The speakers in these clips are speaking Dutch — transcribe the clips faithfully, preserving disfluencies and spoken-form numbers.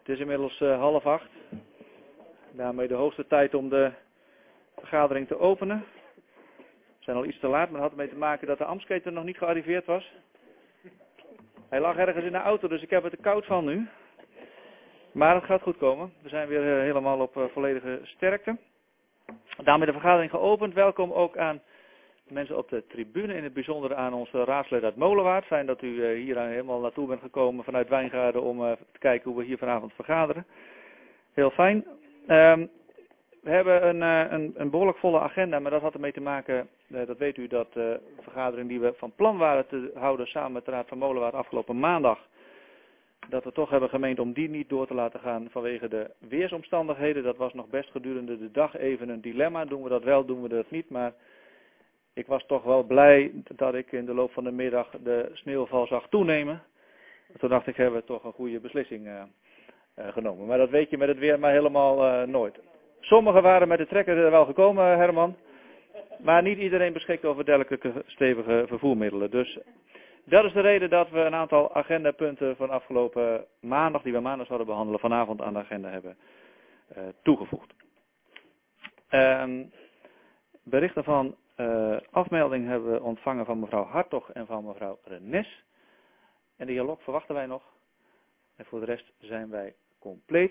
Het is inmiddels uh, half acht. Daarmee de hoogste tijd om de vergadering te openen. We zijn al iets te laat, maar dat had ermee te maken dat de ambtsketel nog niet gearriveerd was. Hij lag ergens in de auto, dus ik heb het er koud van nu. Maar het gaat goed komen. We zijn weer uh, helemaal op uh, volledige sterkte. Daarmee de vergadering geopend. Welkom ook aan de mensen op de tribune, in het bijzonder aan onze raadslid uit Molenwaard. Fijn dat u uh, hier helemaal naartoe bent gekomen vanuit Wijngaarden om uh, te kijken hoe we hier vanavond vergaderen. Heel fijn. Um, we hebben een, uh, een, een behoorlijk volle agenda, maar dat had ermee te maken, uh, dat weet u, dat uh, de vergadering die we van plan waren te houden samen met de Raad van Molenwaard afgelopen maandag, dat we toch hebben gemeend om die niet door te laten gaan vanwege de weersomstandigheden. Dat was nog best gedurende de dag even een dilemma. Doen we dat wel, doen we dat niet, maar ik was toch wel blij dat ik in de loop van de middag de sneeuwval zag toenemen. Toen dacht ik, hebben we toch een goede beslissing uh, uh, genomen. Maar dat weet je met het weer maar helemaal uh, nooit. Sommigen waren met de trekker er wel gekomen, Herman. Maar niet iedereen beschikt over dergelijke stevige vervoermiddelen. Dus dat is de reden dat we een aantal agendapunten van afgelopen maandag, die we maandag zouden behandelen, vanavond aan de agenda hebben uh, toegevoegd. Um, berichten van uh, afmelding hebben we ontvangen van mevrouw Hartog en van mevrouw Renes. En de heer Lok verwachten wij nog. En voor de rest zijn wij compleet.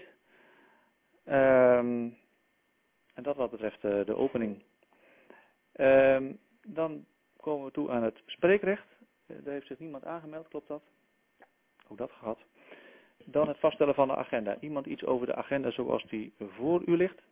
Um, en dat wat betreft uh, de opening. Um, dan komen we toe aan het spreekrecht. Uh, daar heeft zich niemand aangemeld, klopt dat? Ook dat gehad. Dan het vaststellen van de agenda. Iemand iets over de agenda zoals die voor u ligt?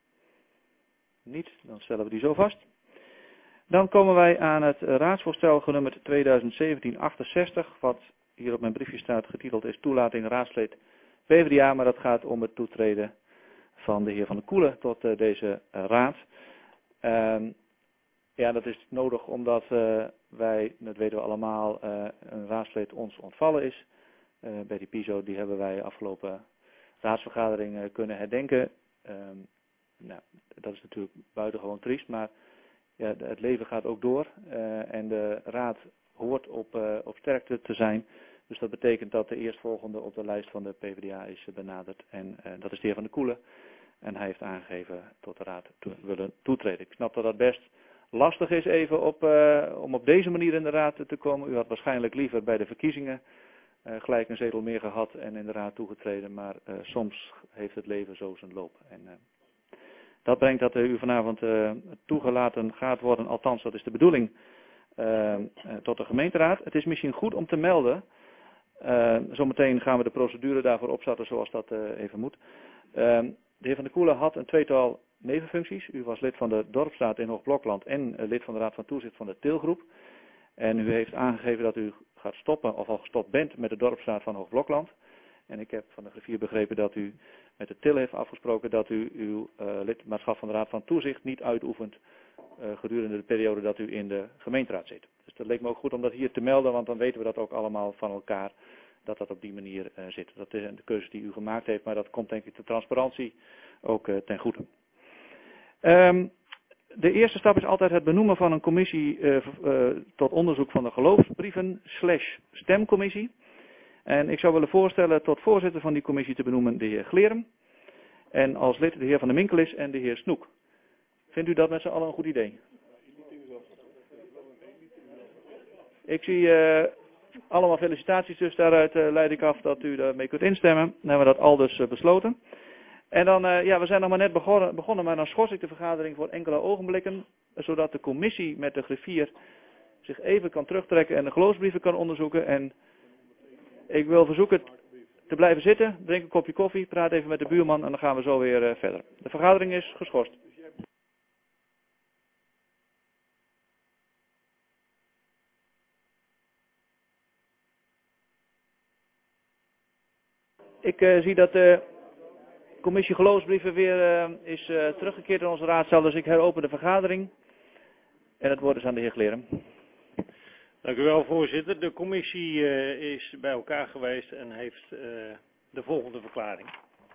Niet, dan stellen we die zo vast. Dan komen wij aan het raadsvoorstel genummerd tweeduizend zeventien achtenzestig, wat hier op mijn briefje staat getiteld is toelating raadslid P v d A, maar dat gaat om het toetreden van de heer Van der Koelen tot uh, deze uh, raad. Um, ja, dat is nodig omdat uh, wij, dat weten we allemaal, uh, een raadslid ons ontvallen is. Uh, bij die P I S O, die hebben wij afgelopen raadsvergadering uh, kunnen herdenken. Um, nou, dat is natuurlijk buitengewoon triest, maar ja, het leven gaat ook door uh, en de raad hoort op, uh, op sterkte te zijn. Dus dat betekent dat de eerstvolgende op de lijst van de P v d A is benaderd en uh, dat is de heer Van der Koelen. En hij heeft aangegeven tot de raad te willen toetreden. Ik snap dat dat best lastig is even op, uh, om op deze manier in de raad te komen. U had waarschijnlijk liever bij de verkiezingen uh, gelijk een zetel meer gehad en in de raad toegetreden. Maar uh, soms heeft het leven zo zijn loop. En, uh, dat brengt dat uh, u vanavond uh, toegelaten gaat worden, althans dat is de bedoeling, uh, uh, tot de gemeenteraad. Het is misschien goed om te melden. Uh, zometeen gaan we de procedure daarvoor opzetten zoals dat uh, even moet. Uh, de heer Van der Koelen had een tweetal nevenfuncties. U was lid van de dorpsraad in Hoogblokland en uh, lid van de raad van toezicht van de Tilgroep. En u heeft aangegeven dat u gaat stoppen of al gestopt bent met de dorpsraad van Hoogblokland. En ik heb van de griffier begrepen dat u met de Til heeft afgesproken dat u uw uh, lidmaatschap van de raad van toezicht niet uitoefent uh, gedurende de periode dat u in de gemeenteraad zit. Dus dat leek me ook goed om dat hier te melden, want dan weten we dat ook allemaal van elkaar, dat dat op die manier uh, zit. Dat is de keuze die u gemaakt heeft, maar dat komt denk ik de transparantie ook uh, ten goede. Um, de eerste stap is altijd het benoemen van een commissie uh, uh, tot onderzoek van de geloofsbrieven slash stemcommissie. En ik zou willen voorstellen tot voorzitter van die commissie te benoemen de heer Glerum. En als lid de heer Van der Minkelis en de heer Snoek. Vindt u dat met z'n allen een goed idee? Ik zie uh, allemaal felicitaties, dus daaruit uh, leid ik af dat u daarmee kunt instemmen. Dan hebben we dat al dus uh, besloten. En dan, uh, ja, we zijn nog maar net begonnen, begonnen, maar dan schors ik de vergadering voor enkele ogenblikken. Zodat de commissie met de griffier zich even kan terugtrekken en de geloofsbrieven kan onderzoeken. En ik wil verzoeken te blijven zitten, drink een kopje koffie, praat even met de buurman en dan gaan we zo weer uh, verder. De vergadering is geschorst. Ik uh, zie dat de commissie geloofsbrieven weer uh, is uh, teruggekeerd in onze raadzaal, dus ik heropen de vergadering. En het woord is aan de heer Glerum. Dank u wel, voorzitter. De commissie uh, is bij elkaar geweest en heeft uh, de volgende verklaring.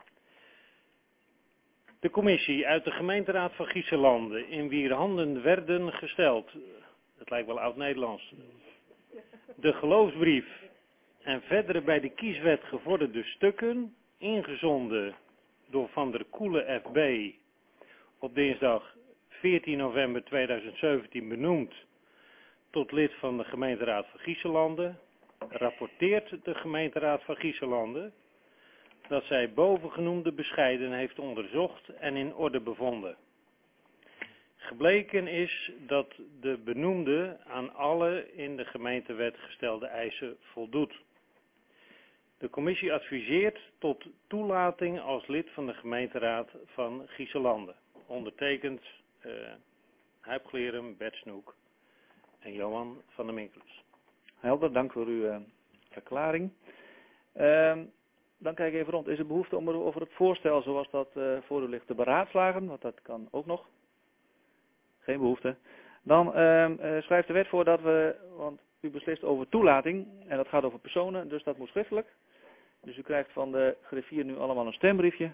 De commissie uit de gemeenteraad van Giesselanden, in wier handen werden gesteld, het lijkt wel oud-Nederlands, de geloofsbrief en verdere bij de kieswet gevorderde stukken, ingezonden door Van der Koelen F B op dinsdag veertien november tweeduizend zeventien benoemd tot lid van de gemeenteraad van Giessenlanden, rapporteert de gemeenteraad van Giessenlanden dat zij bovengenoemde bescheiden heeft onderzocht en in orde bevonden. Gebleken is dat de benoemde aan alle in de gemeentewet gestelde eisen voldoet. De commissie adviseert tot toelating als lid van de gemeenteraad van Giessenlanden. Ondertekend uh, Huip Glerum, Bert Snoek en Johan van der Minkelus. Helder, dank voor uw uh, verklaring. Uh, dan kijk ik even rond. Is er behoefte om er over het voorstel zoals dat uh, voor u ligt te beraadslagen? Want dat kan ook nog. Geen behoefte. Dan uh, uh, schrijft de wet voor dat we, want u beslist over toelating en dat gaat over personen, dus dat moet schriftelijk. Dus u krijgt van de griffier nu allemaal een stembriefje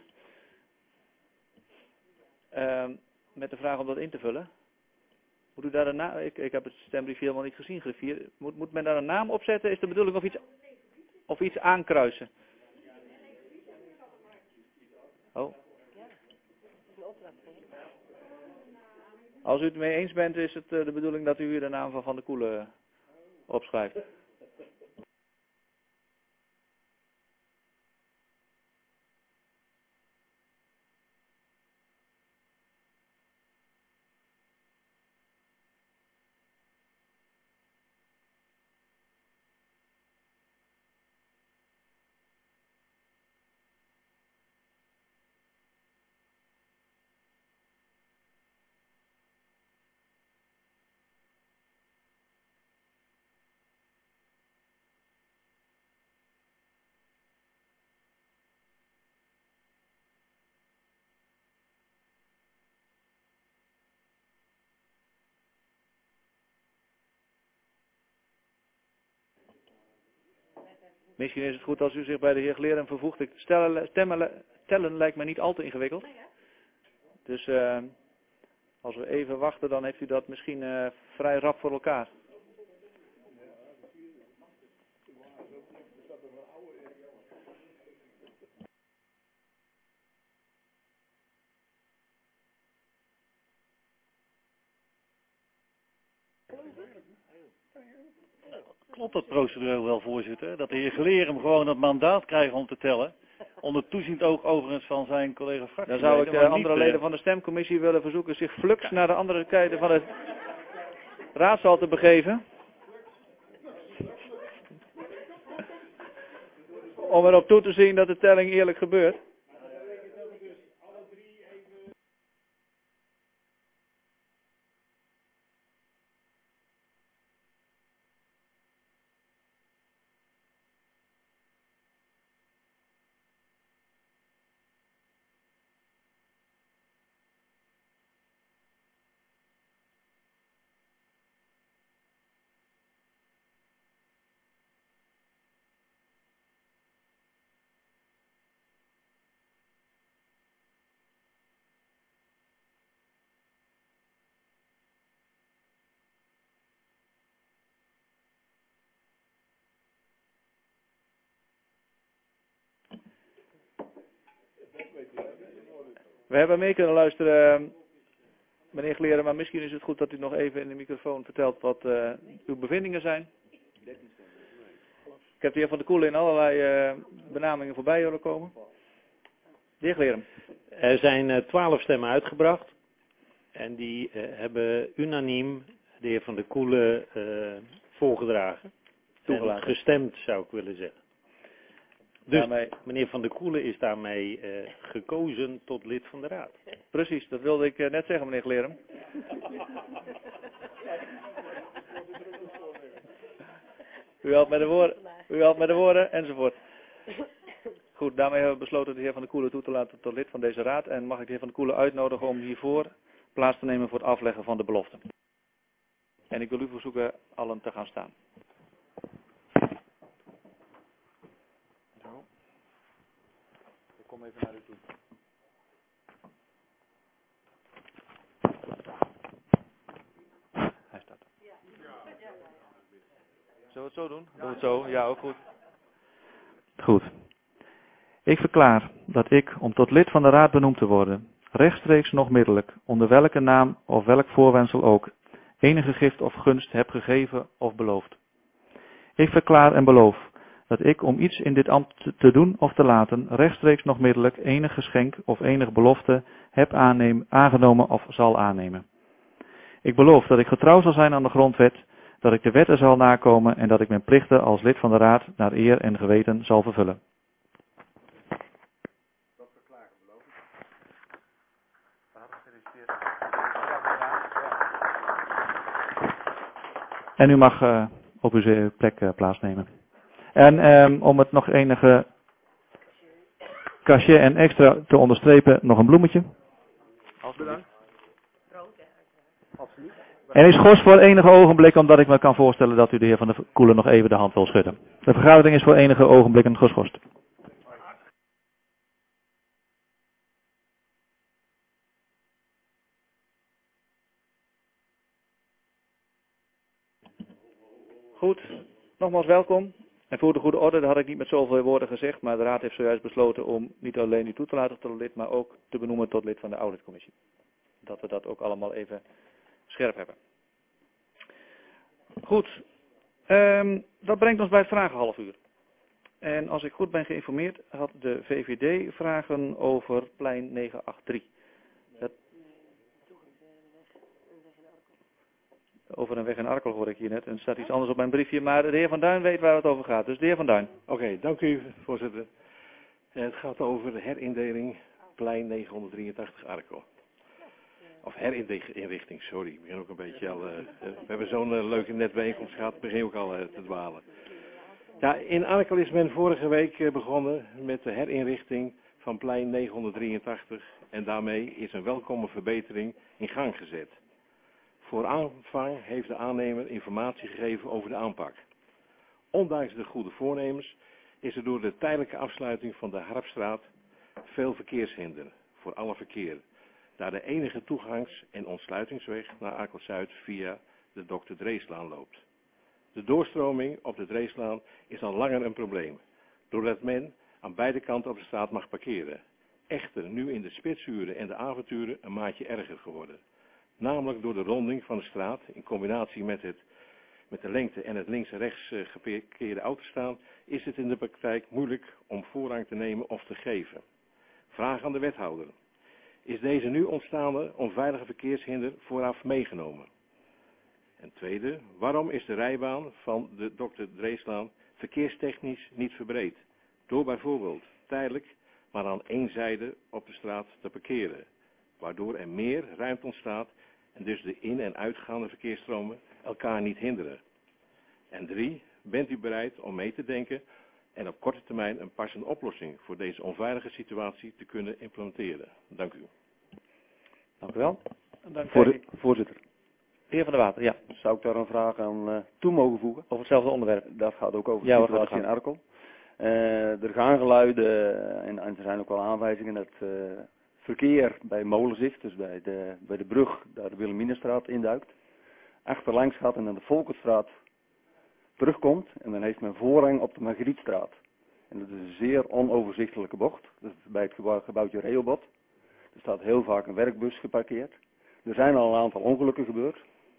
uh, met de vraag om dat in te vullen. Moet u daar een naam, ik, ik heb het stembriefje helemaal niet gezien, griffier. Moet, moet men daar een naam op zetten? Is de bedoeling of iets, of iets aankruisen? Oh. Als u het mee eens bent, is het uh, de bedoeling dat u hier de naam van Van der Koelen opschrijft. Misschien is het goed als u zich bij de heer Glerum vervoegt. Ik stellen, stemmen, tellen lijkt me niet al te ingewikkeld. Dus uh, als we even wachten, dan heeft u dat misschien uh, vrij rap voor elkaar. Klopt dat procedureel wel, voorzitter? Dat de heer Glerum gewoon het mandaat krijgt om te tellen. Onder toeziend oog overigens van zijn collega fractieleden. Dan zou ik de maar andere niet, leden van de stemcommissie willen verzoeken zich flux naar de andere kant van het raadzaal te begeven. Om erop toe te zien dat de telling eerlijk gebeurt. We hebben mee kunnen luisteren, meneer Glerum, maar misschien is het goed dat u nog even in de microfoon vertelt wat uh, uw bevindingen zijn. Ik heb de heer Van der Koelen in allerlei uh, benamingen voorbij horen komen. De heer Glerum. Er zijn twaalf uh, stemmen uitgebracht en die uh, hebben unaniem de heer Van der Koelen uh, voorgedragen. Toegelaten. En gestemd, zou ik willen zeggen. Dus daarmee... meneer Van der Koelen is daarmee uh, gekozen tot lid van de raad. Precies, dat wilde ik uh, net zeggen, meneer Glerum. U helpt met de woorden, u helpt met de woorden, enzovoort. Goed, daarmee hebben we besloten de heer Van der Koelen toe te laten tot lid van deze raad. En mag ik de heer Van der Koelen uitnodigen om hiervoor plaats te nemen voor het afleggen van de belofte. En ik wil u verzoeken allen te gaan staan. Zo. Ik kom even naar u toe. Hij staat er. Zullen we het zo doen? Doen we het zo? Ja, ook goed. Goed. Ik verklaar dat ik, om tot lid van de Raad benoemd te worden, rechtstreeks nog middelijk, onder welke naam of welk voorwendsel ook, enige gift of gunst heb gegeven of beloofd. Ik verklaar en beloof dat ik, om iets in dit ambt te doen of te laten, rechtstreeks nog middelijk enig geschenk of enige belofte heb aanneem, aangenomen of zal aannemen. Ik beloof dat ik getrouw zal zijn aan de grondwet, dat ik de wetten zal nakomen en dat ik mijn plichten als lid van de Raad naar eer en geweten zal vervullen. En u mag uh, op uw plek uh, plaatsnemen. En um, om het nog enige cachet en extra te onderstrepen, nog een bloemetje. Bedankt. En ik schors voor enige ogenblikken, omdat ik me kan voorstellen dat u de heer Van der Koelen nog even de hand wil schudden. De vergadering is voor enige ogenblikken geschorst. Goed, nogmaals welkom. En voor de goede orde, dat had ik niet met zoveel woorden gezegd, maar de Raad heeft zojuist besloten om niet alleen u toe te laten tot lid, maar ook te benoemen tot lid van de auditcommissie. Dat we dat ook allemaal even scherp hebben. Goed, um, dat brengt ons bij het vragenhalfuur. En als ik goed ben geïnformeerd, had de V V D vragen over plein negen acht drie. Dat... Over een weg in Arkel hoor ik hier net. En er staat iets anders op mijn briefje, maar de heer Van Duin weet waar het over gaat. Dus de heer Van Duin. Oké, okay, dank u voorzitter. Het gaat over de herindeling plein negenhonderddrieëntachtig Arkel. Of herinrichting, sorry. Ik begin ook een beetje al... Uh, we hebben zo'n uh, leuke netbijeenkomst gehad, ik begin ook al uh, te dwalen. Ja, in Arkel is men vorige week uh, begonnen met de herinrichting van plein negenhonderddrieëntachtig. En daarmee is een welkome verbetering in gang gezet. Voor aanvang heeft de aannemer informatie gegeven over de aanpak. Ondanks de goede voornemens is er door de tijdelijke afsluiting van de Harpstraat veel verkeershinder voor alle verkeer. Daar de enige toegangs- en ontsluitingsweg naar Arkel-Zuid via de dokter Dreeslaan loopt. De doorstroming op de Dreeslaan is al langer een probleem, doordat men aan beide kanten op de straat mag parkeren. Echter nu in de spitsuren en de avonturen een maatje erger geworden. Namelijk door de ronding van de straat in combinatie met, het, met de lengte en het links en rechts uh, geparkeerde autostaan is het in de praktijk moeilijk om voorrang te nemen of te geven. Vraag aan de wethouder. Is deze nu ontstaande onveilige verkeershinder vooraf meegenomen? En tweede, waarom is de rijbaan van de dokter Dreeslaan verkeerstechnisch niet verbreed? Door bijvoorbeeld tijdelijk maar aan één zijde op de straat te parkeren, waardoor er meer ruimte ontstaat en dus de in- en uitgaande verkeersstromen elkaar niet hinderen. En drie, bent u bereid om mee te denken en op korte termijn een passende oplossing voor deze onveilige situatie te kunnen implementeren? Dank u. Dank u wel. Dan Voor de, ik... Voorzitter. De heer Van der Water, ja. Zou ik daar een vraag aan uh, toe mogen voegen? Over hetzelfde onderwerp. Dat gaat ook over de ja, situatie in Arkel. Uh, er gaan geluiden en, en er zijn ook wel aanwijzingen dat uh, verkeer bij Molenzicht, dus bij de, bij de brug daar de Wilhelminastraat induikt, achterlangs gaat en naar de Volkerstraat terugkomt en dan heeft men voorrang op de Margrietstraat. En dat is een zeer onoverzichtelijke bocht, dat is bij het gebouw, gebouwtje Reobot. Er staat heel vaak een werkbus geparkeerd. Er zijn al een aantal ongelukken gebeurd.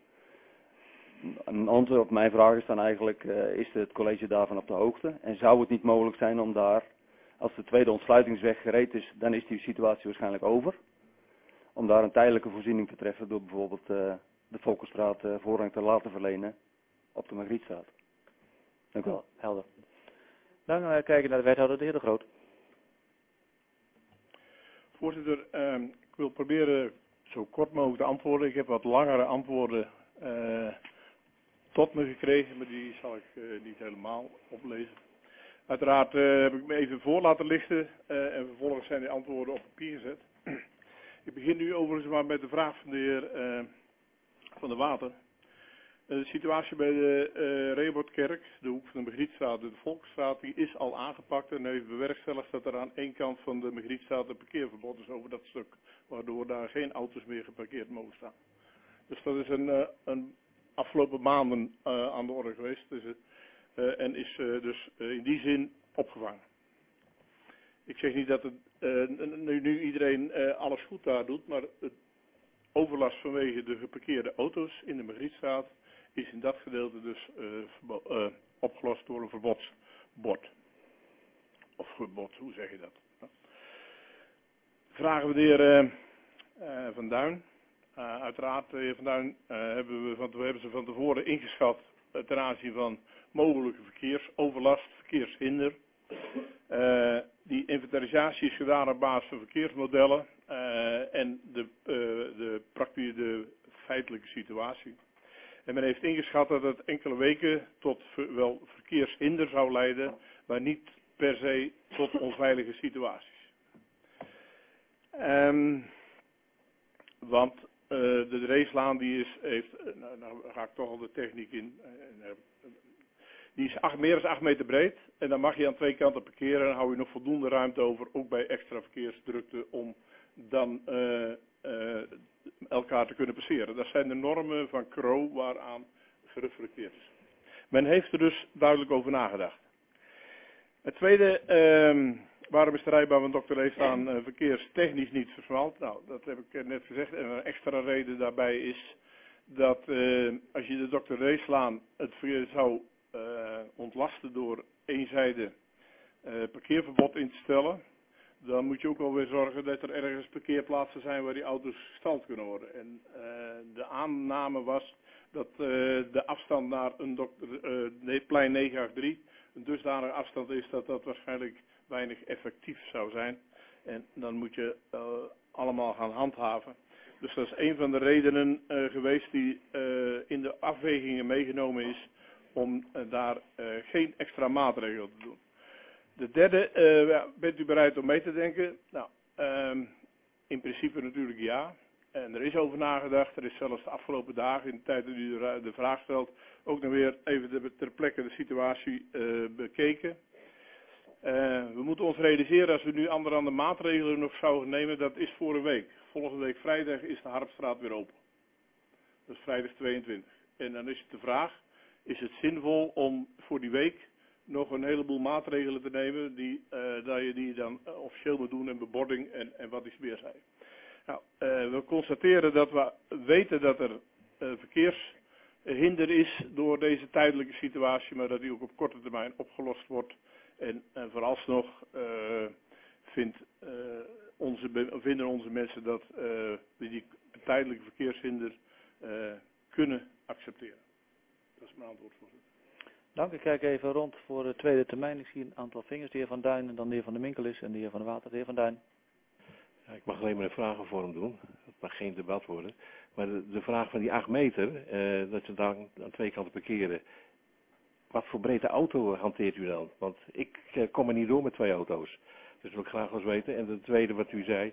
Een antwoord op mijn vraag is dan eigenlijk, uh, is het college daarvan op de hoogte? En zou het niet mogelijk zijn om daar, als de tweede ontsluitingsweg gereed is, dan is die situatie waarschijnlijk over. Om daar een tijdelijke voorziening te treffen door bijvoorbeeld uh, de Volkerstraat uh, voorrang te laten verlenen op de Margrietstraat. Dank u wel. Helder. Dan uh, kijken naar de wethouder, de heer De Groot. Voorzitter, uh, ik wil proberen zo kort mogelijk te antwoorden. Ik heb wat langere antwoorden uh, tot me gekregen, maar die zal ik uh, niet helemaal oplezen. Uiteraard uh, heb ik me even voor laten lichten uh, en vervolgens zijn die antwoorden op papier gezet. Ik begin nu overigens maar met de vraag van de heer uh, Van der Water. Uh, de situatie bij de uh, Reebotkerk, de hoek van de Margrietstraat, de Volksstraat, die is al aangepakt en heeft bewerkstelligd dat er aan één kant van de Margrietstraat een parkeerverbod is over dat stuk, waardoor daar geen auto's meer geparkeerd mogen staan. Dus dat is een, uh, een afgelopen maanden uh, aan de orde geweest dus, uh, en is uh, dus uh, in die zin opgevangen. ik zeg niet dat het, uh, nu, nu iedereen uh, alles goed daar doet, maar het overlast vanwege de geparkeerde auto's in de Margrietstraat is in dat gedeelte dus uh, verbo- uh, opgelost door een verbodsbord. Of gebod, hoe zeg je dat? Vragen we de heer uh, uh, Van Duin. Uh, uiteraard, de heer Van Duin, uh, hebben we, van, we hebben ze van tevoren ingeschat uh, ten aanzien van mogelijke verkeersoverlast, verkeershinder. Uh, die inventarisatie is gedaan op basis van verkeersmodellen uh, en de, uh, de, praktische, de feitelijke situatie. En men heeft ingeschat dat het enkele weken tot ver, wel verkeershinder zou leiden, maar niet per se tot onveilige situaties. Um, want uh, de racelaan die is, heeft, uh, nou, nou ga ik toch al de techniek in, uh, uh, die is acht, meer dan acht meter breed en dan mag je aan twee kanten parkeren en dan hou je nog voldoende ruimte over, ook bij extra verkeersdrukte, om dan uh, uh, elkaar te kunnen passeren. Dat zijn de normen van C R O waaraan gereflecteerd is. Men heeft er dus duidelijk over nagedacht. Het tweede, uh, waarom is de rijbaan van dokter Leef aan uh, verkeerstechnisch niet versmalt? Nou, dat heb ik net gezegd. En een extra reden daarbij is dat uh, als je de dokter Leeflaan het verkeer zou uh, ontlasten door eenzijdig uh, parkeerverbod in te stellen, dan moet je ook wel weer zorgen dat er ergens parkeerplaatsen zijn waar die auto's gestald kunnen worden. En uh, de aanname was dat uh, de afstand naar een dokter, uh, nee, plein negen acht drie een dusdanige afstand is dat dat waarschijnlijk weinig effectief zou zijn. En dan moet je uh, allemaal gaan handhaven. Dus dat is een van de redenen uh, geweest die uh, in de afwegingen meegenomen is om uh, daar uh, geen extra maatregelen te doen. De derde, uh, ja, bent u bereid om mee te denken? Nou, um, in principe natuurlijk ja. En er is over nagedacht. Er is zelfs de afgelopen dagen, in de tijd dat u de, de vraag stelt, ook nog weer even de, ter plekke de situatie uh, bekeken. Uh, we moeten ons realiseren, als we nu anderhande maatregelen nog zouden nemen, dat is voor een week. Volgende week vrijdag is de Harpstraat weer open. Dat is vrijdag tweeëntwintig. En dan is het de vraag, is het zinvol om voor die week nog een heleboel maatregelen te nemen die, uh, dat je die dan uh, officieel moet doen en bebording en, en wat is meer zijn. Nou, uh, we constateren dat we weten dat er uh, verkeershinder is door deze tijdelijke situatie, maar dat die ook op korte termijn opgelost wordt. En, en vooralsnog uh, vindt, uh, onze, vinden onze mensen dat uh, we die tijdelijke verkeershinder uh, kunnen accepteren. Dat is mijn antwoord, voorzitter. Dank, ik kijk even rond voor de tweede termijn. Ik zie een aantal vingers, de heer Van Duin en dan de heer Van der Minkelis en de heer Van der Water. De heer Van Duin. Ja, ik mag alleen maar een vragenvorm doen. Het mag geen debat worden. Maar de, de vraag van die acht meter, uh, dat ze dan aan twee kanten parkeren. Wat voor breedte auto hanteert u dan? Want ik uh, kom er niet door met twee auto's. Dus dat wil ik graag wel eens weten. En de tweede wat u zei.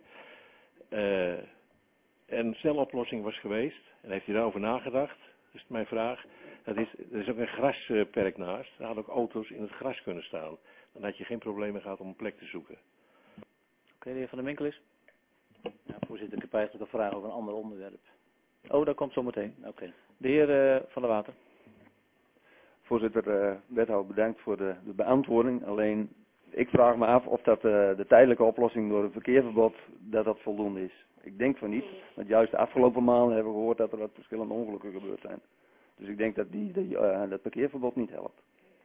Uh, een sneloplossing was geweest. En heeft u daarover nagedacht? Dat is mijn vraag. Dat is, er is ook een grasperk naast. Daar hadden ook auto's in het gras kunnen staan. Dan had je geen problemen gehad om een plek te zoeken. Oké, okay, de heer Van der Minkelis. Ja, voorzitter, ik heb eigenlijk een vraag over een ander onderwerp. Oh, dat komt zo meteen. Oké. Okay. De heer uh, Van der Water. Voorzitter, uh, wethouder, bedankt voor de, de beantwoording. Alleen, ik vraag me af of dat uh, de tijdelijke oplossing door een verkeersverbod, dat dat voldoende is. Ik denk van niet, want juist de afgelopen maanden hebben we gehoord dat er wat verschillende ongelukken gebeurd zijn. Dus ik denk dat die, die, uh, dat parkeerverbod niet helpt.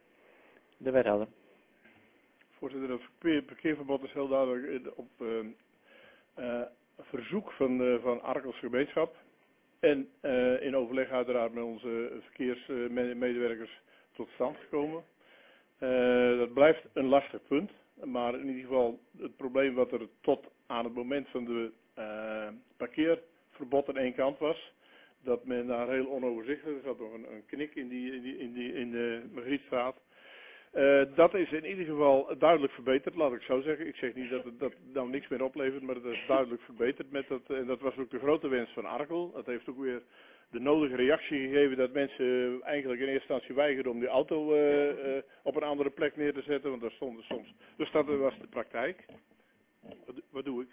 De wethouder. Voorzitter, het parkeerverbod is heel duidelijk op uh, uh, verzoek van, uh, van Arkels gemeenschap. En uh, in overleg uiteraard met onze verkeersmedewerkers tot stand gekomen. Uh, dat blijft een lastig punt. Maar in ieder geval het probleem wat er tot aan het moment van de uh, parkeerverbod aan één kant was. Dat men daar heel onoverzichtelijk, er zat nog een, een knik in, die, in, die, in, die, in de Margrietstraat. Uh, dat is in ieder geval duidelijk verbeterd, laat ik zo zeggen. Ik zeg niet dat het dat nou niks meer oplevert, maar het is duidelijk verbeterd. Met dat, en dat was ook de grote wens van Arkel. Dat heeft ook weer de nodige reactie gegeven dat mensen eigenlijk in eerste instantie weigerden om die auto uh, uh, op een andere plek neer te zetten. Want daar stonden soms. Dus dat was de praktijk. Wat, wat doe ik?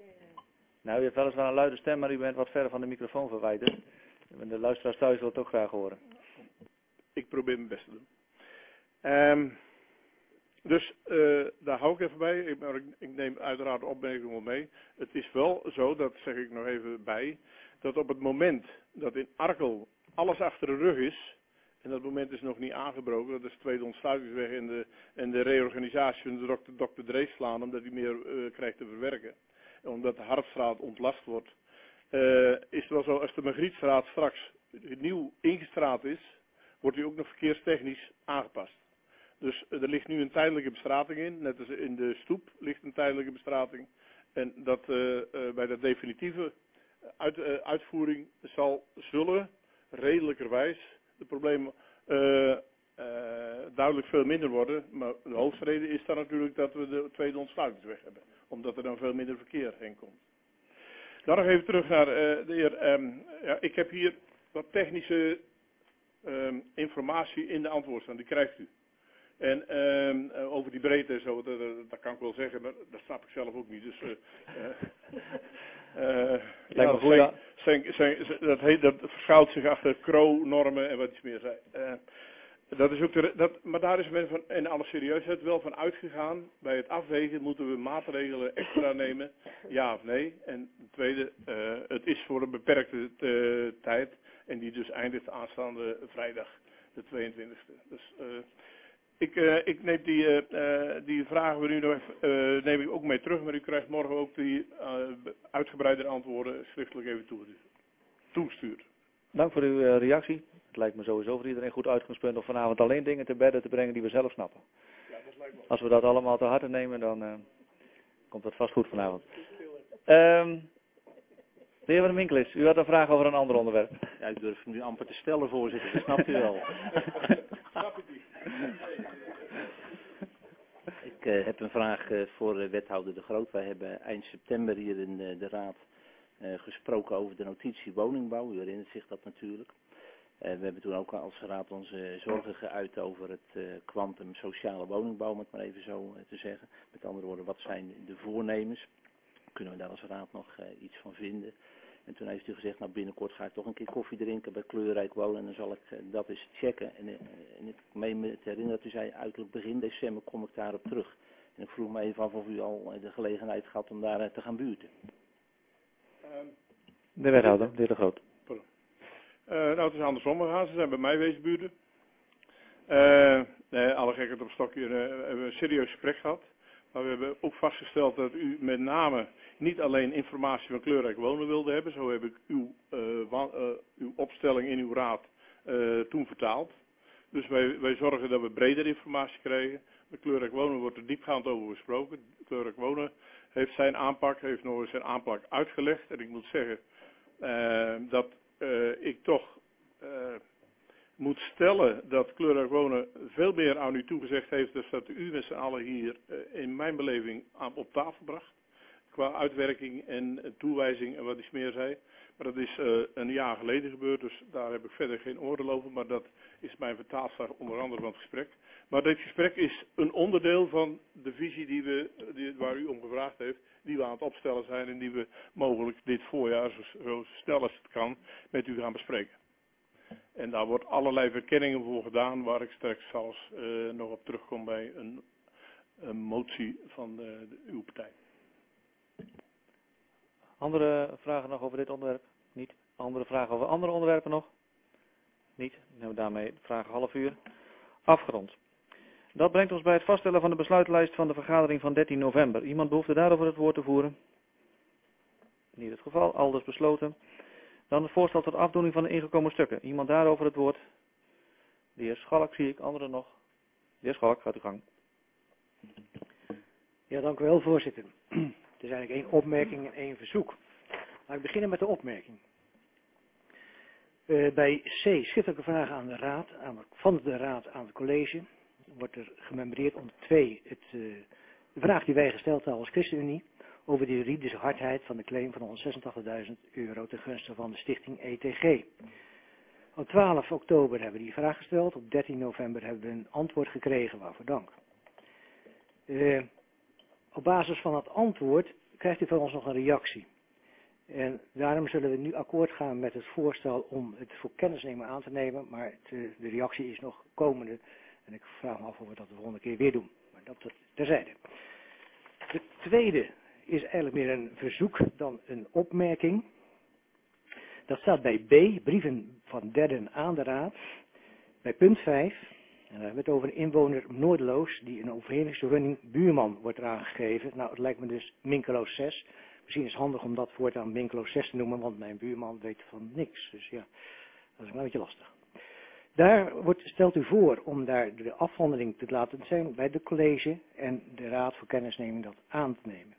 Nou, u hebt weliswaar een luide stem, maar u bent wat verder van de microfoon verwijderd. De luisteraars thuis wil het ook graag horen. Ik probeer mijn best te doen. Um, dus uh, daar hou ik even bij. Ik, ik, ik neem uiteraard de opmerking wel mee. Het is wel zo, dat zeg ik nog even bij, dat op het moment dat in Arkel alles achter de rug is, en dat moment is nog niet aangebroken, dat is de tweede ontsluitingsweg en de, en de reorganisatie van de dokter, dokter Dreeslaan, omdat hij meer uh, krijgt te verwerken. En omdat de Hartstraat ontlast wordt, uh, is het wel zo, als de Margrietstraat straks nieuw ingestraat is, wordt die ook nog verkeerstechnisch aangepast. Dus uh, er ligt nu een tijdelijke bestrating in, net als in de stoep ligt een tijdelijke bestrating. En dat uh, uh, bij de definitieve uit, uh, uitvoering zal, zullen redelijkerwijs de problemen uh, uh, duidelijk veel minder worden. Maar de hoofdreden is dan natuurlijk dat we de tweede ontsluitingsweg hebben. Omdat er dan veel minder verkeer heen komt. Dan nog even terug naar uh, de heer. Um, ja, ik heb hier wat technische um, informatie in de antwoord staan. Die krijgt u. En um, uh, over die breedte en zo, dat, dat, dat kan ik wel zeggen, maar dat snap ik zelf ook niet. Dus, uh, uh, uh, ja, dat, zijn, zijn, zijn, dat, heet, dat verschuilt zich achter C R O-normen en wat iets meer zijn. Uh, dat is ook de, dat, maar daar is men van, in alle serieusheid wel van uitgegaan. Bij het afwegen moeten we maatregelen extra nemen, ja of nee. En ten tweede, uh, het is voor een beperkte uh, tijd en die dus eindigt aanstaande vrijdag, de tweeëntwintigste. Dus... Uh, Ik, uh, ik neem die, uh, die vragen we nu nog even, uh, neem ik ook mee terug, maar u krijgt morgen ook die uh, uitgebreide antwoorden schriftelijk even toegestuurd. Dank voor uw uh, reactie. Het lijkt me sowieso voor iedereen goed uitgangspunt om vanavond alleen dingen te bedden te brengen die we zelf snappen. Ja, dat lijkt me. Als we dat allemaal te harte nemen, dan uh, komt dat vast goed vanavond. Um, de heer Van den Winkelis, u had een vraag over een ander onderwerp. Ja, ik durf hem nu amper te stellen, voorzitter, dat snapt u wel. Snap ik niet. Ik uh, heb een vraag uh, voor uh, wethouder De Groot. Wij hebben eind september hier in uh, de raad uh, gesproken over de notitie woningbouw. U herinnert zich dat natuurlijk. Uh, we hebben toen ook als raad onze zorgen geuit over het kwantum uh, sociale woningbouw, om het maar even zo uh, te zeggen. Met andere woorden, wat zijn de voornemens? Kunnen we daar als raad nog uh, iets van vinden? En toen heeft u gezegd, nou binnenkort ga ik toch een keer koffie drinken bij Kleurrijk Wonen en dan zal ik uh, dat eens checken. En, uh, en ik meen me te herinneren dat u zei, uiterlijk begin december kom ik daarop terug. En ik vroeg me even af of u al uh, de gelegenheid had om daar uh, te gaan buurten. Um, de wethouder, de heer De Groot. Uh, nou, het is andersom gegaan. Ze zijn bij mij wezen buurten. Uh, nee, alle gekheid op een stokje, uh, we hebben een serieus gesprek gehad. Maar we hebben ook vastgesteld dat u met name niet alleen informatie van Kleurrijk Wonen wilde hebben. Zo heb ik uw, uh, wa- uh, uw opstelling in uw raad uh, toen vertaald. Dus wij, wij zorgen dat we breder informatie krijgen. Met Kleurrijk Wonen wordt er diepgaand over gesproken. Kleurrijk Wonen heeft zijn aanpak, heeft nog eens zijn aanpak uitgelegd. En ik moet zeggen uh, dat uh, ik toch... Uh, moet stellen dat Kleurrijk Wonen veel meer aan u toegezegd heeft dan dat u met z'n allen hier uh, in mijn beleving aan, op tafel bracht. Qua uitwerking en toewijzing en wat iets meer zei. Maar dat is uh, een jaar geleden gebeurd, dus daar heb ik verder geen oordeel over. Maar dat is mijn vertaalslag onder andere van het gesprek. Maar dit gesprek is een onderdeel van de visie die we, die, waar u om gevraagd heeft. Die we aan het opstellen zijn en die we mogelijk dit voorjaar zo, zo snel als het kan met u gaan bespreken. En daar wordt allerlei verkenningen voor gedaan, waar ik straks zelfs uh, nog op terugkom bij een, een motie van de, de, uw partij. Andere vragen nog over dit onderwerp? Niet. Andere vragen over andere onderwerpen nog? Niet. Dan hebben we daarmee vragen half uur afgerond. Dat brengt ons bij het vaststellen van de besluitlijst van de vergadering van dertien november. Iemand behoefte daarover het woord te voeren? Niet het geval, aldus besloten. Dan het voorstel tot afdoening van de ingekomen stukken. Iemand daarover het woord? De heer Schalk zie ik, anderen nog. De heer Schalk, gaat uw gang. Ja, dank u wel, voorzitter. Het is eigenlijk één opmerking en één verzoek. Laat ik beginnen met de opmerking. Uh, bij C, schriftelijke vragen aan de raad, aan de, van de raad aan het college, wordt er gememoreerd onder twee het, uh, de vraag die wij gesteld hebben als ChristenUnie over de juridische hardheid van de claim van honderdzesentachtigduizend euro ten gunste van de stichting E T G. Op twaalf oktober hebben we die vraag gesteld, op dertien november hebben we een antwoord gekregen, waarvoor dank. Uh, op basis van het antwoord krijgt u van ons nog een reactie. En daarom zullen we nu akkoord gaan met het voorstel om het voor kennisnemen aan te nemen, maar het, de reactie is nog komende. En ik vraag me af of we dat de volgende keer weer doen. Maar maar dat terzijde. De tweede is eigenlijk meer een verzoek dan een opmerking. Dat staat bij B, brieven van derden aan de raad. Bij punt vijf, en daar hebben we het over een inwoner Noordeloos die een overhelingsvergunning buurman wordt aangegeven. Nou, het lijkt me dus Minkeloos zes. Misschien is het handig om dat voortaan Minkeloos zes te noemen, want mijn buurman weet van niks. Dus ja, dat is een beetje lastig. Daar wordt, stelt u voor om daar de afhandeling te laten zijn bij de college en de raad voor kennisneming dat aan te nemen.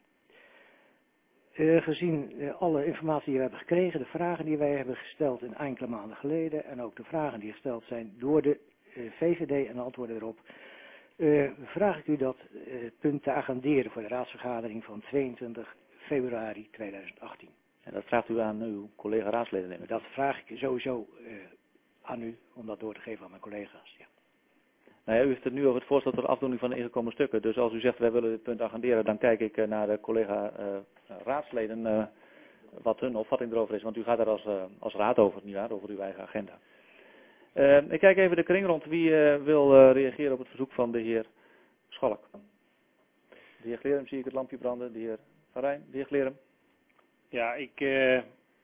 Uh, gezien uh, alle informatie die we hebben gekregen, de vragen die wij hebben gesteld in enkele maanden geleden en ook de vragen die gesteld zijn door de uh, V V D en de antwoorden erop, uh, vraag ik u dat uh, punt te agenderen voor de raadsvergadering van tweeëntwintig februari tweeduizend achttien. En dat vraagt u aan uw collega raadsleden? Dat vraag ik sowieso uh, aan u om dat door te geven aan mijn collega's. Ja. Nou ja, u heeft het nu over het voorstel tot afdoening van de ingekomen stukken. Dus als u zegt wij willen dit punt agenderen, dan kijk ik uh, naar de collega uh, raadsleden uh, wat hun opvatting erover is. Want u gaat er als, uh, als raad over, nietwaar, over uw eigen agenda. Uh, ik kijk even de kring rond. Wie uh, wil uh, reageren op het verzoek van de heer Schalk? De heer Glerum, zie ik het lampje branden. De heer Van Rijn, de heer Glerum. Ja, ik, uh,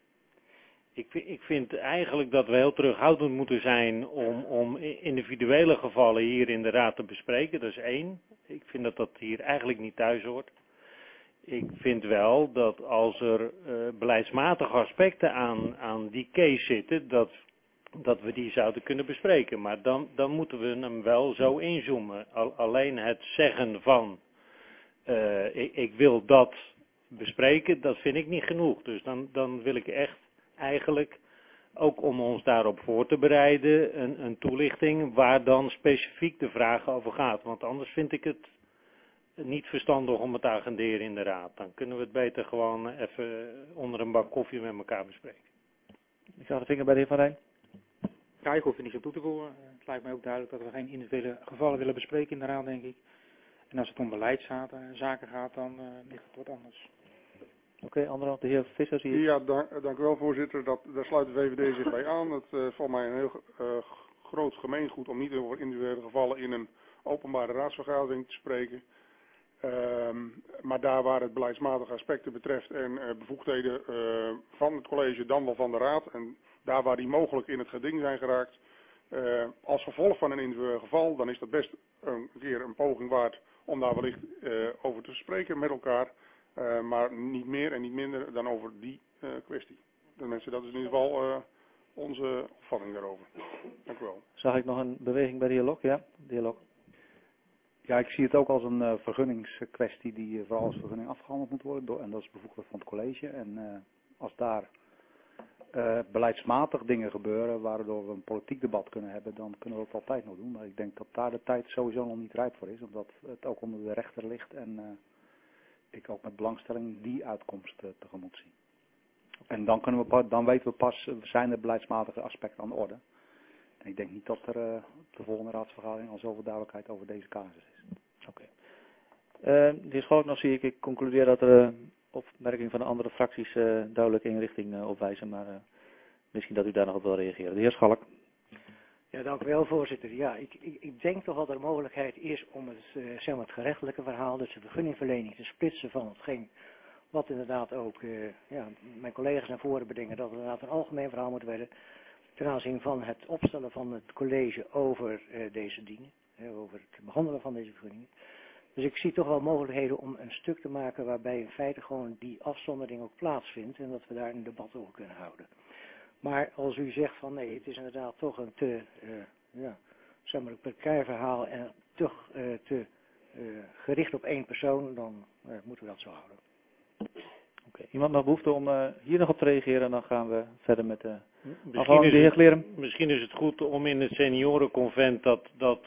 ik, ik vind eigenlijk dat we heel terughoudend moeten zijn om, om individuele gevallen hier in de raad te bespreken. Dat is één. Ik vind dat dat hier eigenlijk niet thuis hoort. Ik vind wel dat als er uh, beleidsmatige aspecten aan, aan die case zitten, dat, dat we die zouden kunnen bespreken. Maar dan, dan moeten we hem wel zo inzoomen. Al, alleen het zeggen van, uh, ik, ik wil dat bespreken, dat vind ik niet genoeg. Dus dan, dan wil ik echt eigenlijk, ook om ons daarop voor te bereiden, een, een toelichting waar dan specifiek de vraag over gaat. Want anders vind ik het niet verstandig om het te agenderen in de raad. Dan kunnen we het beter gewoon even onder een bak koffie met elkaar bespreken. Ik ga de vinger bij de heer Van Rijn. Ja, ik hoef er niets aan toe te voegen. Het lijkt mij ook duidelijk dat we geen individuele gevallen willen bespreken in de raad, denk ik. En als het om beleidszaken gaat, dan uh, ligt het wat anders. Oké, okay, andere de heer Visser zie je. Ja, dank, dank u wel, voorzitter. Dat, daar sluit de V V D zich bij aan. Het uh, valt mij een heel uh, groot gemeengoed om niet over individuele gevallen in een openbare raadsvergadering te spreken. Um, maar daar waar het beleidsmatige aspecten betreft en uh, bevoegdheden uh, van het college dan wel van de raad en daar waar die mogelijk in het geding zijn geraakt, uh, als gevolg van een individueel geval, dan is dat best een keer een poging waard om daar wellicht uh, over te spreken met elkaar, uh, maar niet meer en niet minder dan over die uh, kwestie. De mensen, dat is in ieder geval uh, onze opvatting daarover. Dank u wel. Zag ik nog een beweging bij de heer Lok? Ja, de heer Lok. Ja, ik zie het ook als een uh, vergunningskwestie die uh, vooral als vergunning afgehandeld moet worden. Door, en dat is bevoegdheid van het college. En uh, als daar uh, beleidsmatig dingen gebeuren waardoor we een politiek debat kunnen hebben, dan kunnen we dat altijd nog doen. Maar ik denk dat daar de tijd sowieso nog niet rijp voor is. Omdat het ook onder de rechter ligt en uh, ik ook met belangstelling die uitkomst uh, tegemoet zie. En dan, kunnen we, dan weten we pas, zijn er beleidsmatige aspecten aan de orde. En ik denk niet dat er uh, op de volgende raadsvergadering al zoveel duidelijkheid over deze casus is. Oké. Okay. Uh, de heer Schalk, nog zie ik, ik concludeer dat er uh, opmerkingen van de andere fracties uh, duidelijk in richting uh, opwijzen, maar uh, misschien dat u daar nog op wil reageren. De heer Schalk. Ja, dank u wel, voorzitter. Ja, ik, ik, ik denk toch dat er mogelijkheid is om het, uh, zeg maar het gerechtelijke verhaal, dus de vergunningverlening, te splitsen van hetgeen wat inderdaad ook uh, ja, mijn collega's naar voren brengen, dat het inderdaad een algemeen verhaal moet worden ten aanzien van het opstellen van het college over uh, deze dingen, hè, over het behandelen van deze vergunningen. Dus ik zie toch wel mogelijkheden om een stuk te maken waarbij in feite gewoon die afzondering ook plaatsvindt en dat we daar een debat over kunnen houden. Maar als u zegt van nee, het is inderdaad toch een te, uh, ja, zeg maar een precair verhaal en toch uh, te uh, gericht op één persoon, dan uh, moeten we dat zo houden. Oké, okay. Iemand nog behoefte om uh, hier nog op te reageren en dan gaan we verder met de misschien is, het, misschien is het goed om in het seniorenconvent dat, dat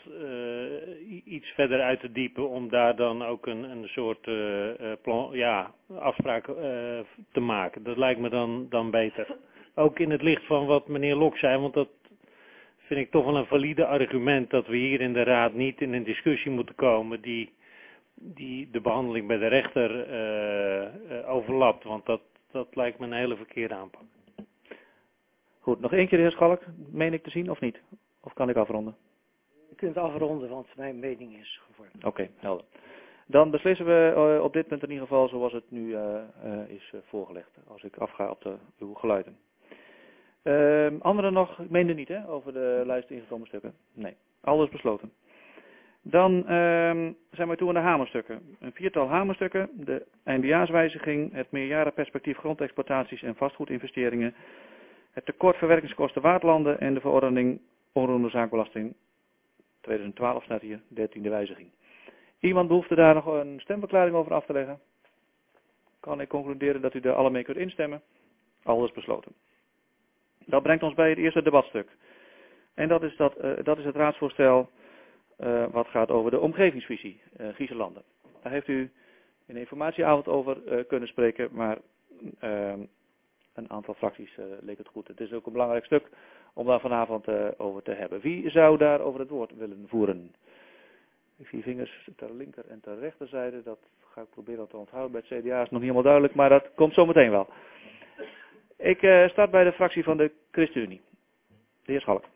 uh, iets verder uit te diepen om daar dan ook een, een soort uh, plan, ja, afspraak uh, te maken. Dat lijkt me dan, dan beter. Ook in het licht van wat meneer Lok zei, want dat vind ik toch wel een valide argument dat we hier in de raad niet in een discussie moeten komen die, die de behandeling bij de rechter uh, uh, overlapt, want dat, dat lijkt me een hele verkeerde aanpak. Goed, nog één keer de heer Schalk, meen ik te zien of niet? Of kan ik afronden? kunt afronden, want mijn mening is gevormd. Oké, okay, helder. Dan beslissen we uh, op dit punt in ieder geval zoals het nu uh, uh, is uh, voorgelegd. Als ik afga op de, uw geluiden. Uh, anderen nog, ik meende niet hè, over de lijst ingekomen stukken. Nee, alles besloten. Dan uh, zijn we toe aan de hamerstukken. Een viertal hamerstukken, de eindejaarswijziging, het meerjarenperspectief grondexploitaties en vastgoedinvesteringen, het tekort verwerkingskosten waardlanden en de verordening onroerende zaakbelasting tweeduizend twaalf staat hier, dertiende wijziging. Iemand behoefte daar nog een stemverklaring over af te leggen? Kan ik concluderen dat u er alle mee kunt instemmen? Alles besloten. Dat brengt ons bij het eerste debatstuk. En dat is, dat, uh, dat is het raadsvoorstel uh, wat gaat over de omgevingsvisie uh, Gieselanden. Daar heeft u in de informatieavond over uh, kunnen spreken, maar uh, een aantal fracties uh, leek het goed. Het is ook een belangrijk stuk om daar vanavond uh, over te hebben. Wie zou daar over het woord willen voeren? Ik zie vingers ter linker en ter rechterzijde. Dat ga ik proberen te onthouden. Bij het C D A is nog niet helemaal duidelijk, maar dat komt zo meteen wel. Ik uh, start bij de fractie van de ChristenUnie. De heer Schalk.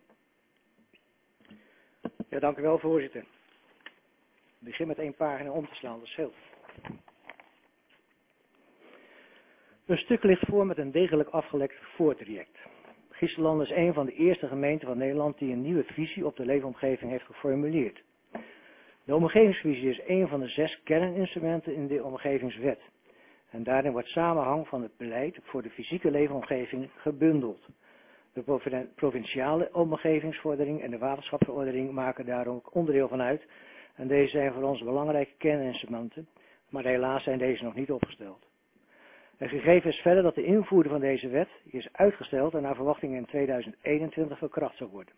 Ja, dank u wel, voorzitter. Ik begin met één pagina om te slaan, dat is heel. Een stuk ligt voor met een degelijk afgelekt voortraject. Gieselanden is een van de eerste gemeenten van Nederland die een nieuwe visie op de leefomgeving heeft geformuleerd. De omgevingsvisie is een van de zes kerninstrumenten in de omgevingswet. En daarin wordt samenhang van het beleid voor de fysieke leefomgeving gebundeld. De provinciale omgevingsverordening en de waterschapsverordening maken daar ook onderdeel van uit. En deze zijn voor ons belangrijke kerninstrumenten, maar helaas zijn deze nog niet opgesteld. Het gegeven is verder dat de invoering van deze wet is uitgesteld en naar verwachting in tweeduizend eenentwintig verkracht zal worden.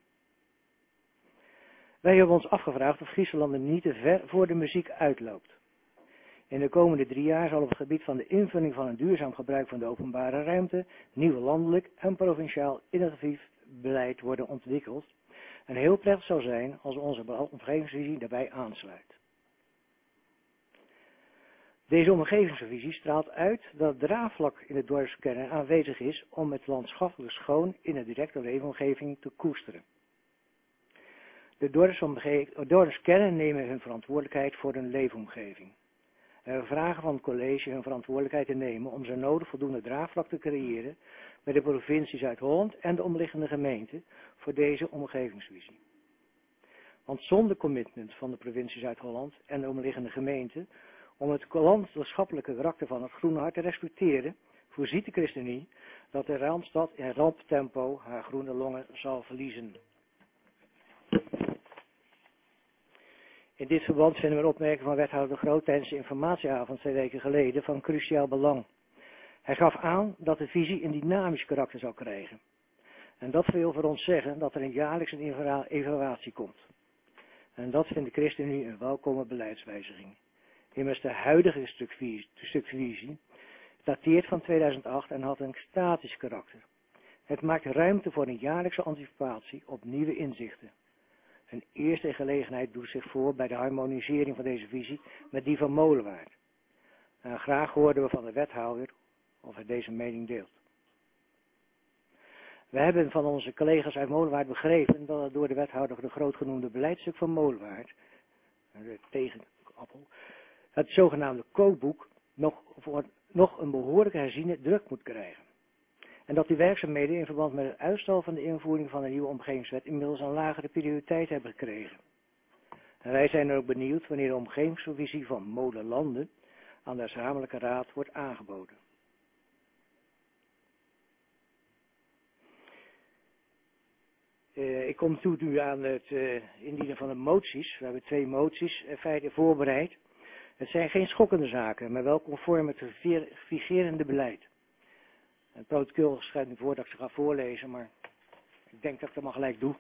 Wij hebben ons afgevraagd of Gieselanden niet te ver voor de muziek uitloopt. In de komende drie jaar zal op het gebied van de invulling van een duurzaam gebruik van de openbare ruimte nieuw landelijk en provinciaal innovatief beleid worden ontwikkeld. En heel prettig zou zijn als onze omgevingsvisie daarbij aansluit. Deze omgevingsvisie straalt uit dat het draagvlak in de dorpskern aanwezig is om het landschappelijk schoon in de directe leefomgeving te koesteren. De dorpskernen nemen hun verantwoordelijkheid voor hun leefomgeving. En we vragen van het college hun verantwoordelijkheid te nemen om zo nodig voldoende draagvlak te creëren bij de provincie Zuid-Holland en de omliggende gemeenten voor deze omgevingsvisie. Want zonder commitment van de provincie Zuid-Holland en de omliggende gemeenten om het landschappelijke karakter van het Groene Hart te respecteren, voorziet de ChristenUnie dat de Randstad in ramptempo haar groene longen zal verliezen. In dit verband vinden we een opmerking van wethouder De Groot tijdens de informatieavond twee weken geleden van cruciaal belang. Hij gaf aan dat de visie een dynamisch karakter zou krijgen. En dat wil voor ons zeggen dat er een jaarlijks een evaluatie komt. En dat vindt de ChristenUnie een welkome beleidswijziging. Immers de huidige stukvisie dateert van tweeduizend acht en had een statisch karakter. Het maakt ruimte voor een jaarlijkse anticipatie op nieuwe inzichten. Een eerste gelegenheid doet zich voor bij de harmonisering van deze visie met die van Molenwaard. En graag hoorden we van de wethouder of hij deze mening deelt. We hebben van onze collega's uit Molenwaard begrepen dat het door de wethouder De Groot genoemde beleidstuk van Molenwaard, tegen appel, het zogenaamde kookboek nog, voor, nog een behoorlijke herziene druk moet krijgen. En dat die werkzaamheden in verband met het uitstel van de invoering van de nieuwe omgevingswet inmiddels een lagere prioriteit hebben gekregen. En wij zijn er ook benieuwd wanneer de omgevingsvisie van Molenlanden aan de gezamenlijke raad wordt aangeboden. Uh, ik kom toe nu aan het uh, indienen van de moties. We hebben twee moties in feite voorbereid. Het zijn geen schokkende zaken, maar wel conform het vigerende beleid. Het protocol schrijft nu voor dat ik ze ga voorlezen, maar ik denk dat ik dat maar gelijk doe.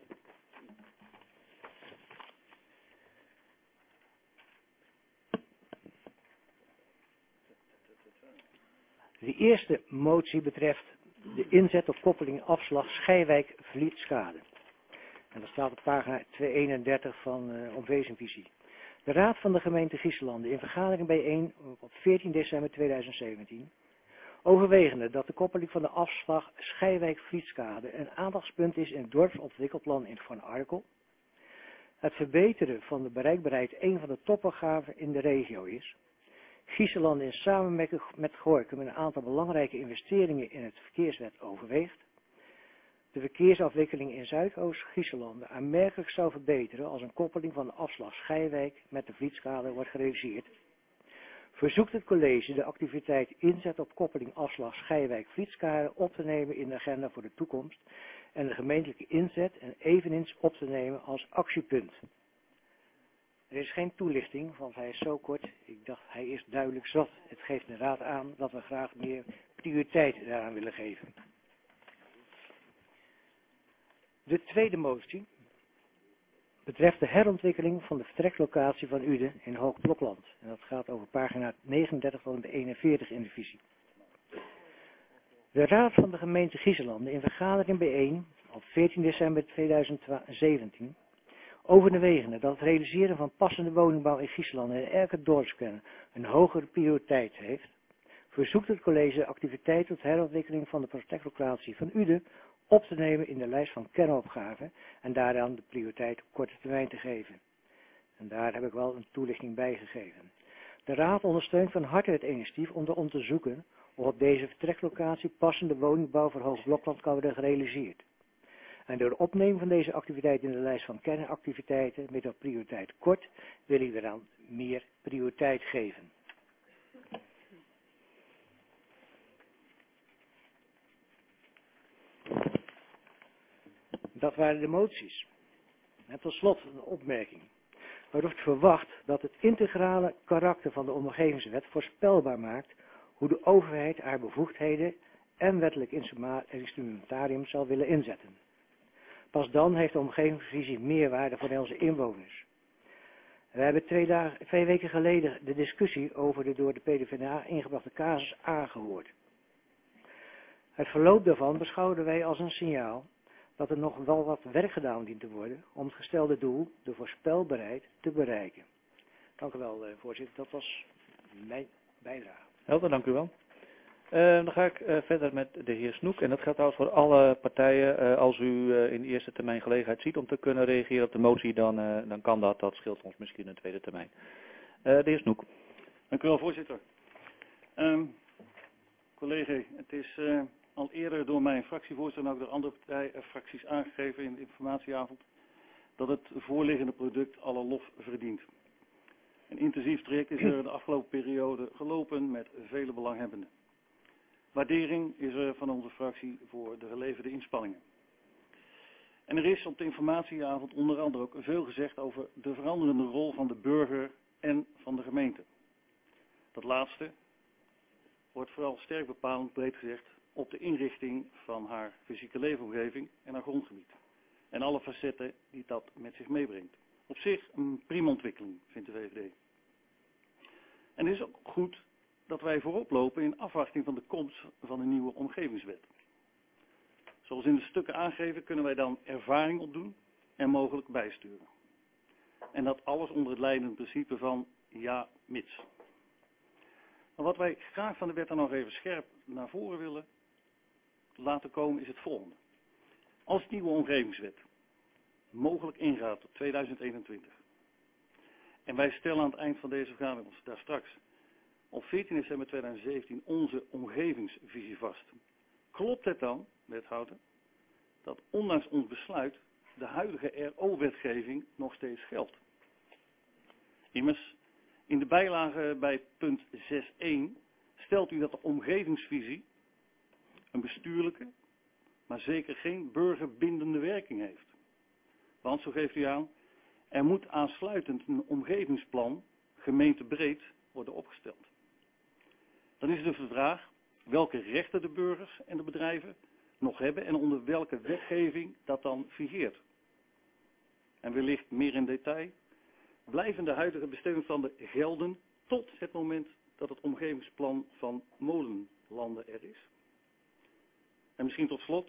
De eerste motie betreft de inzet op koppeling afslag Schijwijk-Vlietskade. En dat staat op pagina tweehonderdeenendertig van uh, omgevingsvisie. De Raad van de gemeente Gieselanden in vergadering bijeen op veertien december tweeduizend zeventien... overwegende dat de koppeling van de afslag Schijwijk-Vlietskade een aandachtspunt is in het dorpsontwikkelplan in Van Arkel. het verbeteren van de bereikbaarheid een van de topopgaven in de regio is. Giesland in samenwerking met Gorinchem een aantal belangrijke investeringen in het verkeersnet overweegt. De verkeersafwikkeling in Zuidoost-Giesland aanmerkelijk zou verbeteren als een koppeling van de afslag Schijwijk met de Vlietskade wordt gerealiseerd. Verzoekt het college de activiteit inzet op koppeling afslag Schijwijk-Vlietskade op te nemen in de agenda voor de toekomst en de gemeentelijke inzet en eveneens op te nemen als actiepunt. Er is geen toelichting, want hij is zo kort. Ik dacht, hij is duidelijk zat. Het geeft de raad aan dat we graag meer prioriteit daaraan willen geven. De tweede motie betreft de herontwikkeling van de vertreklocatie van Uden in Hoog-Blokland. En dat gaat over pagina negenendertig tot en met eenenveertig in de visie. De Raad van de gemeente Giesland in vergadering bijeen op veertien december tweeduizend zeventien overwegende dat het realiseren van passende woningbouw in Giesland en elke dorpskern een hogere prioriteit heeft, verzoekt het college de activiteit tot herontwikkeling van de vertreklocatie van Uden op te nemen in de lijst van kernopgaven en daaraan de prioriteit op korte termijn te geven. En daar heb ik wel een toelichting bij gegeven. De Raad ondersteunt van harte het initiatief om te onderzoeken of op deze vertreklocatie passende woningbouw voor Hoog-Blokland kan worden gerealiseerd. En door de opneming van deze activiteit in de lijst van kernactiviteiten met op prioriteit kort wil ik eraan meer prioriteit geven. Dat waren de moties. En tot slot een opmerking. Er wordt verwacht dat het integrale karakter van de omgevingswet voorspelbaar maakt hoe de overheid haar bevoegdheden en wettelijk instrumentarium zal willen inzetten. Pas dan heeft de omgevingsvisie meerwaarde voor onze inwoners. We hebben twee, dagen, twee weken geleden de discussie over de door de P D V N A ingebrachte casus aangehoord. Het verloop daarvan beschouwden wij als een signaal dat er nog wel wat werk gedaan dient te worden om het gestelde doel, de voorspelbaarheid, te bereiken. Dank u wel, voorzitter. Dat was mijn bijdrage. Helder, dank u wel. Uh, dan ga ik uh, verder met de heer Snoek. En dat gaat trouwens voor alle partijen. Uh, als u uh, in de eerste termijn gelegenheid ziet om te kunnen reageren op de motie, dan, uh, dan kan dat. Dat scheelt ons misschien een tweede termijn. Uh, de heer Snoek. Dank u wel, voorzitter. Um, collega, het is uh, al eerder door mijn fractievoorzitter en ook door andere partij, uh, fracties aangegeven in de informatieavond dat het voorliggende product alle lof verdient. Een intensief traject is er de afgelopen periode gelopen met vele belanghebbenden. Waardering is er van onze fractie voor de geleverde inspanningen. En er is op de informatieavond onder andere ook veel gezegd over de veranderende rol van de burger en van de gemeente. Dat laatste wordt vooral sterk bepalend, breed gezegd, op de inrichting van haar fysieke leefomgeving en haar grondgebied. En alle facetten die dat met zich meebrengt. Op zich een prima ontwikkeling, vindt de V V D. En het is ook goed dat wij voorop lopen in afwachting van de komst van een nieuwe omgevingswet. Zoals in de stukken aangegeven kunnen wij dan ervaring opdoen en mogelijk bijsturen. En dat alles onder het leidende principe van ja, mits. Maar wat wij graag van de wet dan nog even scherp naar voren willen laten komen is het volgende. Als de nieuwe omgevingswet mogelijk ingaat tot tweeduizend eenentwintig. En wij stellen aan het eind van deze vergadering ons daar straks op veertien december tweeduizend zeventien onze omgevingsvisie vast. Klopt het dan, wethouder, dat ondanks ons besluit de huidige R O-wetgeving nog steeds geldt? Immers, in de bijlage bij punt zes punt één stelt u dat de omgevingsvisie een bestuurlijke, maar zeker geen burgerbindende werking heeft. Want, zo geeft u aan, er moet aansluitend een omgevingsplan gemeentebreed worden opgesteld. Dan is dus de vraag welke rechten de burgers en de bedrijven nog hebben en onder welke wetgeving dat dan vigeert. En wellicht meer in detail, blijven de huidige bestemmingsplan gelden tot het moment dat het omgevingsplan van Molenlanden er is. En misschien tot slot,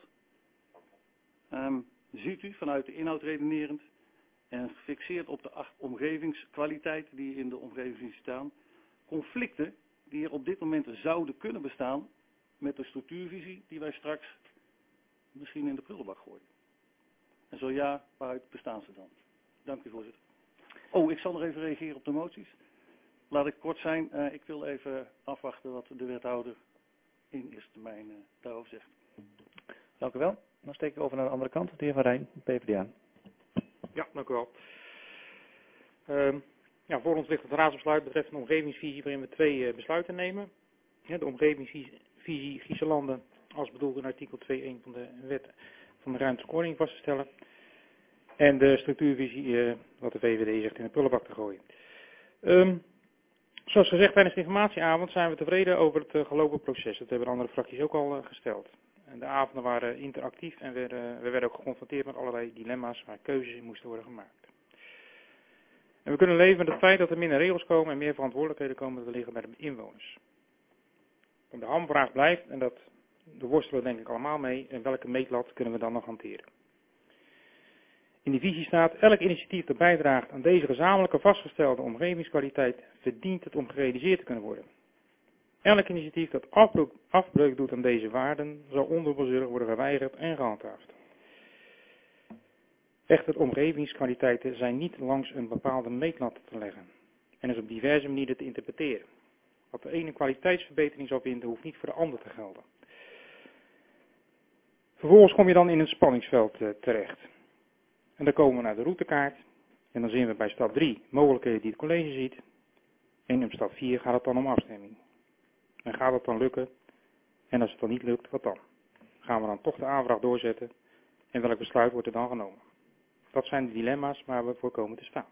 um, ziet u vanuit de inhoud redenerend en gefixeerd op de acht omgevingskwaliteiten die in de omgeving staan, conflicten die er op dit moment zouden kunnen bestaan met de structuurvisie die wij straks misschien in de prullenbak gooien. En zo ja, waaruit bestaan ze dan? Dank u, voorzitter. Oh, ik zal nog even reageren op de moties. Laat ik kort zijn. Uh, ik wil even afwachten wat de wethouder in eerste termijn uh, daarover zegt. Dank u wel. Dan steek ik over naar de andere kant. De heer Van Rijn, P v d A. Ja, dank u wel. Uh, ja, voor ons ligt het raadsbesluit betreffende de omgevingsvisie waarin we twee uh, besluiten nemen. Ja, de omgevingsvisie Griezenlanden als bedoeld in artikel twee punt één van de wet van de ruimtelijke ordening vast te stellen. En de structuurvisie uh, wat de V V D zegt in de prullenbak te gooien. Um, zoals gezegd tijdens de informatieavond zijn we tevreden over het uh, gelopen proces. Dat hebben de andere fracties ook al uh, gesteld. En de avonden waren interactief en we, uh, we werden ook geconfronteerd met allerlei dilemma's waar keuzes in moesten worden gemaakt. En we kunnen leven met het feit dat er minder regels komen en meer verantwoordelijkheden komen te liggen bij de inwoners. En de hamvraag blijft, en dat daar worstelen we denk ik allemaal mee, en welke meetlat kunnen we dan nog hanteren. In die visie staat, elk initiatief dat bijdraagt aan deze gezamenlijke vastgestelde omgevingskwaliteit verdient het om gerealiseerd te kunnen worden. Elk initiatief dat afbreuk, afbreuk doet aan deze waarden zal ondubbelzinnig worden geweigerd en gehandhaafd. Echter, omgevingskwaliteiten zijn niet langs een bepaalde meetlat te leggen en is op diverse manieren te interpreteren. Wat de ene kwaliteitsverbetering zal vinden, hoeft niet voor de ander te gelden. Vervolgens kom je dan in een spanningsveld uh, terecht. En dan komen we naar de routekaart. En dan zien we bij stap drie mogelijkheden die het college ziet. En in stap vier gaat het dan om afstemming. En gaat het dan lukken? En als het dan niet lukt, wat dan? Gaan we dan toch de aanvraag doorzetten? En welk besluit wordt er dan genomen? Dat zijn de dilemma's waar we voor komen te staan.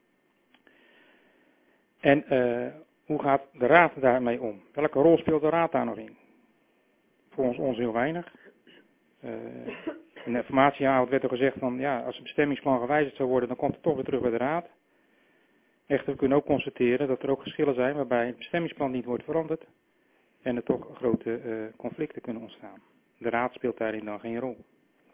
En uh, hoe gaat de raad daarmee om? Welke rol speelt de raad daar nog in? Volgens ons heel weinig. Uh, in de informatieavond werd er gezegd van ja, als het bestemmingsplan gewijzigd zou worden, dan komt het toch weer terug bij de raad. Echter, we kunnen ook constateren dat er ook geschillen zijn waarbij het bestemmingsplan niet wordt veranderd en er toch grote uh, conflicten kunnen ontstaan. De raad speelt daarin dan geen rol.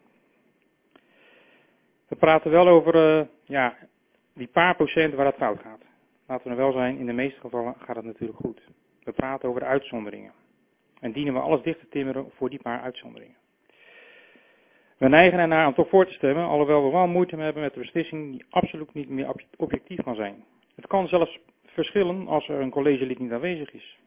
We praten wel over uh, ja, die paar procent waar het fout gaat. Laten we er wel zijn, in de meeste gevallen gaat het natuurlijk goed. We praten over de uitzonderingen. En dienen we alles dicht te timmeren voor die paar uitzonderingen. We neigen ernaar om toch voor te stemmen, alhoewel we wel moeite hebben met de beslissing die absoluut niet meer objectief kan zijn. Het kan zelfs verschillen als er een collegelid niet aanwezig is.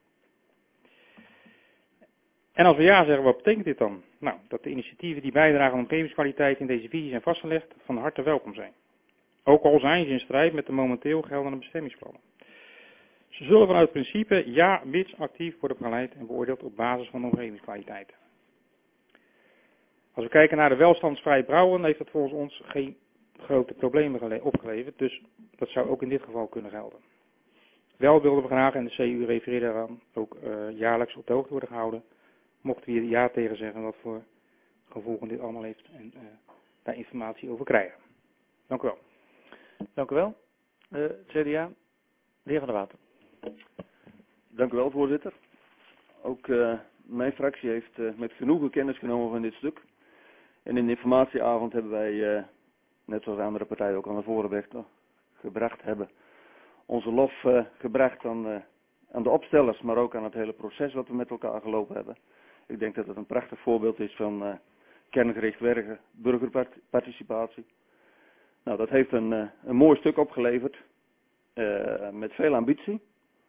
En als we ja zeggen, wat betekent dit dan? Nou, dat de initiatieven die bijdragen aan omgevingskwaliteit in deze visie zijn vastgelegd, van harte welkom zijn. Ook al zijn ze in strijd met de momenteel geldende bestemmingsplannen. Ze zullen vanuit principe ja, mits actief worden begeleid en beoordeeld op basis van de omgevingskwaliteit. Als we kijken naar de welstandsvrij brouwen, heeft dat volgens ons geen grote problemen opgeleverd, dus dat zou ook in dit geval kunnen gelden. Wel wilden we graag, en de C U refereerde eraan, ook uh, jaarlijks op de hoogte worden gehouden, mochten we hier ja tegen zeggen wat voor gevolgen dit allemaal heeft en uh, daar informatie over krijgen. Dank u wel. Dank u wel. Uh, C D A, de heer Van der Water. Dank u wel, voorzitter. Ook uh, mijn fractie heeft uh, met genoegen kennis genomen van dit stuk. En in de informatieavond hebben wij, uh, net zoals andere partijen ook al naar voren werd, uh, gebracht hebben, onze lof uh, gebracht aan, uh, aan de opstellers, maar ook aan het hele proces wat we met elkaar gelopen hebben. Ik denk dat het een prachtig voorbeeld is van uh, kerngericht werken, burgerparticipatie. Nou, dat heeft een, uh, een mooi stuk opgeleverd, uh, met veel ambitie.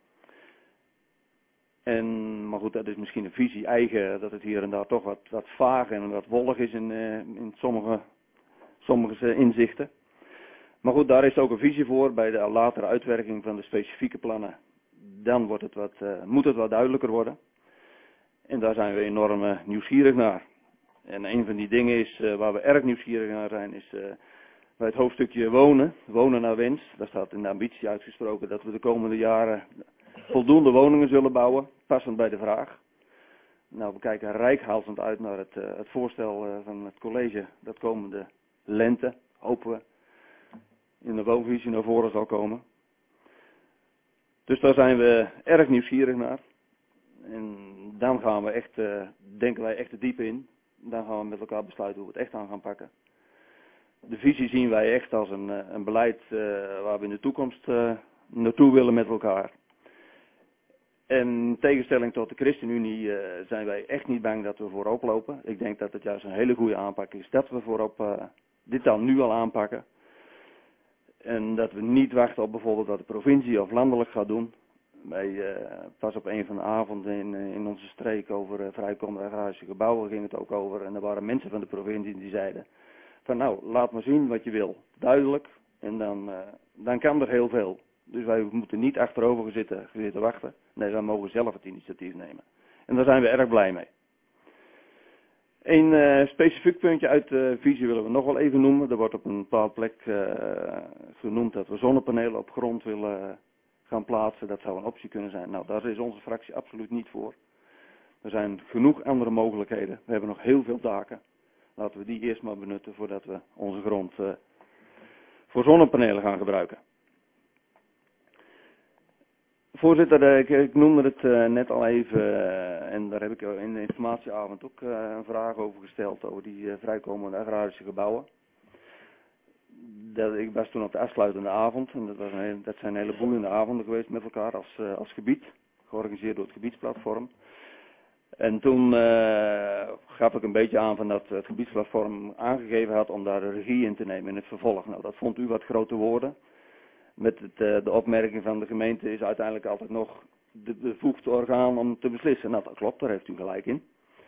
En, maar goed, dat is misschien een visie eigen, dat het hier en daar toch wat, wat vaag en wat wollig is in, uh, in sommige, sommige inzichten. Maar goed, daar is ook een visie voor bij de latere uitwerking van de specifieke plannen. Dan wordt het wat, uh, moet het wat duidelijker worden. En daar zijn we enorm uh, nieuwsgierig naar. En een van die dingen is, uh, waar we erg nieuwsgierig naar zijn, is uh, bij het hoofdstukje wonen. Wonen naar wens. Daar staat in de ambitie uitgesproken dat we de komende jaren voldoende woningen zullen bouwen, passend bij de vraag. Nou, we kijken reikhalzend uit naar het, uh, het voorstel uh, van het college dat komende lente, hopen we, in de woonvisie naar voren zal komen. Dus daar zijn we erg nieuwsgierig naar. En dan gaan we echt, uh, denken wij echt de diepe in. Dan gaan we met elkaar besluiten hoe we het echt aan gaan pakken. De visie zien wij echt als een, uh, een beleid uh, waar we in de toekomst uh, naartoe willen met elkaar. En in tegenstelling tot de ChristenUnie uh, zijn wij echt niet bang dat we voorop lopen. Ik denk dat het juist een hele goede aanpak is dat we voorop uh, dit dan nu al aanpakken. En dat we niet wachten op bijvoorbeeld wat de provincie of landelijk gaat doen. Wij, uh, pas op een van de avonden in, in onze streek over uh, vrijkomende agrarische gebouwen ging het ook over. En er waren mensen van de provincie die zeiden van nou, laat maar zien wat je wil. Duidelijk. En dan, uh, dan kan er heel veel. Dus wij moeten niet achterover zitten, zitten wachten. Nee, wij mogen zelf het initiatief nemen. En daar zijn we erg blij mee. Een uh, specifiek puntje uit de visie willen we nog wel even noemen. Er wordt op een bepaalde plek uh, genoemd dat we zonnepanelen op grond willen gaan plaatsen. Dat zou een optie kunnen zijn. Nou, daar is onze fractie absoluut niet voor. Er zijn genoeg andere mogelijkheden. We hebben nog heel veel daken. Laten we die eerst maar benutten voordat we onze grond uh, voor zonnepanelen gaan gebruiken. Voorzitter, ik, ik noemde het uh, net al even uh, en daar heb ik in de informatieavond ook uh, een vraag over gesteld over die uh, vrijkomende agrarische gebouwen. Dat, ik was toen op de afsluitende avond en dat, was een hele, dat zijn hele boeiende avonden geweest met elkaar als, uh, als gebied, georganiseerd door het gebiedsplatform. En toen uh, gaf ik een beetje aan van dat het gebiedsplatform aangegeven had om daar de regie in te nemen in het vervolg. Nou, dat vond u wat grote woorden. Met het, uh, de opmerking van de gemeente is uiteindelijk altijd nog de bevoegde orgaan om te beslissen. Nou, dat klopt, daar heeft u gelijk in.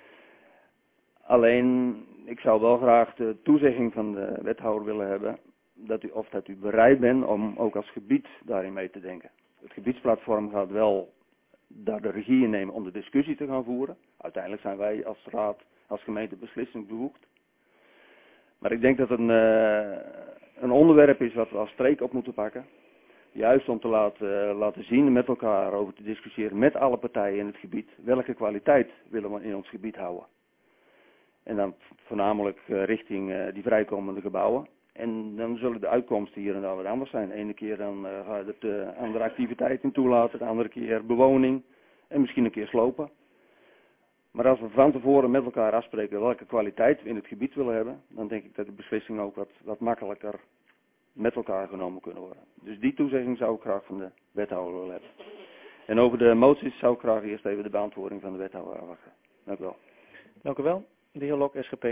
Alleen, ik zou wel graag de toezegging van de wethouder willen hebben, dat u, of dat u bereid bent om ook als gebied daarin mee te denken. Het gebiedsplatform gaat wel daar de regie in nemen om de discussie te gaan voeren. Uiteindelijk zijn wij als raad, als gemeente beslissingsbevoegd. Maar ik denk dat het een, uh, een onderwerp is wat we als streek op moeten pakken. Juist om te laten, uh, laten zien met elkaar over te discussiëren met alle partijen in het gebied. Welke kwaliteit willen we in ons gebied houden. En dan voornamelijk uh, richting uh, die vrijkomende gebouwen. En dan zullen de uitkomsten hier en daar wat anders zijn. De ene keer dan uh, gaat het uh, andere activiteiten toelaten, de andere keer bewoning en misschien een keer slopen. Maar als we van tevoren met elkaar afspreken welke kwaliteit we in het gebied willen hebben, dan denk ik dat de beslissingen ook wat, wat makkelijker met elkaar genomen kunnen worden. Dus die toezegging zou ik graag van de wethouder willen hebben. En over de moties zou ik graag eerst even de beantwoording van de wethouder afwachten. Dank u wel. Dank u wel. De heer Lok, S G P.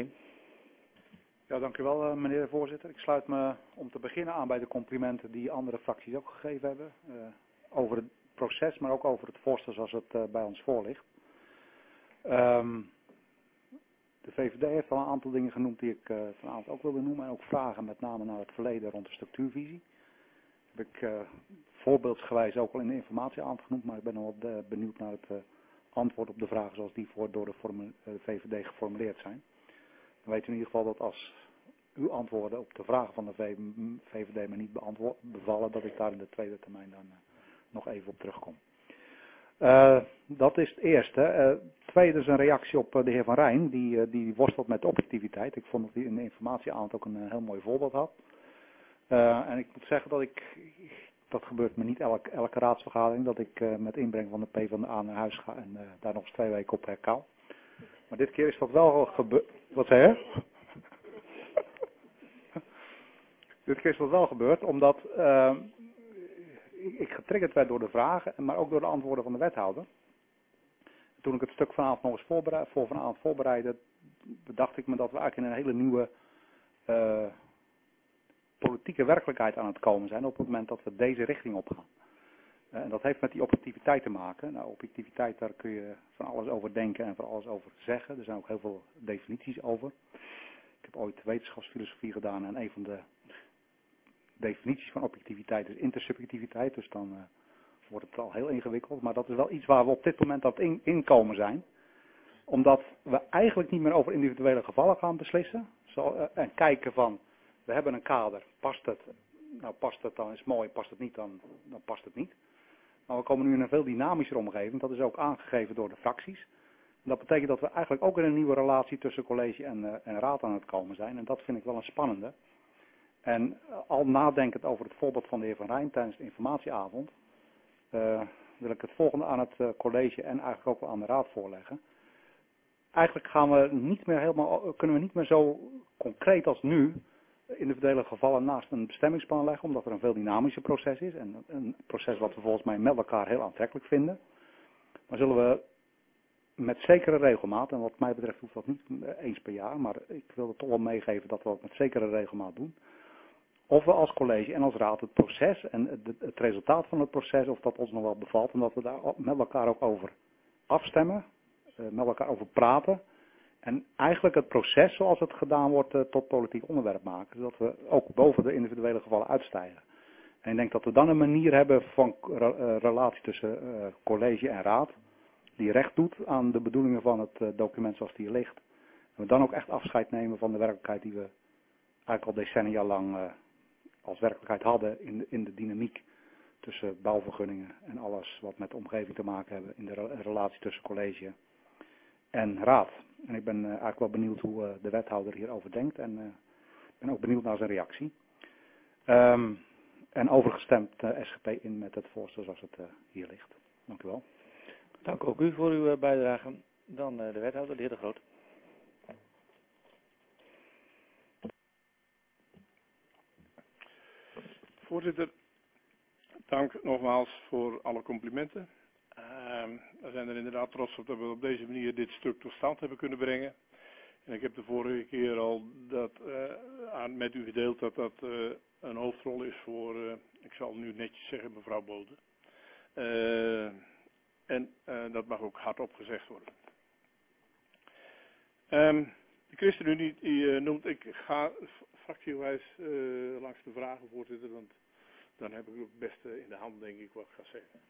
Ja, dank u wel, meneer de voorzitter. Ik sluit me om te beginnen aan bij de complimenten die andere fracties ook gegeven hebben. Uh, over het proces, maar ook over het voorstel zoals het uh, bij ons voor ligt. Um, de V V D heeft al een aantal dingen genoemd die ik uh, vanavond ook wilde noemen. En ook vragen met name naar het verleden rond de structuurvisie. Heb ik uh, voorbeeldsgewijs ook al in de informatie aangenoemd, maar ik ben nog wat uh, benieuwd naar het uh, antwoord op de vragen zoals die voor, door de, formu- de V V D geformuleerd zijn. Dan weet u in ieder geval dat als uw antwoorden op de vragen van de V V D me niet bevallen, dat ik daar in de tweede termijn dan uh, nog even op terugkom. Uh, dat is het eerste. Uh, tweede is een reactie op uh, de heer Van Rijn, die, uh, die worstelt met objectiviteit. Ik vond dat hij in de informatieavond ook een uh, heel mooi voorbeeld had. Uh, en ik moet zeggen dat ik, dat gebeurt me niet elke, elke raadsvergadering, dat ik uh, met inbreng van de PvdA naar huis ga en uh, daar nog eens twee weken op herkauw. Maar dit keer is dat wel gebeurd. Wat zei je? Dit keer is dat wel gebeurd, omdat uh, ik getriggerd werd door de vragen, maar ook door de antwoorden van de wethouder. Toen ik het stuk vanavond nog eens voorbereid, voor vanavond voorbereidde, bedacht ik me dat we eigenlijk in een hele nieuwe uh, politieke werkelijkheid aan het komen zijn op het moment dat we deze richting opgaan. Uh, en dat heeft met die objectiviteit te maken. Nou, objectiviteit, daar kun je van alles over denken en van alles over zeggen. Er zijn ook heel veel definities over. Ik heb ooit wetenschapsfilosofie gedaan en een van de definities van objectiviteit is intersubjectiviteit. Dus dan uh, wordt het al heel ingewikkeld. Maar dat is wel iets waar we op dit moment aan het in, inkomen zijn. Omdat we eigenlijk niet meer over individuele gevallen gaan beslissen. Zo, uh, en kijken van, we hebben een kader, past het? Nou, past het, dan is het mooi. Past het niet, dan, dan past het niet. Maar we komen nu in een veel dynamischer omgeving. Dat is ook aangegeven door de fracties. En dat betekent dat we eigenlijk ook in een nieuwe relatie tussen college en, uh, en raad aan het komen zijn. En dat vind ik wel een spannende. En uh, al nadenkend over het voorbeeld van de heer Van Rijn tijdens de informatieavond, uh, wil ik het volgende aan het uh, college en eigenlijk ook wel aan de raad voorleggen. Eigenlijk gaan we niet meer helemaal, kunnen we niet meer zo concreet als nu individuele gevallen naast een bestemmingsplan leggen, omdat er een veel dynamischer proces is. En een proces wat we volgens mij met elkaar heel aantrekkelijk vinden. Maar zullen we met zekere regelmaat, en wat mij betreft hoeft dat niet eens per jaar, maar ik wil het toch wel meegeven dat we het met zekere regelmaat doen, of we als college en als raad het proces en het, het resultaat van het proces, of dat ons nog wel bevalt, en dat we daar met elkaar ook over afstemmen, uh, met elkaar over praten. En eigenlijk het proces zoals het gedaan wordt uh, tot politiek onderwerp maken. Zodat we ook boven de individuele gevallen uitstijgen. En ik denk dat we dan een manier hebben van uh, relatie tussen uh, college en raad. Die recht doet aan de bedoelingen van het uh, document zoals die hier ligt. En we dan ook echt afscheid nemen van de werkelijkheid die we eigenlijk al decennia lang uh, als werkelijkheid hadden in de, in de dynamiek tussen bouwvergunningen en alles wat met de omgeving te maken hebben in de re relatie tussen college en raad. En ik ben uh, eigenlijk wel benieuwd hoe uh, de wethouder hierover denkt en ik uh, ben ook benieuwd naar zijn reactie. Um, en overigens stemt uh, S G P in met het voorstel zoals het uh, hier ligt. Dank u wel. Dank ook u voor uw uh, bijdrage. Dan uh, de wethouder, de heer De Groot. Voorzitter, dank nogmaals voor alle complimenten. Uh, we zijn er inderdaad trots op dat we op deze manier dit stuk tot stand hebben kunnen brengen. En ik heb de vorige keer al dat, uh, aan, met u gedeeld dat dat uh, een hoofdrol is voor, uh, ik zal nu netjes zeggen, mevrouw Bode. Uh, en uh, dat mag ook hardop gezegd worden. Um, de ChristenUnie die, uh, noemt, ik ga fractiewijs uh, langs de vragen, voorzitter, want dan heb ik ook het beste in de hand, denk ik, wat ik ga zeggen.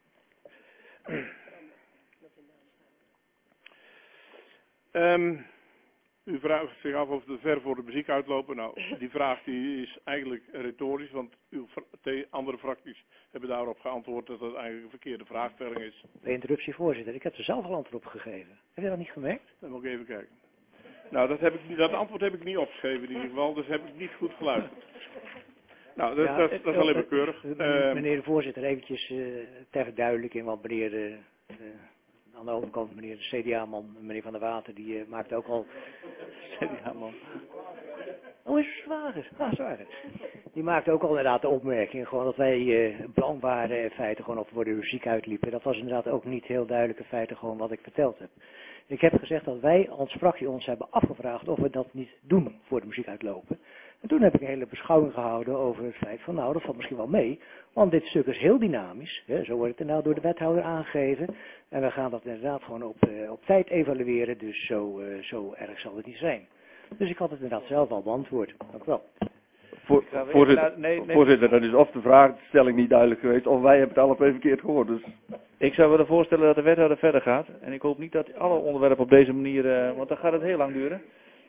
Um, u vraagt zich af of we ver voor de muziek uitlopen. Nou, die vraag die is eigenlijk retorisch, want uw andere fracties hebben daarop geantwoord dat dat eigenlijk een verkeerde vraagstelling is. Bij interruptie, voorzitter. Ik heb er zelf al antwoord op gegeven. Heb je dat niet gemerkt? Dan moet ik even kijken. Nou, dat, heb ik, dat antwoord heb ik niet opgeschreven in ieder geval, dus heb ik niet goed geluisterd. Nou, dat, ja, dat, dat, dat is alleen maar keurig. Uh, meneer, meneer de voorzitter, eventjes uh, ter verduidelijking, want meneer, uh, uh, aan de overkant meneer de C D A-man, meneer Van der Water, die uh, maakte ook al... C D A-man. Oh, is het zwager? Ah, zwager. Die maakte ook al inderdaad de opmerking, gewoon dat wij uh, bang waren in feite, gewoon of we voor de muziek uitliepen. Dat was inderdaad ook niet heel duidelijk in feite gewoon wat ik verteld heb. Ik heb gezegd dat wij als fractie ons hebben afgevraagd of we dat niet doen voor de muziek uitlopen. En toen heb ik een hele beschouwing gehouden over het feit van nou, dat valt misschien wel mee. Want dit stuk is heel dynamisch. Hè, zo wordt het inderdaad door de wethouder aangegeven. En we gaan dat inderdaad gewoon op, uh, op tijd evalueren. Dus zo, uh, zo erg zal het niet zijn. Dus ik had het inderdaad zelf al beantwoord. Dank u wel. Voor, voorzitter, nee, nee. voorzitter, dat is of de vraagstelling niet duidelijk geweest, of wij hebben het allebei verkeerd gehoord. Dus. Ik zou willen voorstellen dat de wethouder verder gaat. En ik hoop niet dat alle onderwerpen op deze manier, uh, want dan gaat het heel lang duren.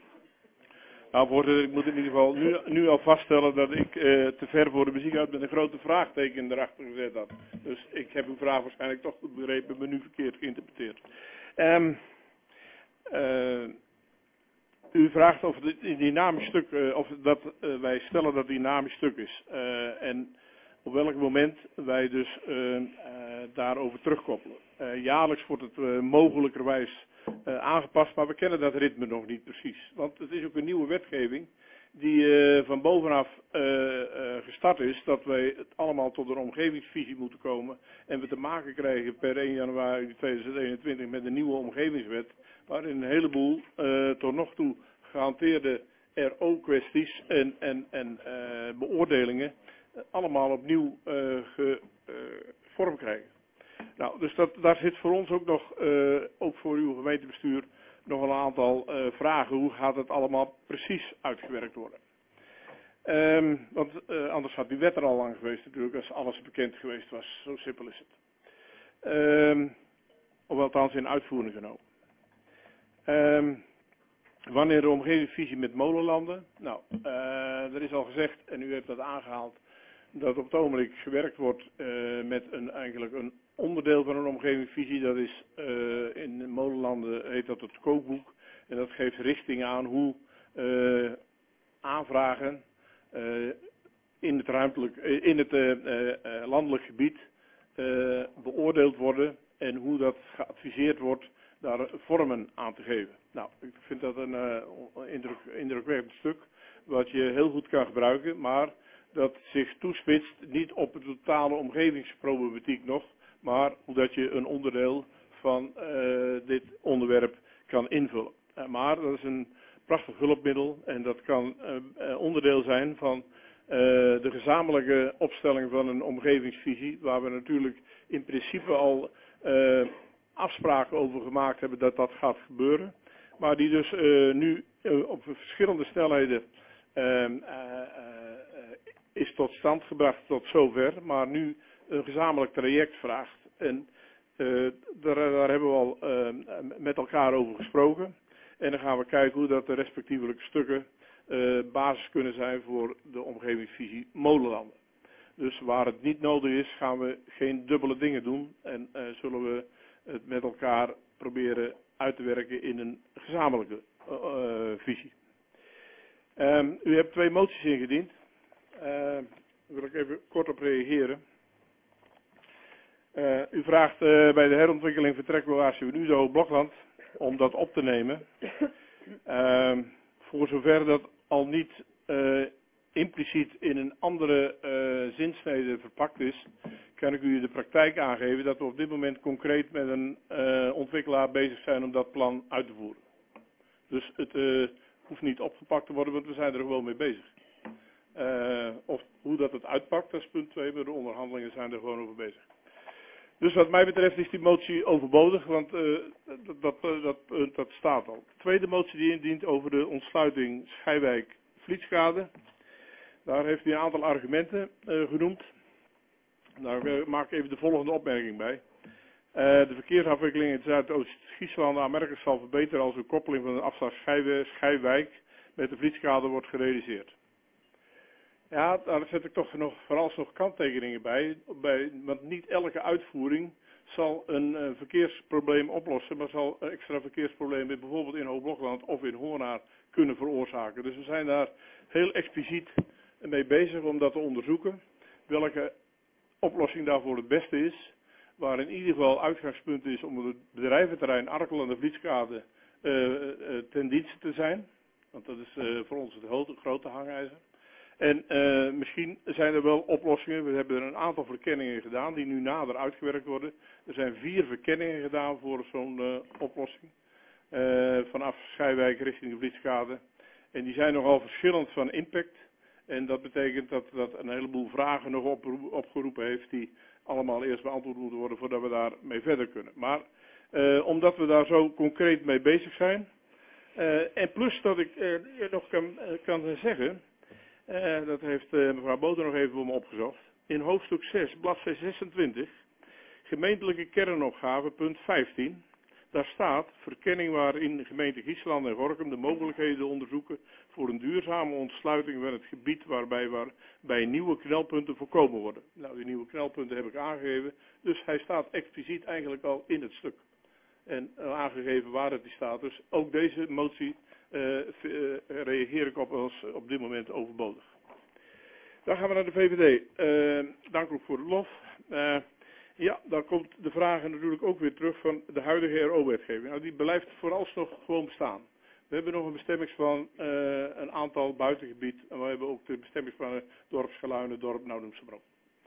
Nou, voorzitter, ik moet in ieder geval nu, nu al vaststellen dat ik uh, te ver voor de muziek uit met een grote vraagteken erachter gezet had. Dus ik heb uw vraag waarschijnlijk toch goed begrepen, maar nu verkeerd geïnterpreteerd. Um, uh, u vraagt of het een dynamisch stuk, uh, of dat uh, wij stellen dat het een dynamisch stuk is. Uh, en op welk moment wij dus uh, uh, daarover terugkoppelen. Uh, jaarlijks wordt het uh, mogelijkerwijs uh, aangepast, maar we kennen dat ritme nog niet precies. Want het is ook een nieuwe wetgeving die uh, van bovenaf uh, uh, gestart is, dat wij het allemaal tot een omgevingsvisie moeten komen. En we te maken krijgen per één januari tweeduizend eenentwintig met een nieuwe omgevingswet, waarin een heleboel uh, tot nog toe gehanteerde R O-kwesties en, en, en uh, beoordelingen uh, allemaal opnieuw uh, ge, uh, vorm krijgen. Nou, dus dat, daar zit voor ons ook nog, uh, ook voor uw gemeentebestuur, nog een aantal uh, vragen. Hoe gaat het allemaal precies uitgewerkt worden? Um, want uh, anders had die wet er al lang geweest natuurlijk, als alles bekend geweest was. Zo simpel is het. Um, of althans in uitvoering genomen. Um, wanneer de omgevingsvisie met molenlanden? Nou, uh, er is al gezegd, en u heeft dat aangehaald, dat op het ogenblik gewerkt wordt uh, met een, eigenlijk een onderdeel van een omgevingsvisie. Dat is uh, in molenlanden heet dat het kookboek. En dat geeft richting aan hoe uh, aanvragen uh, in het, ruimtelijk, uh, in het uh, uh, landelijk gebied uh, beoordeeld worden. En hoe dat geadviseerd wordt daar vormen aan te geven. Nou, ik vind dat een uh, indruk, indrukwekkend stuk. Wat je heel goed kan gebruiken. Maar dat zich toespitst niet op de totale omgevingsproblematiek nog. Maar hoe dat je een onderdeel van uh, dit onderwerp kan invullen. Uh, maar dat is een prachtig hulpmiddel en dat kan uh, uh, onderdeel zijn van de gezamenlijke opstelling van een omgevingsvisie, waar we natuurlijk in principe al uh, afspraken over gemaakt hebben dat dat gaat gebeuren. Maar die dus uh, nu uh, op verschillende snelheden uh, uh, uh, is tot stand gebracht tot zover, maar nu een gezamenlijk traject vraagt. En uh, daar, daar hebben we al uh, met elkaar over gesproken. En dan gaan we kijken hoe dat de respectievelijke stukken uh, basis kunnen zijn voor de omgevingsvisie Molenlanden. Dus waar het niet nodig is, gaan we geen dubbele dingen doen en uh, zullen we het met elkaar proberen uit te werken in een gezamenlijke uh, visie. Um, u hebt twee moties ingediend. Uh, daar wil ik even kort op reageren. Uh, u vraagt uh, bij de herontwikkeling vertreklocatie van Udo Blokland om dat op te nemen. Uh, voor zover dat al niet uh, impliciet in een andere uh, zinsnede verpakt is, kan ik u de praktijk aangeven dat we op dit moment concreet met een uh, ontwikkelaar bezig zijn om dat plan uit te voeren. Dus het uh, hoeft niet opgepakt te worden, want we zijn er gewoon mee bezig. Uh, of hoe dat het uitpakt, dat is punt twee, maar de onderhandelingen zijn er gewoon over bezig. Dus wat mij betreft is die motie overbodig, want uh, dat, dat, dat, dat, dat staat al. De tweede motie die indient over de ontsluiting Schijwijk-Vlietskade. Daar heeft hij een aantal argumenten uh, genoemd. Daar uh, maak ik even de volgende opmerking bij. Uh, de verkeersafwikkeling in het Zuidoost-Giesland aanmerkelijk zal verbeteren als de koppeling van de afslag Schijwijk met de Vlietskade wordt gerealiseerd. Ja, daar zet ik toch nog, vooralsnog kanttekeningen bij, bij, want niet elke uitvoering zal een uh, verkeersprobleem oplossen, maar zal extra verkeersproblemen bijvoorbeeld in Hoogblokland of in Hoornaar kunnen veroorzaken. Dus we zijn daar heel expliciet mee bezig om dat te onderzoeken, welke oplossing daarvoor het beste is, waar in ieder geval uitgangspunt is om het bedrijventerrein Arkel en de Vlietskade uh, uh, ten dienste te zijn, want dat is uh, voor ons het grote, grote hangijzer. En uh, misschien zijn er wel oplossingen. We hebben er een aantal verkenningen gedaan die nu nader uitgewerkt worden. Er zijn vier verkenningen gedaan voor zo'n uh, oplossing. Uh, vanaf Schijwijk richting de Vlietskade. En die zijn nogal verschillend van impact. En dat betekent dat dat een heleboel vragen nog op, opgeroepen heeft die allemaal eerst beantwoord moeten worden voordat we daar mee verder kunnen. Maar uh, omdat we daar zo concreet mee bezig zijn. Uh, en plus dat ik uh, nog kan, uh, kan zeggen... Uh, dat heeft uh, mevrouw Boter nog even voor me opgezocht. In hoofdstuk zes, bladzijde zesentwintig, gemeentelijke kernopgave, punt vijftien. Daar staat verkenning waarin de gemeente Giesland en Gorinchem de mogelijkheden onderzoeken voor een duurzame ontsluiting van het gebied waarbij waarbij nieuwe knelpunten voorkomen worden. Nou, die nieuwe knelpunten heb ik aangegeven, dus hij staat expliciet eigenlijk al in het stuk. En uh, aangegeven waar het die staat. Dus ook deze motie uh, uh, reageer ik op als op dit moment overbodig. Dan gaan we naar de V V D. Uh, dank ook voor het lof. Uh, ja, dan komt de vraag natuurlijk ook weer terug van de huidige R O-wetgeving. Nou, die blijft vooralsnog gewoon bestaan. We hebben nog een bestemmingsplan, uh, een aantal buitengebied. En we hebben ook de bestemmingsplannen dorpsgeluiden, dorp, nou noem ze maar op.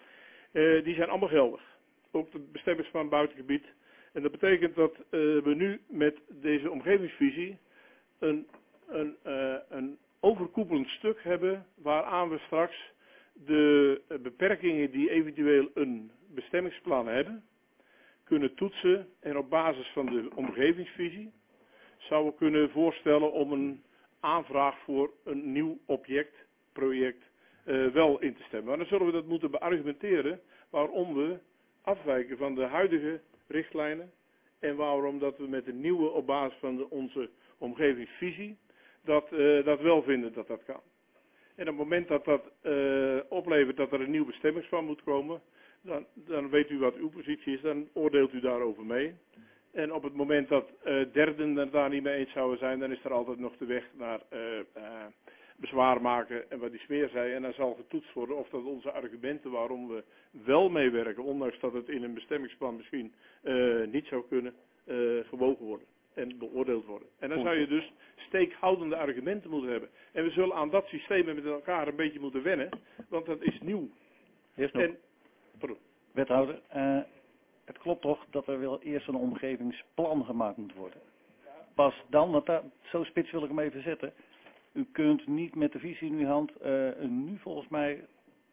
Uh, die zijn allemaal geldig. Ook de bestemmingsplan buitengebied. En dat betekent dat uh, we nu met deze omgevingsvisie een, een, uh, een overkoepelend stuk hebben waaraan we straks de uh, beperkingen die eventueel een bestemmingsplan hebben, kunnen toetsen en op basis van de omgevingsvisie zouden we kunnen voorstellen om een aanvraag voor een nieuw object, project, uh, wel in te stemmen. Maar dan zullen we dat moeten beargumenteren waarom we afwijken van de huidige richtlijnen en waarom dat we met een nieuwe op basis van de, onze omgevingsvisie dat, uh, dat wel vinden dat dat kan. En op het moment dat dat uh, oplevert dat er een nieuw bestemmingsplan moet komen, dan, dan weet u wat uw positie is, dan oordeelt u daarover mee. En op het moment dat uh, derden het daar niet mee eens zouden zijn, dan is er altijd nog de weg naar uh, uh, bezwaar maken en wat die smeer zei. En dan zal getoetst worden of dat onze argumenten waarom we wel meewerken, ondanks dat het in een bestemmingsplan misschien uh, niet zou kunnen, uh, gewogen worden en beoordeeld worden. En dan zou je dus steekhoudende argumenten moeten hebben. En we zullen aan dat systeem met elkaar een beetje moeten wennen, want dat is nieuw. Eerst nog. En, pardon. Wethouder, uh, het klopt toch dat er wel eerst een omgevingsplan gemaakt moet worden? Pas dan, want daar, zo spits wil ik hem even zetten. U kunt niet met de visie in uw hand uh, nu volgens mij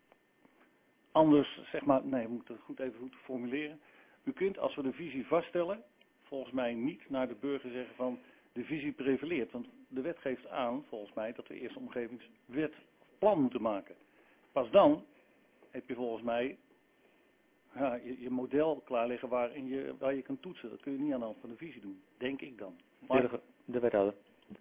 anders, zeg maar, nee, ik moet het goed even goed formuleren. U kunt, als we de visie vaststellen, volgens mij niet naar de burger zeggen van de visie prevaleert. Want de wet geeft aan, volgens mij, dat we eerst een omgevingswet plan moeten maken. Pas dan heb je volgens mij ja, je, je model klaar liggen waarin je, waar je kan toetsen. Dat kun je niet aan de hand van de visie doen, denk ik dan. Maar... De, de wethouder.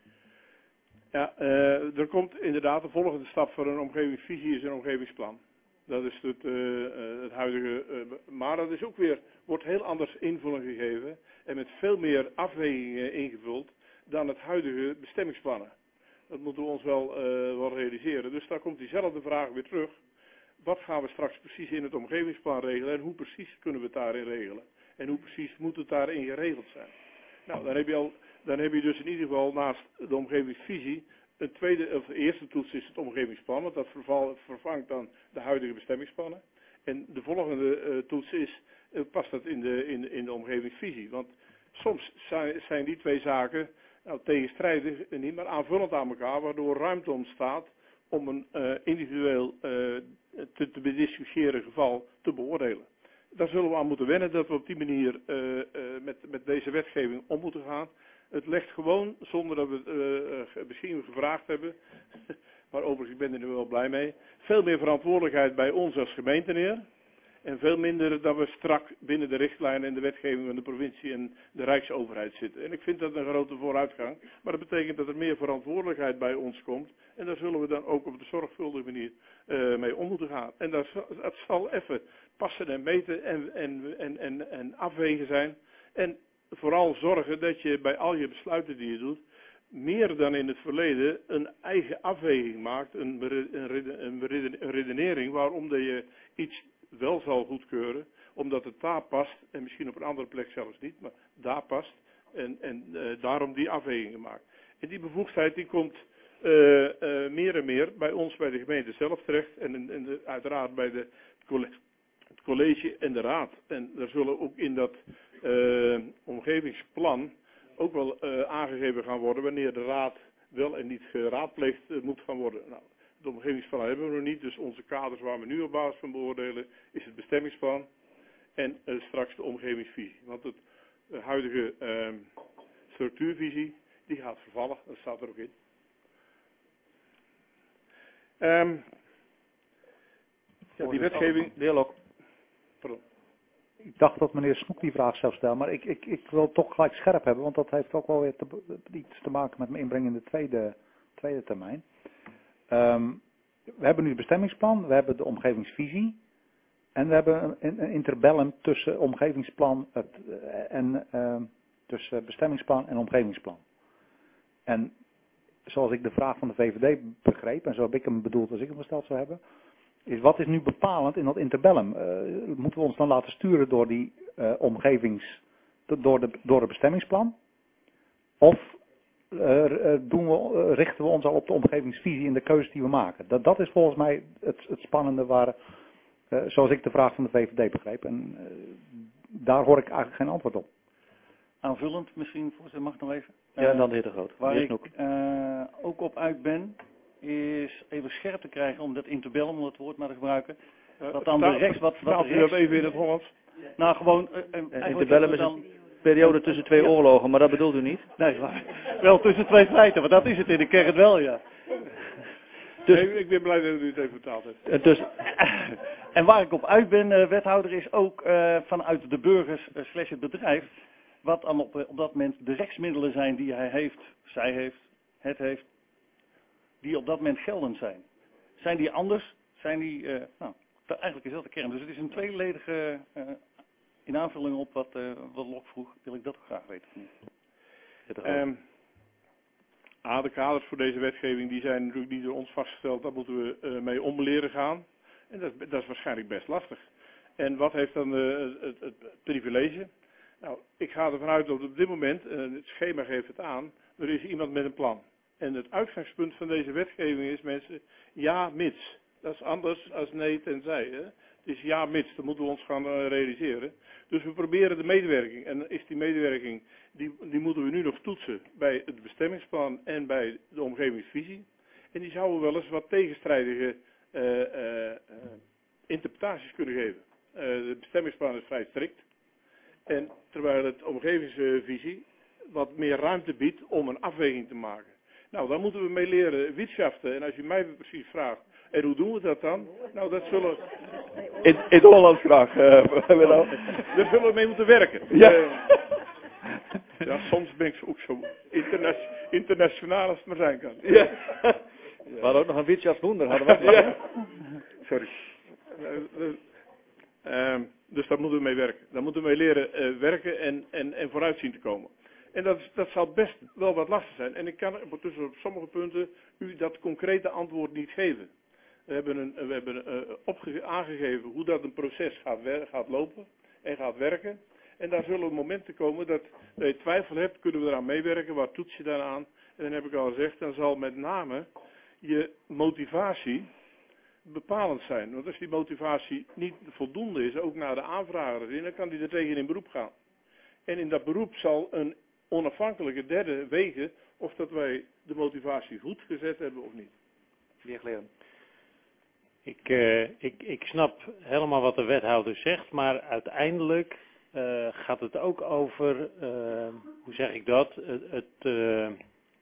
Ja, uh, er komt inderdaad de volgende stap voor een omgevingsvisie is een omgevingsplan. Dat is het, uh, uh, het huidige, uh, maar dat is ook weer, wordt heel anders invulling gegeven en met veel meer afwegingen ingevuld dan het huidige bestemmingsplannen. Dat moeten we ons wel, uh, wel realiseren. Dus daar komt diezelfde vraag weer terug. Wat gaan we straks precies in het omgevingsplan regelen en hoe precies kunnen we het daarin regelen? En hoe precies moet het daarin geregeld zijn? Nou, dan heb je, al, dan heb je dus in ieder geval naast de omgevingsvisie een tweede, of de eerste toets is het omgevingsplan, want dat vervangt dan de huidige bestemmingsplannen. En de volgende uh, toets is, uh, past dat in de, in, in de omgevingsvisie? Want soms zijn, zijn die twee zaken nou, tegenstrijdig en niet, maar aanvullend aan elkaar, waardoor ruimte ontstaat om een uh, individueel uh, te, te bediscussiëren geval te beoordelen. Daar zullen we aan moeten wennen dat we op die manier uh, uh, met, met deze wetgeving om moeten gaan. Het legt gewoon, zonder dat we het uh, uh, misschien gevraagd hebben, maar overigens ik ben er nu wel blij mee, veel meer verantwoordelijkheid bij ons als gemeente neer. En veel minder dat we strak binnen de richtlijnen en de wetgeving van de provincie en de Rijksoverheid zitten. En ik vind dat een grote vooruitgang. Maar dat betekent dat er meer verantwoordelijkheid bij ons komt. En daar zullen we dan ook op de zorgvuldige manier uh, mee om moeten gaan. En dat, dat zal even passen en meten en, en, en, en, en afwegen zijn. En vooral zorgen dat je bij al je besluiten die je doet, meer dan in het verleden een eigen afweging maakt. Een, een, een redenering waarom dat je iets wel zal goedkeuren, omdat het daar past en misschien op een andere plek zelfs niet, maar daar past en, en uh, daarom die afwegingen maakt. En die bevoegdheid die komt uh, uh, meer en meer bij ons, bij de gemeente zelf terecht en, en, en de, uiteraard bij de, het college en de raad. En daar zullen ook in dat uh, omgevingsplan ook wel uh, aangegeven gaan worden wanneer de raad wel en niet geraadpleegd uh, moet gaan worden. Nou, het omgevingsplan hebben we nog niet, dus onze kaders waar we nu op basis van beoordelen is het bestemmingsplan en uh, straks de omgevingsvisie. Want het uh, huidige uh, structuurvisie, die gaat vervallen, dat staat er ook in. Um, ja, die wetgeving... Dialoog. Pardon. Ik dacht dat meneer Snoek die vraag zou stellen, maar ik, ik, ik wil het toch gelijk scherp hebben, want dat heeft ook wel weer te, iets te maken met mijn inbreng in de tweede, tweede termijn. Um, we hebben nu het bestemmingsplan, we hebben de omgevingsvisie en we hebben een, een interbellum tussen omgevingsplan het, en uh, tussen bestemmingsplan en omgevingsplan. En zoals ik de vraag van de V V D begreep, en zo heb ik hem bedoeld als ik hem gesteld zou hebben, is wat is nu bepalend in dat interbellum? Uh, moeten we ons dan laten sturen door die uh, omgevings, door, de, door het bestemmingsplan? Of uh, doen we, uh, richten we ons al op de omgevingsvisie in de keuzes die we maken? Dat, dat is volgens mij het, het spannende waar, uh, zoals ik de vraag van de V V D begreep. En uh, daar hoor ik eigenlijk geen antwoord op. Aanvullend misschien, voorzitter, mag ik nog even? Ja, en dan de heer De Groot. Waar ik uh, ook op uit ben, is even scherp te krijgen om dat interbellum, om dat woord maar te gebruiken. Uh, dat dan de rechts, wat, wat de rechts, even in het Hollands? Nou, gewoon... Uh, uh, interbellum is een periode tussen twee ja. oorlogen, maar dat bedoelt u niet? Nee, maar wel tussen twee feiten, want dat is het in de kern wel, ja. Dus, nee, ik ben blij dat u het even vertaald heeft. En, dus, en waar ik op uit ben, uh, wethouder, is ook uh, vanuit de burgers uh, slash het bedrijf, wat dan op, op dat moment de rechtsmiddelen zijn die hij heeft, zij heeft, het heeft, die op dat moment geldend zijn. Zijn die anders? Zijn die, uh, nou, eigenlijk is dat de kern. Dus het is een tweeledige, uh, in aanvulling op wat, uh, wat Lok vroeg, wil ik dat ook graag weten. Um, A, de kaders voor deze wetgeving, die zijn natuurlijk niet door ons vastgesteld, daar moeten we uh, mee om leren gaan. En dat, dat is waarschijnlijk best lastig. En wat heeft dan uh, het, het, het privilege? Nou, ik ga ervan uit dat op dit moment, en het schema geeft het aan, er is iemand met een plan. En het uitgangspunt van deze wetgeving is, mensen, ja, mits. Dat is anders als nee, tenzij. Hè? Het Het is ja mits, dat moeten we ons gaan uh, realiseren. Dus we proberen de medewerking. En is die medewerking, die, die moeten we nu nog toetsen bij het bestemmingsplan en bij de omgevingsvisie. En die zouden wel eens wat tegenstrijdige uh, uh, uh, interpretaties kunnen geven. Uh, de bestemmingsplan is vrij strikt. En terwijl het omgevingsvisie wat meer ruimte biedt om een afweging te maken. Nou, daar moeten we mee leren wirtschaften. En als je mij precies vraagt, en hoe doen we dat dan? Nou, dat zullen... In, in het Hollands graag. Uh, Daar zullen we mee moeten werken. Ja. Uh, ja, soms ben ik ook zo interna internationaal als het maar zijn kan. Ja. Ja. We hadden ook nog een wirtschaftswunder, hadden we ook nog. Ja. Sorry. Uh, uh, uh, dus daar moeten we mee werken. Daar moeten we mee leren uh, werken en, en, en vooruit zien te komen. En dat, is, dat zal best wel wat lastig zijn. En ik kan tussen op sommige punten u dat concrete antwoord niet geven. We hebben, een, we hebben uh, opge aangegeven hoe dat een proces gaat, gaat lopen en gaat werken. En daar zullen momenten komen dat je twijfel hebt, kunnen we eraan meewerken, waar toets je dan aan? En dan heb ik al gezegd, dan zal met name je motivatie bepalend zijn. Want als die motivatie niet voldoende is, ook naar de aanvrager, dan kan die er tegen in beroep gaan. En in dat beroep zal een onafhankelijke derde wegen of dat wij de motivatie goed gezet hebben of niet. Meneer Gleren. Ik, uh, ik, ik snap helemaal wat de wethouder zegt, maar uiteindelijk uh, gaat het ook over, uh, hoe zeg ik dat, het, het, uh, uh,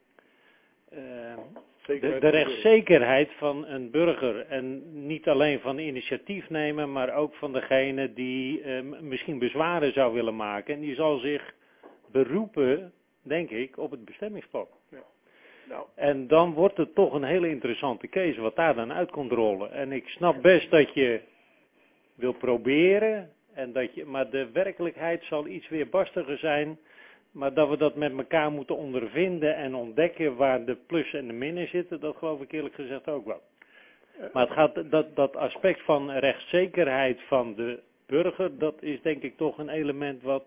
de, de rechtszekerheid van een burger. En niet alleen van de initiatiefnemer, maar ook van degene die uh, misschien bezwaren zou willen maken. En die zal zich beroepen, denk ik, op het bestemmingsplan. Ja. Nou. En dan wordt het toch een hele interessante case wat daar dan uit komt rollen. En ik snap best dat je wil proberen, en dat je, maar de werkelijkheid zal iets weerbarstiger zijn. Maar dat we dat met elkaar moeten ondervinden en ontdekken waar de plus en de minnen zitten, dat geloof ik eerlijk gezegd ook wel. Maar het gaat, dat, dat aspect van rechtszekerheid van de burger, dat is denk ik toch een element wat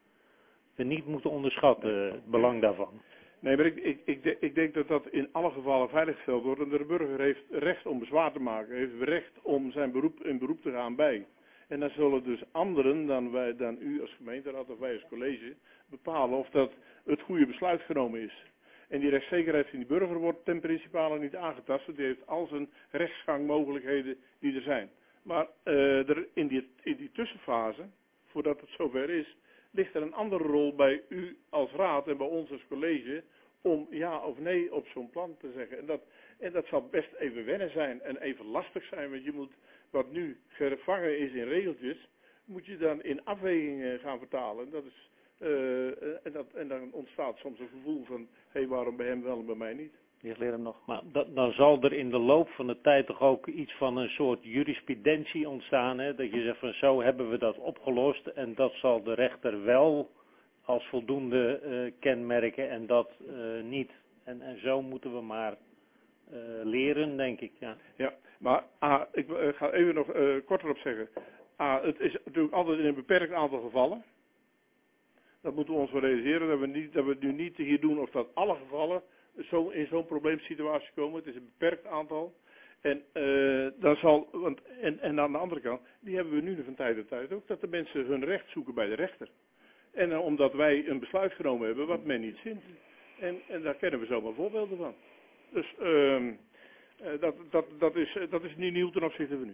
we niet moeten onderschatten, het belang daarvan. Nee, maar ik, ik, ik, ik denk dat dat in alle gevallen veiliggesteld wordt. En de burger heeft recht om bezwaar te maken. Heeft recht om zijn beroep in beroep te gaan bij. En dan zullen dus anderen dan, wij, dan u als gemeenteraad of wij als college bepalen of dat het goede besluit genomen is. En die rechtszekerheid van die burger wordt ten principale niet aangetast. Die heeft al zijn rechtsgangmogelijkheden die er zijn. Maar uh, er in, die, in die tussenfase, voordat het zover is, ligt er een andere rol bij u als raad en bij ons als college om ja of nee op zo'n plan te zeggen. En dat, en dat zal best even wennen zijn en even lastig zijn, want je moet wat nu gevangen is in regeltjes, moet je dan in afwegingen gaan vertalen. En, dat is, uh, en, dat, en dan ontstaat soms een gevoel van, hé, hey, waarom bij hem wel en bij mij niet? Die leren hem nog. Maar dat, dan zal er in de loop van de tijd toch ook iets van een soort jurisprudentie ontstaan. Hè? Dat je zegt van zo hebben we dat opgelost en dat zal de rechter wel als voldoende uh, kenmerken en dat uh, niet. En, en zo moeten we maar uh, leren, denk ik. Ja, ja maar A, ik uh, ga even nog uh, korter op zeggen. A, het is natuurlijk altijd in een beperkt aantal gevallen. Dat moeten we ons wel realiseren. Dat we, niet, dat we nu niet hier doen of dat alle gevallen zo in zo'n probleemsituatie komen. Het is een beperkt aantal. En, uh, dan zal, want, en, en aan de andere kant, die hebben we nu van tijd tot tijd ook, dat de mensen hun recht zoeken bij de rechter. En uh, omdat wij een besluit genomen hebben wat men niet vindt. En, en daar kennen we zomaar voorbeelden van. Dus uh, uh, dat, dat, dat, is, dat is niet nieuw ten opzichte van nu.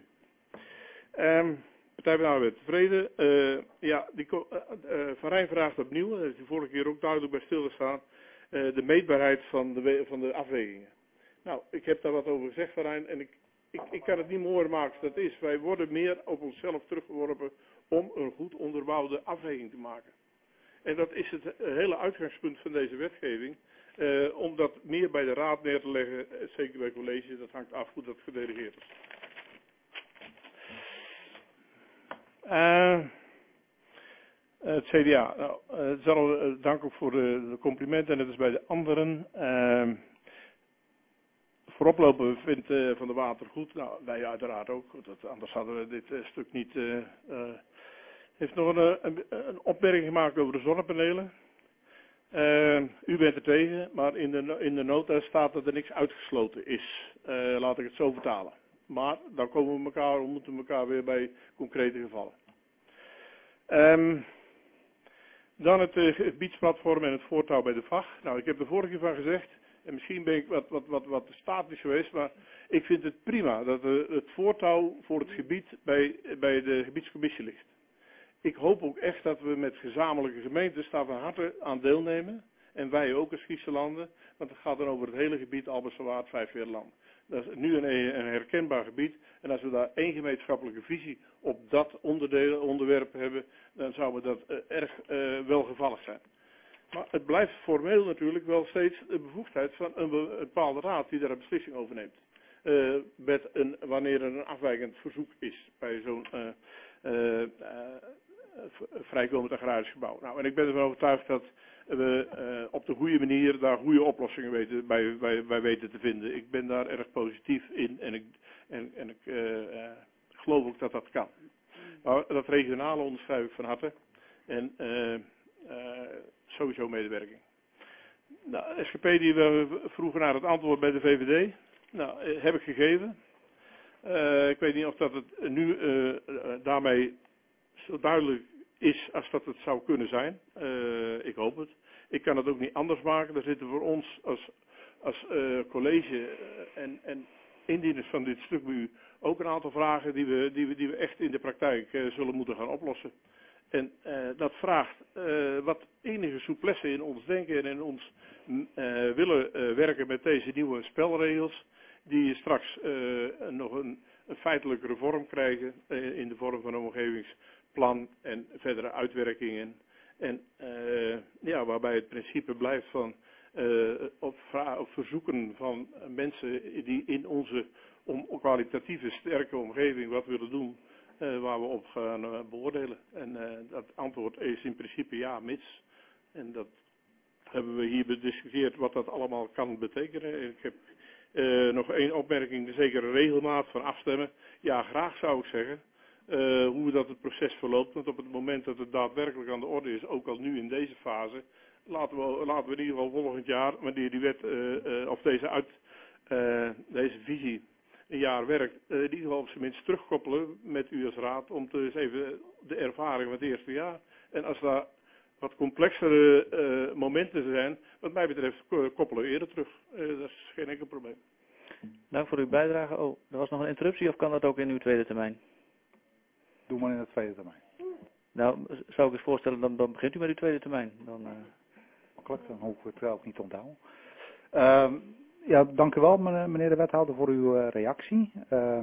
Um, Partij van de Arbeid tevreden. Uh, ja, die, uh, uh, Van Rijn vraagt opnieuw, dat heeft de vorige keer ook duidelijk bij stilgestaan, uh, de meetbaarheid van de, van de afwegingen. Nou, ik heb daar wat over gezegd, Van Rijn, en ik, ik, ik kan het niet mooier maken dan dat is. Wij worden meer op onszelf teruggeworpen om een goed onderbouwde afweging te maken. En dat is het hele uitgangspunt van deze wetgeving. Uh, om dat meer bij de raad neer te leggen, zeker bij college, dat hangt af hoe dat gedelegeerd is. Uh, het C D A, nou, uh, zal, uh, dank ook voor de, de complimenten en het is bij de anderen. Uh, vooroplopen vindt uh, Van de Water goed, nou wij uiteraard ook, dat, anders hadden we dit uh, stuk niet. Uh, uh, heeft nog een, een, een opmerking gemaakt over de zonnepanelen. Uh, u bent er tegen, maar in de, in de nota staat dat er niks uitgesloten is. Uh, laat ik het zo vertalen. Maar dan komen we elkaar, ontmoeten we elkaar weer bij concrete gevallen. Um, dan het uh, gebiedsplatform en het voortouw bij de V A G. Nou, ik heb er vorige keer van gezegd, en misschien ben ik wat, wat, wat, wat statisch geweest, maar ik vind het prima dat uh, het voortouw voor het gebied bij, bij de gebiedscommissie ligt. Ik hoop ook echt dat we met gezamenlijke gemeentes daar van harte aan deelnemen. En wij ook als Griezenlanden, want het gaat dan over het hele gebied Albert-Waard, Vijfveerland. Dat is nu een, een herkenbaar gebied. En als we daar één gemeenschappelijke visie op dat onderdeel, onderwerp hebben, dan zou me dat uh, erg uh, welgevallig zijn. Maar het blijft formeel natuurlijk wel steeds de bevoegdheid van een, be een bepaalde raad die daar een beslissing over neemt. Uh, met een, wanneer er een afwijkend verzoek is bij zo'n uh, uh, uh, vrijkomend agrarisch gebouw. Nou, en ik ben ervan overtuigd dat we uh, op de goede manier daar goede oplossingen weten, bij, bij, bij weten te vinden. Ik ben daar erg positief in en ik, en, en ik uh, uh, geloof ook dat dat kan. Maar dat regionale onderschrijf ik van harte en uh, uh, sowieso medewerking. Nou, S G P die we vroegen naar het antwoord bij de V V D. Nou, uh, heb ik gegeven. Uh, ik weet niet of dat het nu uh, uh, daarmee zo duidelijk is als dat het zou kunnen zijn. Uh, ik hoop het. Ik kan het ook niet anders maken. Er zitten voor ons als, als uh, college uh, en, en indieners van dit stuk bij u ook een aantal vragen die we, die we, die we echt in de praktijk uh, zullen moeten gaan oplossen. En uh, dat vraagt uh, wat enige souplesse in ons denken en in ons uh, willen uh, werken met deze nieuwe spelregels. Die straks uh, nog een, een feitelijkere vorm krijgen uh, in de vorm van een omgevingsplan en verdere uitwerkingen. En uh, ja, waarbij het principe blijft van uh, op, op verzoeken van mensen die in onze om, kwalitatieve sterke omgeving wat willen doen, uh, waar we op gaan uh, beoordelen. En uh, dat antwoord is in principe ja, mits. En dat hebben we hier bediscuteerd wat dat allemaal kan betekenen. Ik heb uh, nog één opmerking, de zekere regelmaat van afstemmen. Ja, graag zou ik zeggen. Uh, hoe dat het proces verloopt, want op het moment dat het daadwerkelijk aan de orde is, ook al nu in deze fase, laten we, laten we in ieder geval volgend jaar, wanneer die wet, uh, uh, of deze, uit, uh, deze visie een jaar werkt, uh, in ieder geval op zijn minst terugkoppelen met u als raad, om te eens even de ervaring van het eerste jaar. En als daar wat complexere uh, momenten zijn, wat mij betreft, koppelen we eerder terug. Uh, dat is geen enkel probleem. Dank voor uw bijdrage. Oh, er was nog een interruptie of kan dat ook in uw tweede termijn? Doe maar in het tweede termijn. Nou, zou ik eens voorstellen, dan, dan begint u met uw tweede termijn. Dan, uh... Makkelijk, dan hoef ik het ook niet te onthouden. Uh, ja, dank u wel, meneer de wethouder, voor uw uh, reactie. Uh,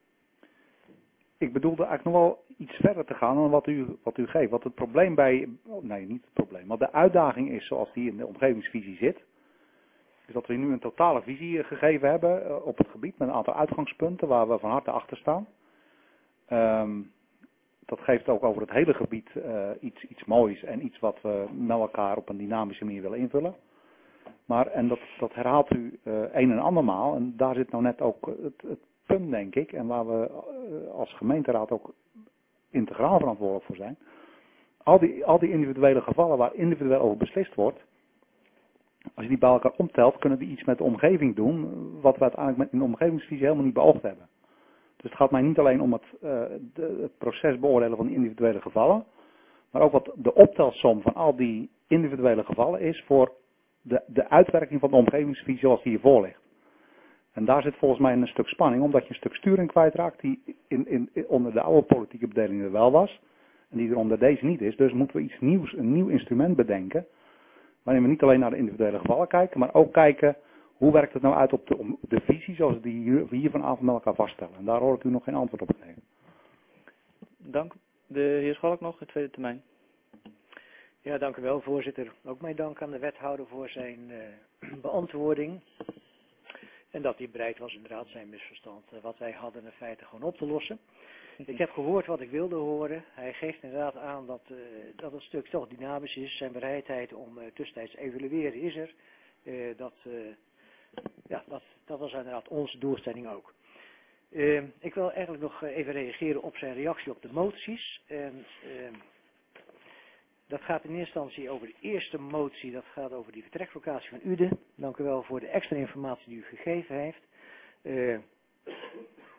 ik bedoelde eigenlijk nog wel iets verder te gaan dan wat u, wat u geeft. Wat het probleem bij, oh, nee, niet het probleem, maar de uitdaging is zoals die in de omgevingsvisie zit. Is dat we nu een totale visie gegeven hebben uh, op het gebied met een aantal uitgangspunten waar we van harte achter staan. Um, Dat geeft ook over het hele gebied uh, iets, iets moois en iets wat we met elkaar op een dynamische manier willen invullen. Maar, en dat, dat herhaalt u uh, een en andermaal, en daar zit nou net ook het, het punt, denk ik, en waar we uh, als gemeenteraad ook integraal verantwoordelijk voor zijn. Al die, al die individuele gevallen waar individueel over beslist wordt, als je die bij elkaar omtelt, kunnen die iets met de omgeving doen, wat we uiteindelijk met in de omgevingsvisie helemaal niet beoogd hebben. Dus het gaat mij niet alleen om het, uh, de, het proces beoordelen van individuele gevallen, maar ook wat de optelsom van al die individuele gevallen is voor de, de uitwerking van de omgevingsvisie zoals die hiervoor ligt. En daar zit volgens mij een stuk spanning, omdat je een stuk sturing kwijtraakt die in, in, in, onder de oude politieke bedeling er wel was, en die er onder deze niet is. Dus moeten we iets nieuws, een nieuw instrument bedenken, waarin we niet alleen naar de individuele gevallen kijken, maar ook kijken hoe werkt het nou uit op de, op de visie zoals we die hier, hier vanavond met elkaar vaststellen. En daar hoor ik u nog geen antwoord op gegeven. Dank. De heer Schalk nog, het tweede termijn. Ja, dank u wel, voorzitter. Ook mijn dank aan de wethouder voor zijn uh, beantwoording. En dat hij bereid was inderdaad zijn misverstand, uh, wat wij hadden in feite gewoon op te lossen. Ik heb gehoord wat ik wilde horen. Hij geeft inderdaad aan dat, uh, dat het stuk toch dynamisch is. Zijn bereidheid om uh, tussentijds te evalueren is er. Uh, dat... Uh, Ja, dat, dat was inderdaad onze doelstelling ook. Uh, ik wil eigenlijk nog even reageren op zijn reactie op de moties. En, uh, dat gaat in eerste instantie over de eerste motie, dat gaat over die vertreklocatie van Uden. Dank u wel voor de extra informatie die u gegeven heeft. Uh,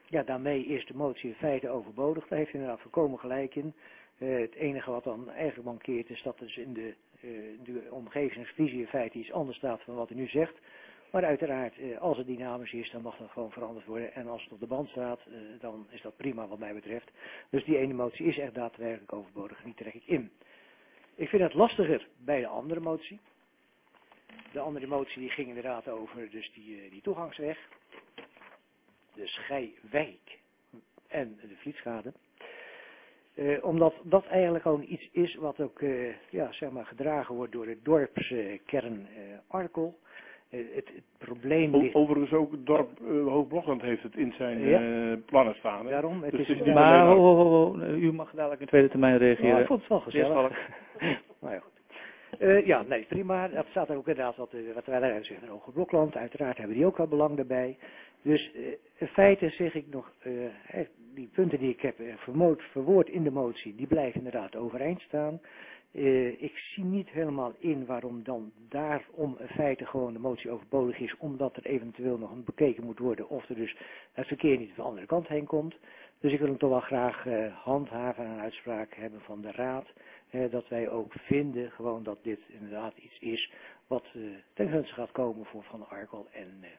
Ja, daarmee is de motie in feite overbodig. Daar heeft u inderdaad volkomen gelijk in. Uh, het enige wat dan eigenlijk mankeert is dat dus in de, uh, de omgevingsvisie in feite iets anders staat van wat u nu zegt. Maar uiteraard, uh, als het dynamisch is, dan mag dat gewoon veranderd worden. En als het op de band staat, uh, dan is dat prima wat mij betreft. Dus die ene motie is echt daadwerkelijk overbodig en die trek ik in. Ik vind het lastiger bij de andere motie. De andere motie die ging inderdaad over dus die, uh, die toegangsweg. De Schijwijk en de Vlietschade. Uh, omdat dat eigenlijk gewoon iets is wat ook uh, ja, zeg maar gedragen wordt door de dorpskern uh, Arkel. Uh, het, het probleem ligt... Overigens ook het dorp uh, Hoogblokland heeft het in zijn ja. uh, plannen staan. Hè? Daarom, het dus is, het is niet Maar alleen ho, ho, ho, ho, u mag dadelijk in tweede termijn reageren. Ja, ik vond het wel gezellig. Eerst nou ja, goed. Uh, ja, nee, prima. Dat staat er ook inderdaad wat, uh, wat wij eruit zeggen. Hoge Blokland, uiteraard hebben die ook wel belang daarbij. Dus uh, in feite zeg ik nog, uh, die punten die ik heb uh, vermoord, verwoord in de motie, die blijven inderdaad overeind staan. Uh, ik zie niet helemaal in waarom dan daarom in feite gewoon de motie overbodig is, omdat er eventueel nog een bekeken moet worden of er dus het verkeer niet van de andere kant heen komt. Dus ik wil hem toch wel graag uh, handhaven en een uitspraak hebben van de Raad. Uh, dat wij ook vinden gewoon dat dit inderdaad iets is wat uh, ten gunste gaat komen voor Van Arkel en, uh,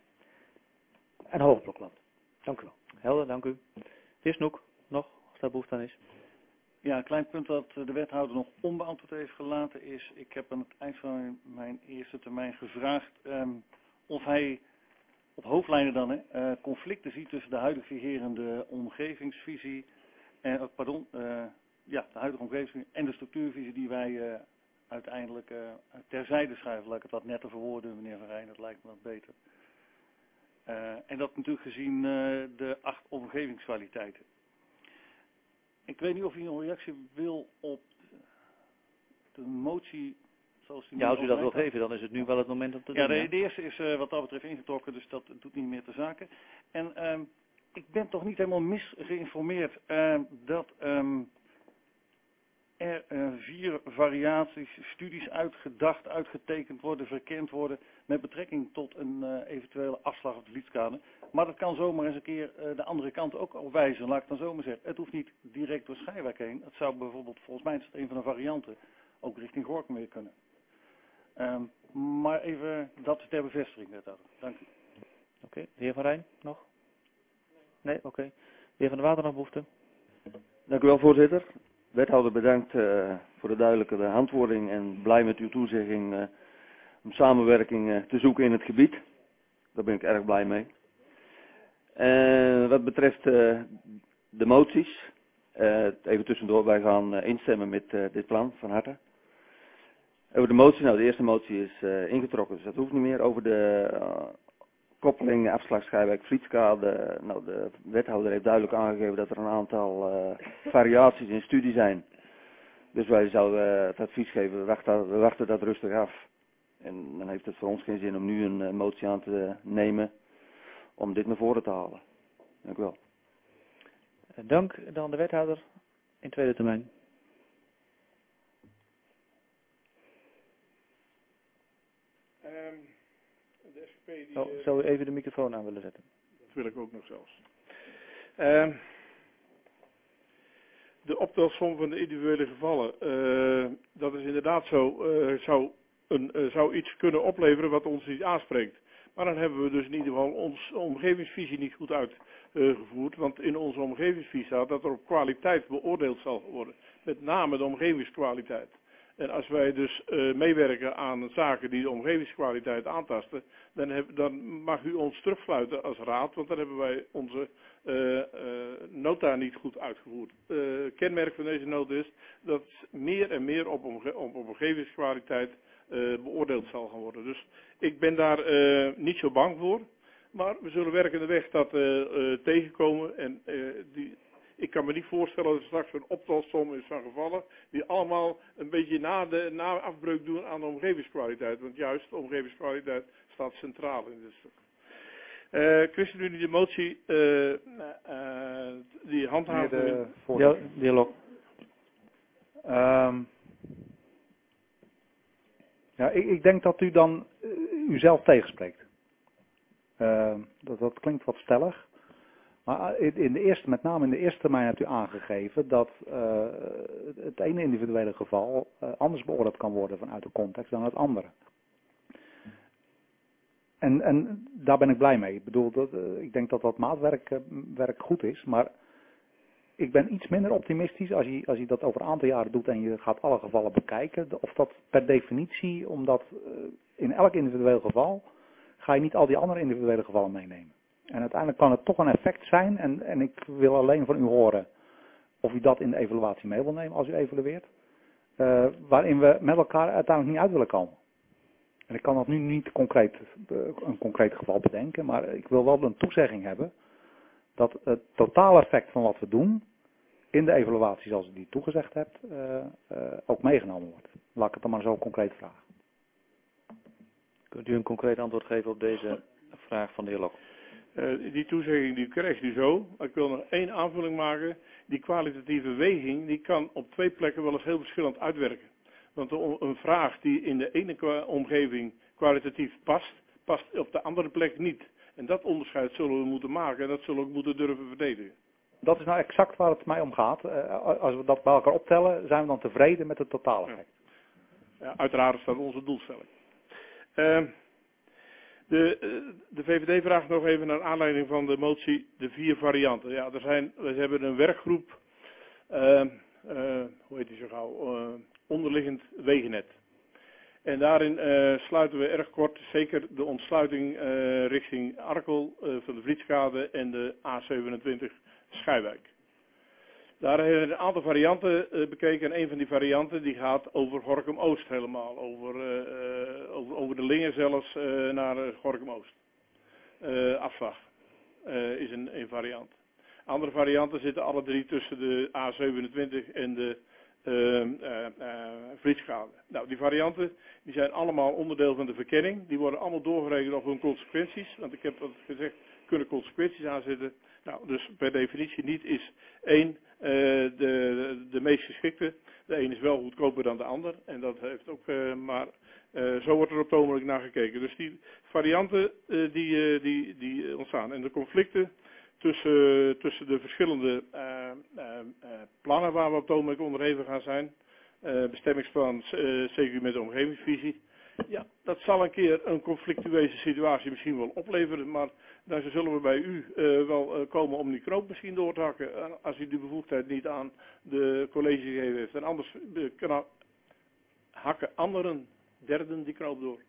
en Hoogblokland. Dank u wel. Helder, dank u. Is Noek nog, als daar behoefte aan is. Ja, een klein punt dat de wethouder nog onbeantwoord heeft gelaten is, ik heb aan het eind van mijn eerste termijn gevraagd um, of hij op hoofdlijnen dan hè, uh, conflicten ziet tussen de huidige regerende omgevingsvisie en, uh, pardon, uh, ja, de huidige omgevingsvisie en de structuurvisie die wij uh, uiteindelijk uh, terzijde schuiven. Laat ik het wat netter verwoorden, meneer Van Rijn, dat lijkt me wat beter. Uh, en dat natuurlijk gezien uh, de acht omgevingskwaliteiten. Ik weet niet of u een reactie wil op de motie zoals die... Ja, als u dat wil geven, dan is het nu wel het moment om te ja, doen. Ja, de, de eerste is uh, wat dat betreft ingetrokken, dus dat doet niet meer te zaken. En um, ik ben toch niet helemaal misgeïnformeerd uh, dat um, er uh, vier variaties, studies uitgedacht, uitgetekend worden, verkend worden met betrekking tot een uh, eventuele afslag op de Vlietskade. Maar dat kan zomaar eens een keer uh, de andere kant ook op wijzen, laat ik dan zomaar zeggen. Het hoeft niet direct door Schijwijk heen. Het zou bijvoorbeeld, volgens mij is het een van de varianten, ook richting Gorinchem weer kunnen. Um, maar even dat ter bevestiging, wethouder. Dank u. Oké, okay. De heer Van Rijn nog? Nee, oké. Okay. De heer Van der Water nog behoefte? Dank u wel, voorzitter. Wethouder, bedankt uh, voor de duidelijke antwoording en blij met uw toezegging uh, om samenwerking uh, te zoeken in het gebied. Daar ben ik erg blij mee. Uh, wat betreft uh, de moties, uh, even tussendoor, wij gaan uh, instemmen met uh, dit plan van harte. Over de motie, nou de eerste motie is uh, ingetrokken, dus dat hoeft niet meer. Over de uh, koppeling afslag Schijwijk Vlietskade, nou de wethouder heeft duidelijk aangegeven dat er een aantal uh, variaties in studie zijn. Dus wij zouden uh, het advies geven, we wachten, we wachten dat rustig af. En dan heeft het voor ons geen zin om nu een uh, motie aan te nemen om dit naar voren te halen. Dank u wel. Dank, dan de wethouder in tweede termijn. Um, de S G P die, oh, zou u even de microfoon aan willen zetten? Dat wil ik ook nog zelfs. Um, de optelsom van de individuele gevallen, uh, dat is inderdaad zo, uh, zou, een, uh, zou iets kunnen opleveren wat ons niet aanspreekt. Maar dan hebben we dus in ieder geval onze omgevingsvisie niet goed uitgevoerd. Uh, want in onze omgevingsvisie staat dat er op kwaliteit beoordeeld zal worden. Met name de omgevingskwaliteit. En als wij dus uh, meewerken aan zaken die de omgevingskwaliteit aantasten, dan, heb, dan mag u ons terugfluiten als raad, want dan hebben wij onze uh, uh, nota niet goed uitgevoerd. Uh, kenmerk van deze nota is dat meer en meer op, omge op omgevingskwaliteit uh, beoordeeld zal gaan worden. Dus ik ben daar uh, niet zo bang voor, maar we zullen werkende weg dat uh, uh, tegenkomen en uh, die... Ik kan me niet voorstellen dat er straks een optelsom is van gevallen die allemaal een beetje na, de, na afbreuk doen aan de omgevingskwaliteit. Want juist de omgevingskwaliteit staat centraal in dit stuk. Uh, ChristenUnie de motie, uh, uh, die handhaven... De ja, dialoog. Um, ja, ik, ik denk dat u dan uh, uzelf tegenspreekt. Uh, dat, dat klinkt wat stellig. Maar in de eerste, met name in de eerste termijn hebt u aangegeven dat uh, het ene individuele geval uh, anders beoordeeld kan worden vanuit de context dan het andere. En, en daar ben ik blij mee. Ik bedoel, dat, uh, ik denk dat dat maatwerk uh, werk goed is, maar ik ben iets minder optimistisch als je, als je dat over een aantal jaren doet en je gaat alle gevallen bekijken. Of dat per definitie, omdat uh, in elk individueel geval ga je niet al die andere individuele gevallen meenemen. En uiteindelijk kan het toch een effect zijn en, en ik wil alleen van u horen of u dat in de evaluatie mee wil nemen als u evalueert. Uh, waarin we met elkaar uiteindelijk niet uit willen komen. En ik kan dat nu niet concreet, een concreet geval bedenken, maar ik wil wel een toezegging hebben dat het totale effect van wat we doen in de evaluatie zoals u die toegezegd hebt, uh, uh, ook meegenomen wordt. Laat ik het dan maar zo concreet vragen. Kunt u een concreet antwoord geven op deze vraag van de heer Lok? Uh, die toezegging die krijgt u zo. Ik wil nog één aanvulling maken. Die kwalitatieve weging die kan op twee plekken wel eens heel verschillend uitwerken. Want een vraag die in de ene omgeving kwalitatief past, past op de andere plek niet. En dat onderscheid zullen we moeten maken en dat zullen we ook moeten durven verdedigen. Dat is nou exact waar het mij om gaat. Uh, als we dat bij elkaar optellen, zijn we dan tevreden met het totale effect. Ja. Ja, uiteraard is dat onze doelstelling. Uh, de, de V V D vraagt nog even naar aanleiding van de motie de vier varianten. Ja, er zijn, we hebben een werkgroep, uh, uh, hoe heet die zo gauw, uh, onderliggend wegennet. En daarin uh, sluiten we erg kort zeker de ontsluiting uh, richting Arkel uh, van de Vlietskade en de A zevenentwintig Schuiwijk. Daar hebben we een aantal varianten uh, bekeken en een van die varianten die gaat over Gorinchem-Oost helemaal. Over, uh, uh, over, over de Lingen zelfs uh, naar uh, Gorinchem-Oost. Uh, afslag uh, is een, een variant. Andere varianten zitten alle drie tussen de A zevenentwintig en de uh, uh, uh, Vlietskade. Nou, die varianten die zijn allemaal onderdeel van de verkenning. Die worden allemaal doorgerekend op hun consequenties. Want ik heb al gezegd, kunnen consequenties aanzitten. Nou, dus per definitie niet is één uh, de, de, de meest geschikte. De een is wel goedkoper dan de ander. En dat heeft ook uh, maar uh, zo wordt er op het ogenblik naar gekeken. Dus die varianten uh, die, uh, die, die ontstaan. En de conflicten tussen, tussen de verschillende uh, uh, uh, plannen waar we op het ogenblik onderhevig gaan zijn. Uh, bestemmingsplan uh, C Q met de omgevingsvisie. Ja, dat zal een keer een conflictueuze situatie misschien wel opleveren, maar dan zullen we bij u uh, wel uh, komen om die knoop misschien door te hakken, uh, als u die bevoegdheid niet aan de college gegeven heeft. En anders uh, kunnen hakken anderen, derden, die knoop door.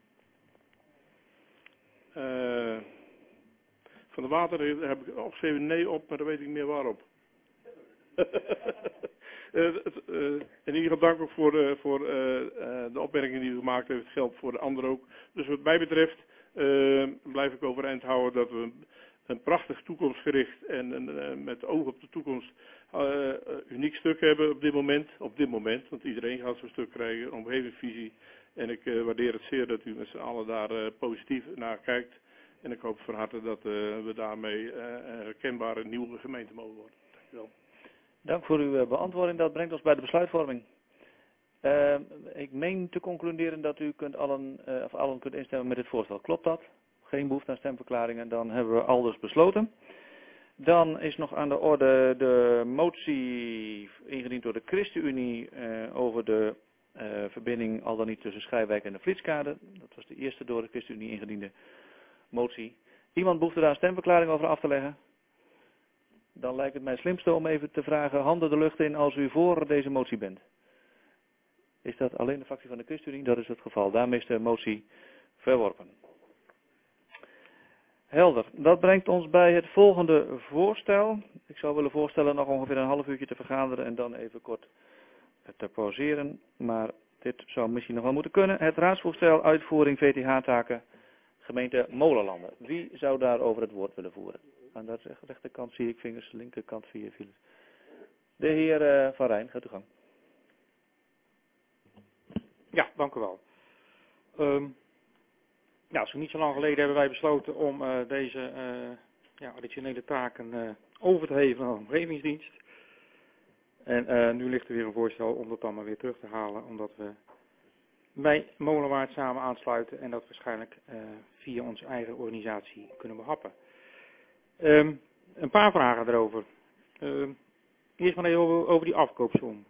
Uh, van de water heb ik opgeschreven nee op, maar dan weet ik niet meer waarop. Uh, uh, in ieder geval dank ook voor, uh, voor uh, uh, de opmerkingen die u gemaakt heeft. Het geldt voor de anderen ook. Dus wat mij betreft uh, blijf ik overeind houden dat we een, een prachtig toekomstgericht en een, uh, met oog op de toekomst uh, uh, uniek stuk hebben op dit moment. Op dit moment, want iedereen gaat zo'n stuk krijgen, een omgevingsvisie. En ik uh, waardeer het zeer dat u met z'n allen daar uh, positief naar kijkt. En ik hoop van harte dat uh, we daarmee uh, een herkenbare nieuwe gemeente mogen worden. Dank u wel. Dank voor uw beantwoording. Dat brengt ons bij de besluitvorming. Uh, ik meen te concluderen dat u kunt allen, uh, of allen kunt instemmen met dit voorstel. Klopt dat? Geen behoefte aan stemverklaringen. Dan hebben we aldus besloten. Dan is nog aan de orde de motie ingediend door de ChristenUnie uh, over de uh, verbinding al dan niet tussen Schijwijk en de Vlietskade. Dat was de eerste door de ChristenUnie ingediende motie. Iemand behoeft daar een stemverklaring over af te leggen? Dan lijkt het mij slimste om even te vragen, handen de lucht in als u voor deze motie bent. Is dat alleen de fractie van de ChristenUnie? Dat is het geval. Daarmee is de motie verworpen. Helder. Dat brengt ons bij het volgende voorstel. Ik zou willen voorstellen nog ongeveer een half uurtje te vergaderen en dan even kort te pauzeren. Maar dit zou misschien nog wel moeten kunnen. Het raadsvoorstel uitvoering V T H-taken gemeente Molenlanden. Wie zou daarover het woord willen voeren? Aan de rechterkant zie ik vingers, linkerkant vier vingers. De heer uh, Van Rijn, gaat uw gang. Ja, dank u wel. Um, ja, zo niet zo lang geleden hebben wij besloten om uh, deze uh, ja, additionele taken uh, over te hevelen aan de omgevingsdienst. En uh, nu ligt er weer een voorstel om dat dan maar weer terug te halen, omdat we bij Molenwaard samen aansluiten en dat waarschijnlijk uh, via onze eigen organisatie kunnen behappen. Um, een paar vragen erover. Uh, eerst maar even over, over die afkoopsom.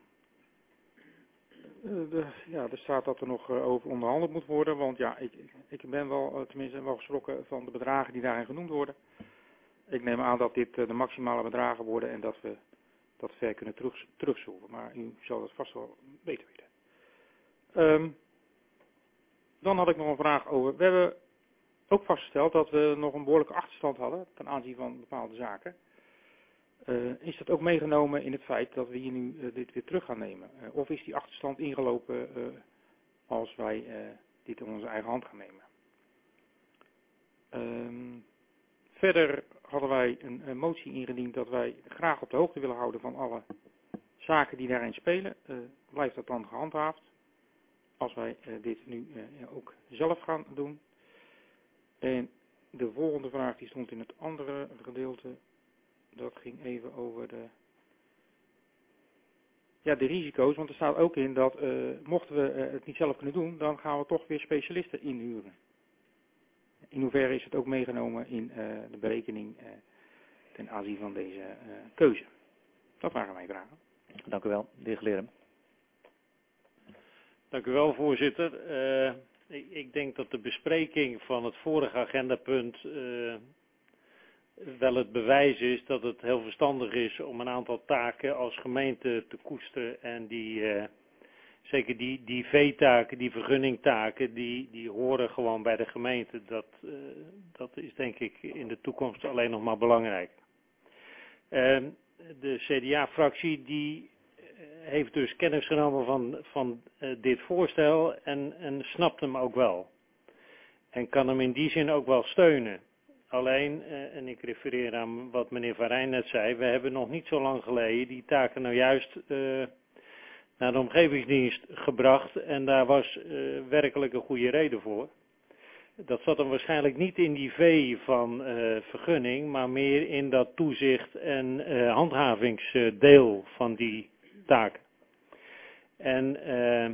Uh, de, ja, er staat dat er nog uh, over onderhandeld moet worden, want ja, ik, ik ben wel, uh, tenminste wel geschrokken van de bedragen die daarin genoemd worden. Ik neem aan dat dit uh, de maximale bedragen worden en dat we dat ver kunnen terug, terugzoeken, maar u zal dat vast wel beter weten. Um, dan had ik nog een vraag over, we hebben ook vastgesteld dat we nog een behoorlijke achterstand hadden ten aanzien van bepaalde zaken. Uh, is dat ook meegenomen in het feit dat we hier nu uh, dit weer terug gaan nemen? Uh, of is die achterstand ingelopen uh, als wij uh, dit in onze eigen hand gaan nemen? Um, verder hadden wij een, een motie ingediend dat wij graag op de hoogte willen houden van alle zaken die daarin spelen. Uh, blijft dat dan gehandhaafd? Als wij uh, dit nu uh, ook zelf gaan doen. En de volgende vraag die stond in het andere gedeelte. Dat ging even over de, ja, de risico's. Want er staat ook in dat uh, mochten we uh, het niet zelf kunnen doen, dan gaan we toch weer specialisten inhuren. In hoeverre is het ook meegenomen in uh, de berekening uh, ten aanzien van deze uh, keuze? Dat waren mijn vragen. Dank u wel, de heer Glerum. Dank u wel, voorzitter. Uh, ik, ik denk dat de bespreking van het vorige agendapunt uh, wel het bewijs is dat het heel verstandig is om een aantal taken als gemeente te koesteren en die, uh, zeker die, die veetaken, die vergunningtaken, die, die horen gewoon bij de gemeente. Dat, uh, dat is denk ik in de toekomst alleen nog maar belangrijk. Uh, de C D A-fractie die heeft dus kennis genomen van, van uh, dit voorstel en, en snapt hem ook wel. En kan hem in die zin ook wel steunen. Alleen, uh, en ik refereer aan wat meneer Van Rijn net zei, we hebben nog niet zo lang geleden die taken nou juist uh, naar de omgevingsdienst gebracht en daar was uh, werkelijk een goede reden voor. Dat zat hem waarschijnlijk niet in die V van uh, vergunning, maar meer in dat toezicht en uh, handhavingsdeel van die taken. En uh,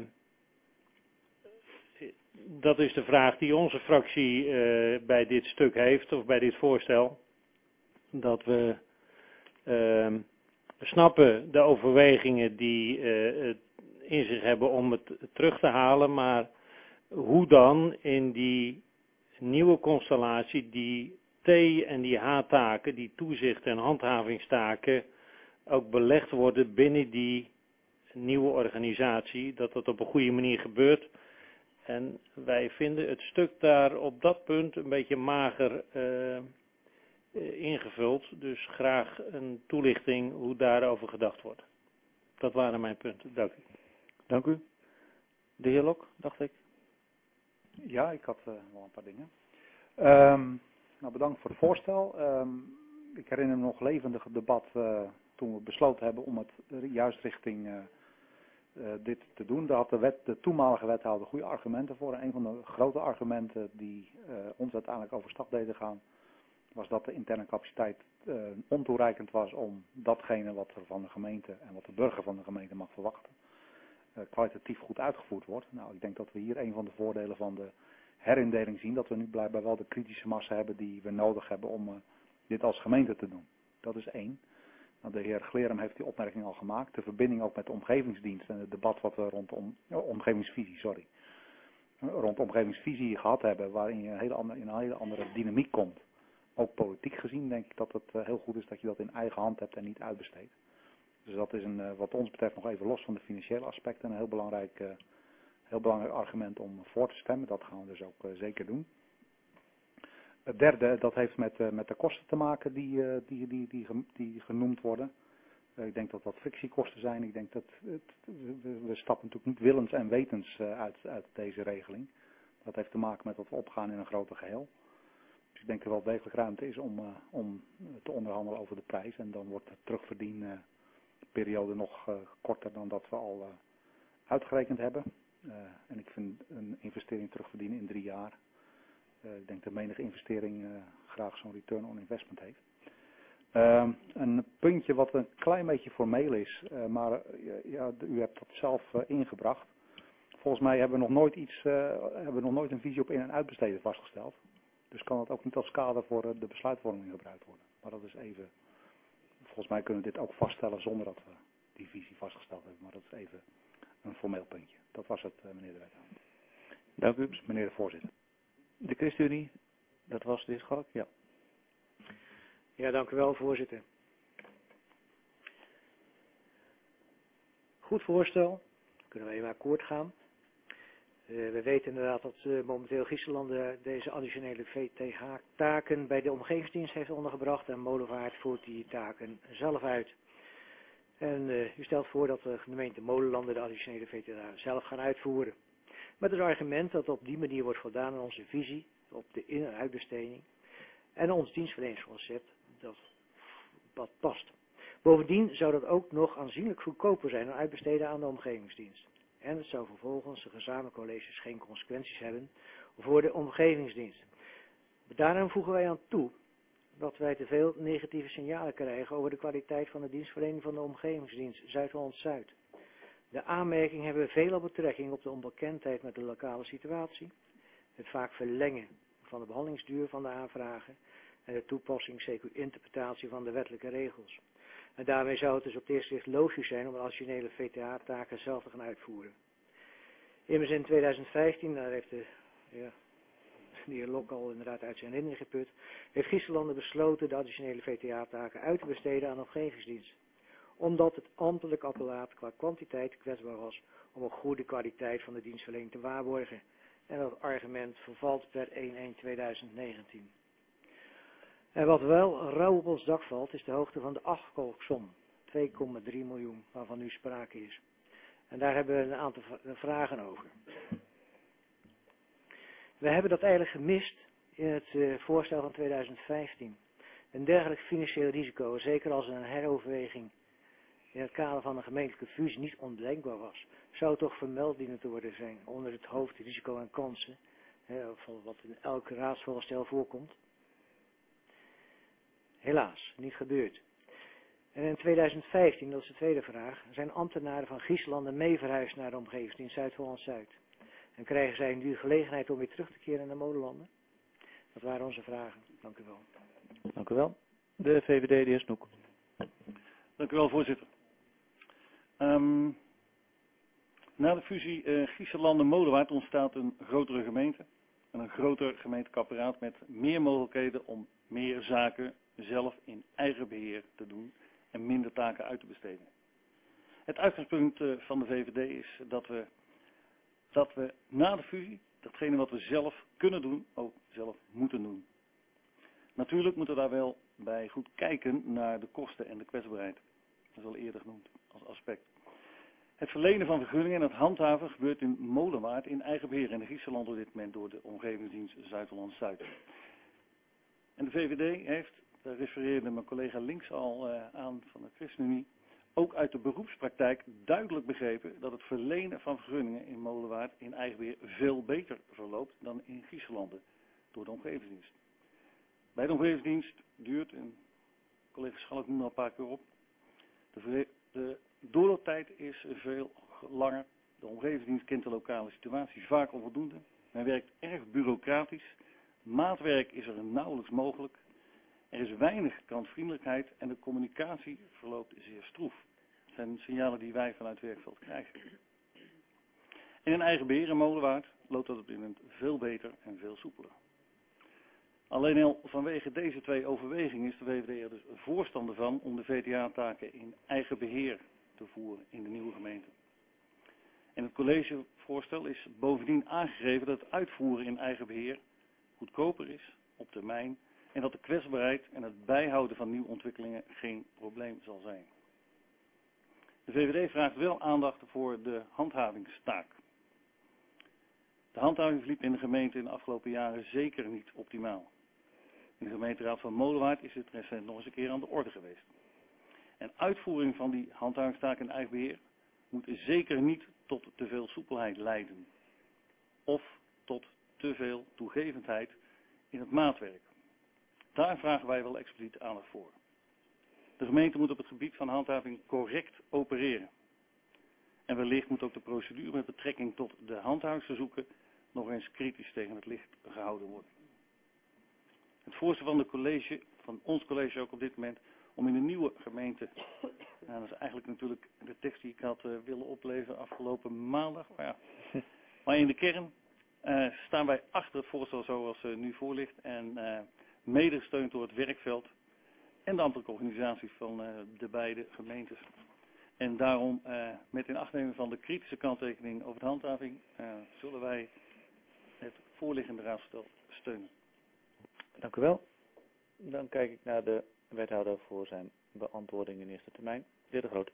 dat is de vraag die onze fractie uh, bij dit stuk heeft, of bij dit voorstel. Dat we uh, snappen de overwegingen die uh, in zich hebben om het terug te halen, maar hoe dan in die nieuwe constellatie die T- en die H-taken, die toezicht- en handhavingstaken, ook belegd worden binnen die nieuwe organisatie, dat dat op een goede manier gebeurt. En wij vinden het stuk daar op dat punt een beetje mager uh, ingevuld. Dus graag een toelichting hoe daarover gedacht wordt. Dat waren mijn punten. Dank u. Dank u. De heer Lok, dacht ik. Ja, ik had uh, wel een paar dingen. Um, nou, bedankt voor het voorstel. Um, ik herinner me nog levendig het debat uh, toen we besloten hebben om het juist richting uh, uh, dit te doen. Daar had de, wet, de toenmalige wethouder goede argumenten voor. En een van de grote argumenten die uh, ons uiteindelijk overstag deden gaan, was dat de interne capaciteit uh, ontoereikend was om datgene wat er van de gemeente en wat de burger van de gemeente mag verwachten, uh, kwalitatief goed uitgevoerd wordt. Nou, ik denk dat we hier een van de voordelen van de herindeling zien, dat we nu blijkbaar wel de kritische massa hebben die we nodig hebben om uh, dit als gemeente te doen. Dat is één. Nou, de heer Glerum heeft die opmerking al gemaakt. De verbinding ook met de omgevingsdienst en het debat wat we rondom oh, omgevingsvisie, sorry, rond omgevingsvisie gehad hebben, waarin je een hele andere, in een hele andere dynamiek komt. Ook politiek gezien denk ik dat het uh, heel goed is dat je dat in eigen hand hebt en niet uitbesteedt. Dus dat is een, uh, wat ons betreft nog even los van de financiële aspecten een heel belangrijk, uh, heel belangrijk argument om voor te stemmen. Dat gaan we dus ook uh, zeker doen. Het derde, dat heeft met, uh, met de kosten te maken die, uh, die, die, die, die genoemd worden. Uh, ik denk dat dat frictiekosten zijn. Ik denk dat het, we, we stappen natuurlijk niet willens en wetens uh, uit, uit deze regeling. Dat heeft te maken met dat we opgaan in een groter geheel. Dus ik denk dat er wel degelijk ruimte is om, uh, om te onderhandelen over de prijs. En dan wordt de terugverdienperiode nog uh, korter dan dat we al uh, uitgerekend hebben. Uh, en ik vind een investering terugverdienen in drie jaar. Uh, ik denk dat menige investering uh, graag zo'n return on investment heeft. Uh, een puntje wat een klein beetje formeel is, uh, maar uh, ja, u hebt dat zelf uh, ingebracht. Volgens mij hebben we nog nooit iets, uh, hebben we nog nooit een visie op in- en uitbesteden vastgesteld. Dus kan het ook niet als kader voor de besluitvorming gebruikt worden. Maar dat is even, volgens mij kunnen we dit ook vaststellen zonder dat we die visie vastgesteld hebben. Maar dat is even een formeel puntje. Dat was het, meneer de wethouder. Dank u. Dus meneer de voorzitter. De ChristenUnie, dat was de heer Schalk, ja. Ja, dank u wel, voorzitter. Goed voorstel. Kunnen we even akkoord gaan. Uh, we weten inderdaad dat uh, momenteel Griezenlanden deze additionele V T H-taken bij de omgevingsdienst heeft ondergebracht en Molenvaart voert die taken zelf uit. En uh, u stelt voor dat de gemeente Molenlanden de additionele V T H zelf gaan uitvoeren. Met het argument dat op die manier wordt voldaan aan onze visie op de in- en uitbesteding en ons dienstverleningsconcept dat, dat past. Bovendien zou dat ook nog aanzienlijk goedkoper zijn dan uitbesteden aan de omgevingsdienst. En het zou vervolgens de gezamenlijke colleges geen consequenties hebben voor de omgevingsdienst. Daarom voegen wij aan toe dat wij te veel negatieve signalen krijgen over de kwaliteit van de dienstverlening van de omgevingsdienst Zuid-Holland-Zuid. De aanmerking hebben veelal betrekking op de onbekendheid met de lokale situatie, het vaak verlengen van de behandelingsduur van de aanvragen en de toepassing, C Q-interpretatie van de wettelijke regels. En daarmee zou het dus op het eerste zicht logisch zijn om de additionele V T H-taken zelf te gaan uitvoeren. Immers in tweeduizend vijftien, daar heeft de, ja, de heer Lok al inderdaad uit zijn herinnering geput, heeft Griezenlanden besloten de additionele V T H-taken uit te besteden aan de omgevingsdienst. Omdat het ambtelijk apparaat qua kwantiteit kwetsbaar was om een goede kwaliteit van de dienstverlening te waarborgen. En dat argument vervalt per één één tweeduizend negentien. En wat wel rauw op ons dak valt, is de hoogte van de afkalksom, twee komma drie miljoen, waarvan nu sprake is. En daar hebben we een aantal vragen over. We hebben dat eigenlijk gemist in het uh, voorstel van tweeduizend vijftien. Een dergelijk financieel risico, zeker als een heroverweging in het kader van een gemeentelijke fusie niet ondenkbaar was, zou toch vermeld dienen te worden zijn onder het hoofd risico en kansen, hè, wat in elk raadsvoorstel voorkomt. Helaas, niet gebeurd. En in tweeduizend vijftien, dat is de tweede vraag, zijn ambtenaren van Griezenlanden mee verhuisd naar de omgevingsdienst Zuid-Holland-Zuid. En krijgen zij nu de gelegenheid om weer terug te keren naar Molenlanden? Dat waren onze vragen. Dank u wel. Dank u wel. De V V D, de heer Snoek. Dank u wel, voorzitter. Um, na de fusie uh, Griezenlanden-Molenwaard ontstaat een grotere gemeente. En een groter gemeentelijk apparaat met meer mogelijkheden om meer zaken zelf in eigen beheer te doen en minder taken uit te besteden. Het uitgangspunt uh, van de V V D is dat we, dat we na de fusie datgene wat we zelf kunnen doen, ook zelf moeten doen. Natuurlijk moeten we daar wel bij goed kijken naar de kosten en de kwetsbaarheid. Dat is al eerder genoemd als aspect. Het verlenen van vergunningen en het handhaven gebeurt in Molenwaard in eigen beheer en in Griezenland op dit moment door de omgevingsdienst Zuid-Holland-Zuid. En de V V D heeft, daar refereerde mijn collega links al uh, aan van de ChristenUnie, ook uit de beroepspraktijk duidelijk begrepen dat het verlenen van vergunningen in Molenwaard in eigen beheer veel beter verloopt dan in Griezenlanden door de omgevingsdienst. Bij de omgevingsdienst duurt, en collega Schalk noemde al een paar keer op, de, de doorlooptijd is veel langer. De omgevingsdienst kent de lokale situatie vaak onvoldoende. Men werkt erg bureaucratisch. Maatwerk is er nauwelijks mogelijk. Er is weinig klantvriendelijkheid en de communicatie verloopt zeer stroef. Dat zijn signalen die wij vanuit Werkveld krijgen. In een eigen beheer in Molenwaard loopt dat op dit moment veel beter en veel soepeler. Alleen al vanwege deze twee overwegingen is de V V D er dus voorstander van om de V T H-taken in eigen beheer te voeren in de nieuwe gemeente. En het collegevoorstel is bovendien aangegeven dat het uitvoeren in eigen beheer goedkoper is op termijn en dat de kwetsbaarheid en het bijhouden van nieuwe ontwikkelingen geen probleem zal zijn. De V V D vraagt wel aandacht voor de handhavingstaak. De handhaving verliep in de gemeente in de afgelopen jaren zeker niet optimaal. In de gemeenteraad van Molenwaard is het recent nog eens een keer aan de orde geweest. En uitvoering van die handhavingstaak in eigen beheer moet zeker niet tot te veel soepelheid leiden. Of tot te veel toegevendheid in het maatwerk. Daar vragen wij wel expliciet aandacht voor. De gemeente moet op het gebied van handhaving correct opereren. En wellicht moet ook de procedure met betrekking tot de handhavingsverzoeken nog eens kritisch tegen het licht gehouden worden. het voorstel van, de college, van ons college ook op dit moment om in een nieuwe gemeente, nou, dat is eigenlijk natuurlijk de tekst die ik had uh, willen opleveren afgelopen maandag, maar ja, maar in de kern uh, staan wij achter het voorstel zoals het uh, nu voor ligt en uh, mede gesteund door het werkveld en de ambtelijke organisaties van uh, de beide gemeentes. En daarom, uh, met inachtneming van de kritische kanttekening over de handhaving, uh, zullen wij het voorliggende raadsvoorstel steunen. Dank u wel. Dan kijk ik naar de wethouder voor zijn beantwoording in eerste termijn. De heer De Groot.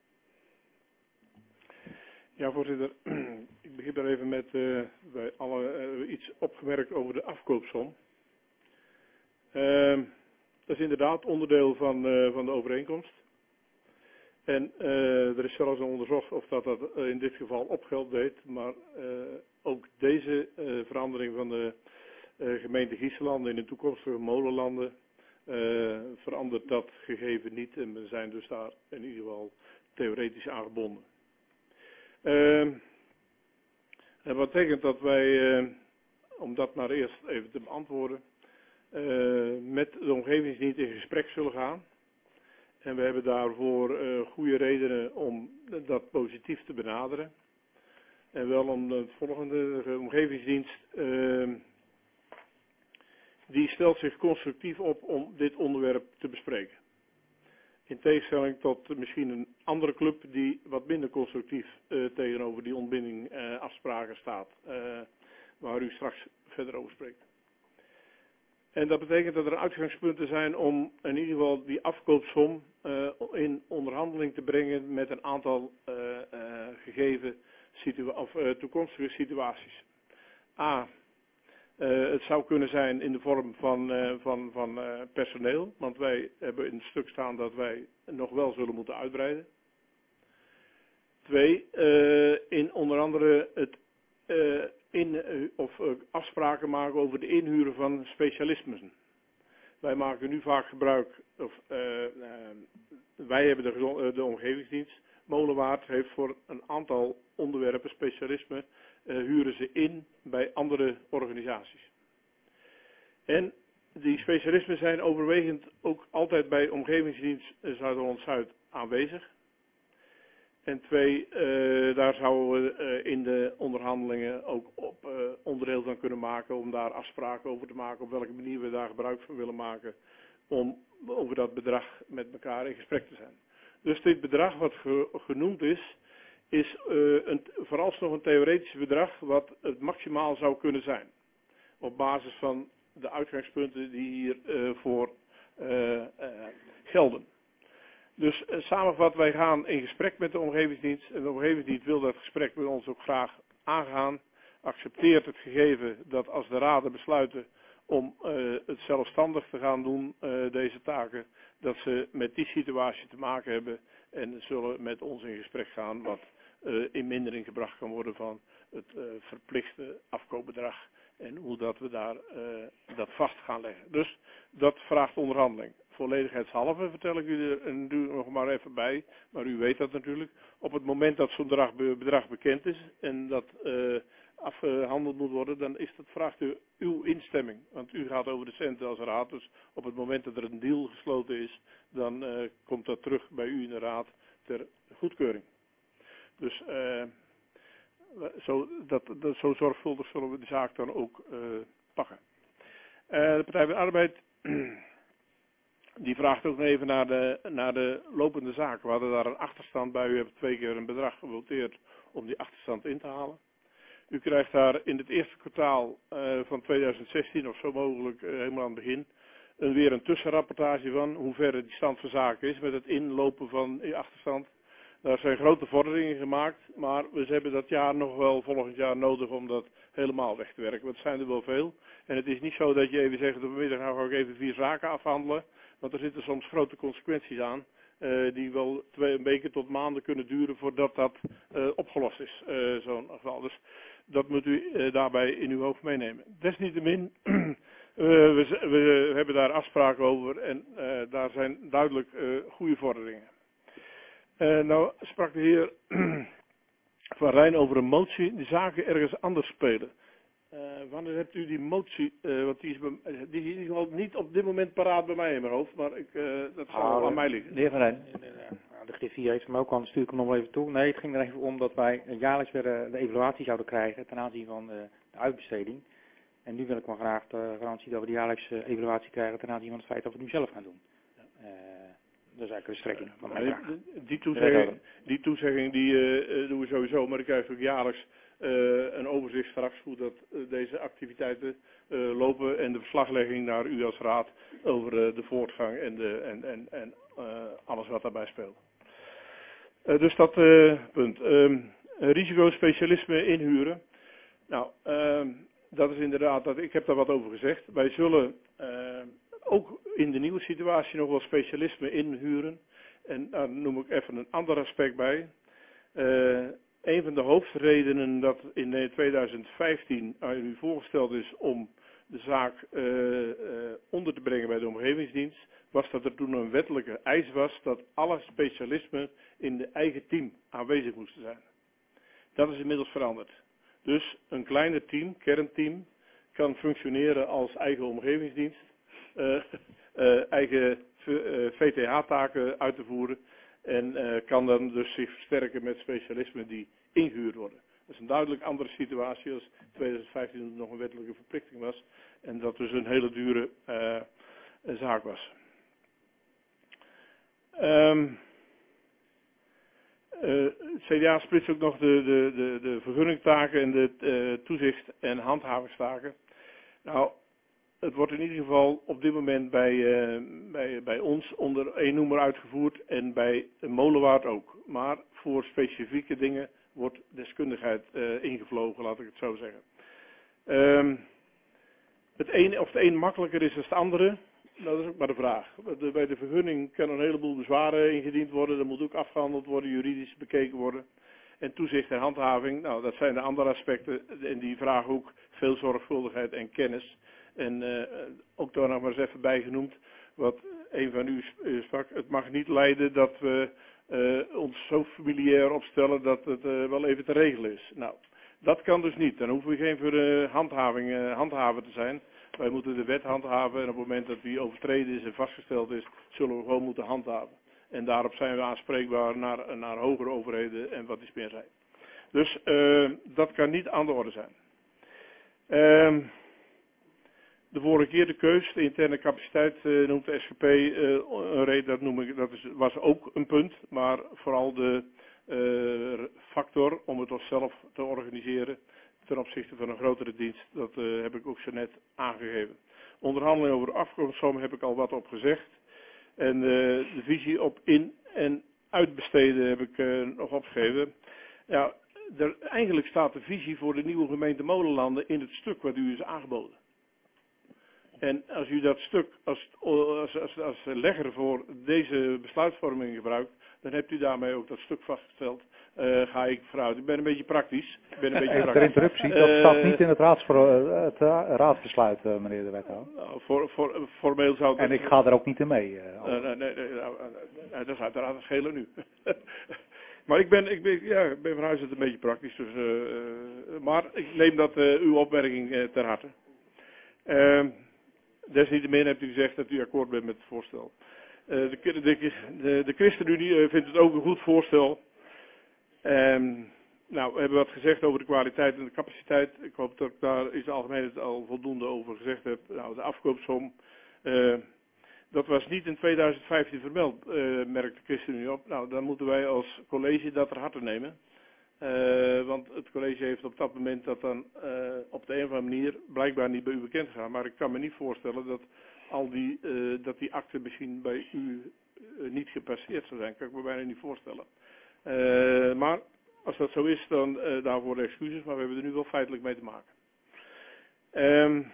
Ja, voorzitter. Ik begin daar even met uh, bij alle, uh, iets opgemerkt over de afkoopsom. Uh, dat is inderdaad onderdeel van, uh, van de overeenkomst. En uh, er is zelfs een onderzocht of dat, dat uh, in dit geval opgeld deed. Maar uh, ook deze uh, verandering van de uh, gemeente Giesselanden in de toekomstige molenlanden uh, verandert dat gegeven niet. En we zijn dus daar in ieder geval theoretisch aan gebonden. Uh, dat betekent dat wij, uh, om dat maar eerst even te beantwoorden, uh, met de omgevingsdienst in gesprek zullen gaan. En we hebben daarvoor uh, goede redenen om dat positief te benaderen. En wel om het volgende, de omgevingsdienst, uh, die stelt zich constructief op om dit onderwerp te bespreken. In tegenstelling tot misschien een andere club die wat minder constructief uh, tegenover die ontbinding uh, afspraken staat. Uh, waar u straks verder over spreekt. En dat betekent dat er uitgangspunten zijn om in ieder geval die afkoopsom uh, in onderhandeling te brengen met een aantal uh, uh, gegeven situa- of, uh, toekomstige situaties. A. Uh, het zou kunnen zijn in de vorm van, uh, van, van uh, personeel, want wij hebben in het stuk staan dat wij nog wel zullen moeten uitbreiden. Twee, uh, in onder andere het uh, in, uh, of uh, afspraken maken over de inhuren van specialismen. Wij maken nu vaak gebruik, of uh, uh, wij hebben de, uh, de omgevingsdienst. Molenwaard heeft voor een aantal onderwerpen, specialismen, uh, huren ze in bij andere organisaties. En die specialismen zijn overwegend ook altijd bij omgevingsdienst Zuid-Holland-Zuid aanwezig. En twee, uh, daar zouden we uh, in de onderhandelingen ook op uh, onderdeel van kunnen maken om daar afspraken over te maken, op welke manier we daar gebruik van willen maken om over dat bedrag met elkaar in gesprek te zijn. Dus dit bedrag wat ge genoemd is, is uh, een, vooralsnog een theoretisch bedrag wat het maximaal zou kunnen zijn. Op basis van de uitgangspunten die hier uh, voor uh, uh, gelden. Dus uh, samengevat, wij gaan in gesprek met de omgevingsdienst. En de omgevingsdienst wil dat gesprek met ons ook graag aangaan. Accepteert het gegeven dat als de raden besluiten om uh, het zelfstandig te gaan doen, uh, deze taken, dat ze met die situatie te maken hebben en zullen met ons in gesprek gaan wat uh, in mindering gebracht kan worden van het uh, verplichte afkoopbedrag en hoe dat we daar uh, dat vast gaan leggen. Dus dat vraagt onderhandeling. Volledigheidshalve vertel ik u er nu nog maar even bij, maar u weet dat natuurlijk. Op het moment dat zo'n bedrag, bedrag bekend is en dat uh, afgehandeld moet worden, dan is dat, vraagt u uw instemming. Want u gaat over de centen als raad, dus op het moment dat er een deal gesloten is, dan uh, komt dat terug bij u in de raad ter goedkeuring. Dus uh, zo, dat, dat, zo zorgvuldig zullen we de zaak dan ook uh, pakken. Uh, de Partij van de Arbeid die vraagt ook even naar de, naar de lopende zaak. We hadden daar een achterstand bij. U hebt twee keer een bedrag gewoteerd om die achterstand in te halen. U krijgt daar in het eerste kwartaal uh, van tweeduizend zestien, of zo mogelijk uh, helemaal aan het begin, een, weer een tussenrapportage van hoe ver die stand van zaken is met het inlopen van die achterstand. Daar zijn grote vorderingen gemaakt, maar we hebben dat jaar nog wel volgend jaar nodig om dat helemaal weg te werken. Want het zijn er wel veel. En het is niet zo dat je even zegt, vanmiddag nou ga ik even vier zaken afhandelen. Want er zitten soms grote consequenties aan, uh, die wel twee weken tot maanden kunnen duren voordat dat uh, opgelost is, uh, zo'n geval. Dus dat moet u uh, daarbij in uw hoofd meenemen. Desniettemin, uh, we, we hebben daar afspraken over en uh, daar zijn duidelijk uh, goede vorderingen. Uh, nou sprak de heer Van Rijn over een motie, die zaken ergens anders spelen. Uh, wanneer hebt u die motie, uh, want die is, bij, die is in ieder geval niet op dit moment paraat bij mij in mijn hoofd, maar ik, uh, dat zal Ah, aan mij liggen. De heer Van Rijn. De griffier heeft hem ook al, stuur ik hem nog wel even toe. Nee, het ging er even om dat wij jaarlijks weer uh, de evaluatie zouden krijgen ten aanzien van uh, de uitbesteding. En nu wil ik maar graag de garantie dat we de jaarlijkse evaluatie krijgen ten aanzien van het feit dat we het nu zelf gaan doen. Uh, dat is eigenlijk de strekking van mijn vraag. Die, die toezegging, die, toezegging die uh, doen we sowieso, maar ik krijg ook jaarlijks uh, een overzicht straks hoe dat, uh, deze activiteiten uh, lopen en de verslaglegging naar u als raad over uh, de voortgang en, de, en, en, en uh, alles wat daarbij speelt. Uh, dus dat uh, punt. Um, risicospecialisme inhuren. Nou, um, dat is inderdaad, dat, ik heb daar wat over gezegd. Wij zullen uh, ook in de nieuwe situatie nog wel specialisme inhuren. En daar noem ik even een ander aspect bij. Uh, een van de hoofdredenen dat in tweeduizend vijftien aan u voorgesteld is om de zaak uh, uh, onder te brengen bij de omgevingsdienst, was dat er toen een wettelijke eis was dat alle specialismen in de eigen team aanwezig moesten zijn. Dat is inmiddels veranderd. Dus een kleiner team, kernteam, kan functioneren als eigen omgevingsdienst, uh, uh, eigen uh, V T H-taken uit te voeren en uh, kan dan dus zich versterken met specialismen die ingehuurd worden. Dat is een duidelijk andere situatie als tweeduizend vijftien toen er nog een wettelijke verplichting was en dat dus een hele dure uh, zaak was. Um, Uh, het C D A splitst ook nog de, de, de, de vergunningtaken en de uh, toezicht- en handhavingstaken. Nou, het wordt in ieder geval op dit moment bij, uh, bij, bij ons onder één noemer uitgevoerd en bij Molenwaard ook. Maar voor specifieke dingen wordt deskundigheid uh, ingevlogen, laat ik het zo zeggen. Um, het een, of het een makkelijker is dan het andere, dat is ook maar de vraag. De, bij de vergunning kan een heleboel bezwaren ingediend worden. Dat moet ook afgehandeld worden, juridisch bekeken worden. En toezicht en handhaving, nou dat zijn de andere aspecten. En die vragen ook veel zorgvuldigheid en kennis. En uh, ook daar nog maar eens even bijgenoemd. Wat een van u sprak. Het mag niet leiden dat we uh, ons zo familiair opstellen dat het uh, wel even te regelen is. Nou, dat kan dus niet. Dan hoeven we geen voor uh, handhaving, uh, handhaven te zijn. Wij moeten de wet handhaven en op het moment dat die overtreden is en vastgesteld is, zullen we gewoon moeten handhaven. En daarop zijn we aanspreekbaar naar, naar hogere overheden en wat iets meer zijn. Dus uh, dat kan niet aan de orde zijn. Uh, de vorige keer de keus, de interne capaciteit uh, noemt de S G P uh, een reden, dat, noem ik, dat is, was ook een punt. Maar vooral de uh, factor om het zelf te organiseren ten opzichte van een grotere dienst, dat uh, heb ik ook zo net aangegeven. Onderhandeling over de afkomstsom heb ik al wat op gezegd. En uh, de visie op in- en uitbesteden heb ik uh, nog opgegeven. Ja, er, eigenlijk staat de visie voor de nieuwe gemeente Molenlanden in het stuk wat u is aangeboden. En als u dat stuk als, als, als, als legger voor deze besluitvorming gebruikt, dan hebt u daarmee ook dat stuk vastgesteld. Uh, ga ik vooruit. Ik ben een beetje praktisch. Ik ben een beetje Ter praktisch. interruptie, dat uh, staat niet in het, raadsver, het raadsbesluit, uh, meneer de wethouder. Nou, voor, voor, formeel zou en ik ga er ook niet in mee. Uh, uh, nee, nee, nee, nou, uh, dat is uiteraard een schelen nu. Maar ik ben, ik ben, ja, ik ben van huis uit een beetje praktisch. Dus, uh, uh, maar ik neem dat uh, uw opmerking uh, ter harte. Uh, desniettemin hebt u gezegd dat u akkoord bent met het voorstel. Uh, de, de, de, de ChristenUnie uh, vindt het ook een goed voorstel. Um, nou, we hebben wat gezegd over de kwaliteit en de capaciteit. Ik hoop dat ik daar in het algemeen al voldoende over gezegd heb. Nou, de afkoopsom, uh, dat was niet in tweeduizend vijftien vermeld, uh, merkt de ChristenUnie op. Nou, dan moeten wij als college dat ter harte nemen. Uh, want het college heeft op dat moment dat dan uh, op de een of andere manier blijkbaar niet bij u bekend gegaan. Maar ik kan me niet voorstellen dat al die, uh, dat die akte misschien bij u uh, niet gepasseerd zou zijn. Kan ik me bijna niet voorstellen. Uh, maar als dat zo is, dan uh, daarvoor de excuses, maar we hebben er nu wel feitelijk mee te maken. Um,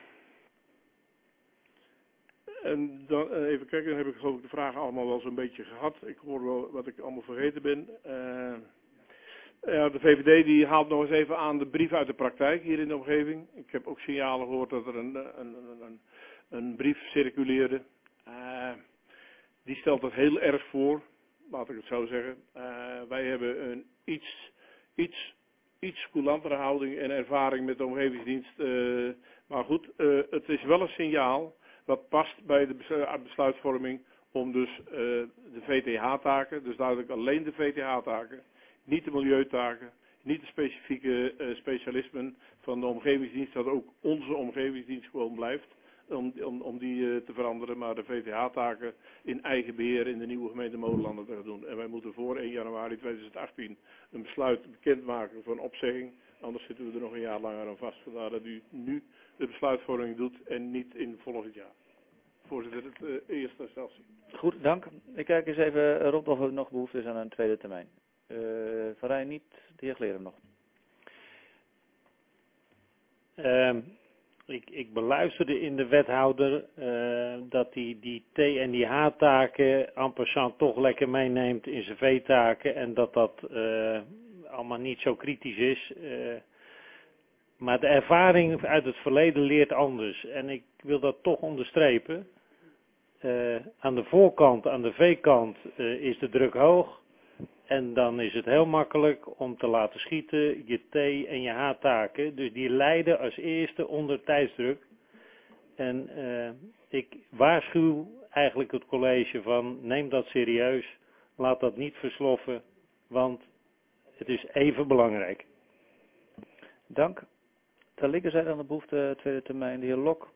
en dan, uh, even kijken, dan heb ik geloof ik de vragen allemaal wel zo'n beetje gehad. Ik hoor wel wat ik allemaal vergeten ben. Uh, ja, de V V D die haalt nog eens even aan de brief uit de praktijk hier in de omgeving. Ik heb ook signalen gehoord dat er een, een, een, een brief circuleerde. Uh, die stelt dat heel erg voor. Laat ik het zo zeggen. Uh, wij hebben een iets, iets iets coulantere houding en ervaring met de omgevingsdienst. Uh, maar goed, uh, het is wel een signaal wat past bij de besluitvorming om dus uh, de V T H-taken, dus duidelijk alleen de V T H-taken, niet de milieutaken, niet de specifieke uh, specialismen van de omgevingsdienst, dat ook onze omgevingsdienst gewoon blijft, om, om, om die uh, te veranderen, maar de V T H-taken in eigen beheer in de nieuwe gemeente Molenlanden te gaan doen. En wij moeten voor één januari tweeduizend achttien een besluit bekendmaken voor een opzegging, anders zitten we er nog een jaar langer aan vast. Vandaar dat u nu de besluitvorming doet en niet in volgend jaar. Voorzitter, het uh, eerste instantie. Goed, dank. Ik kijk eens even rond of er nog behoefte is aan een tweede termijn. Uh, Van Rijn niet, de heer Glerum nog. Uh, ik, ik beluisterde in de wethouder uh, dat hij die T- en die H-taken en passant toch lekker meeneemt in zijn V-taken en dat dat uh, allemaal niet zo kritisch is. Uh, maar de ervaring uit het verleden leert anders en ik wil dat toch onderstrepen. Uh, aan de voorkant, aan de V-kant uh, is de druk hoog en dan is het heel makkelijk om te laten schieten je T- en je H-taken. Dus die lijden als eerste onder tijdsdruk. En uh, ik waarschuw eigenlijk het college van neem dat serieus, laat dat niet versloffen, want het is even belangrijk. Dank. Ter linkerzijde aan de behoefte, tweede termijn, de heer Lok.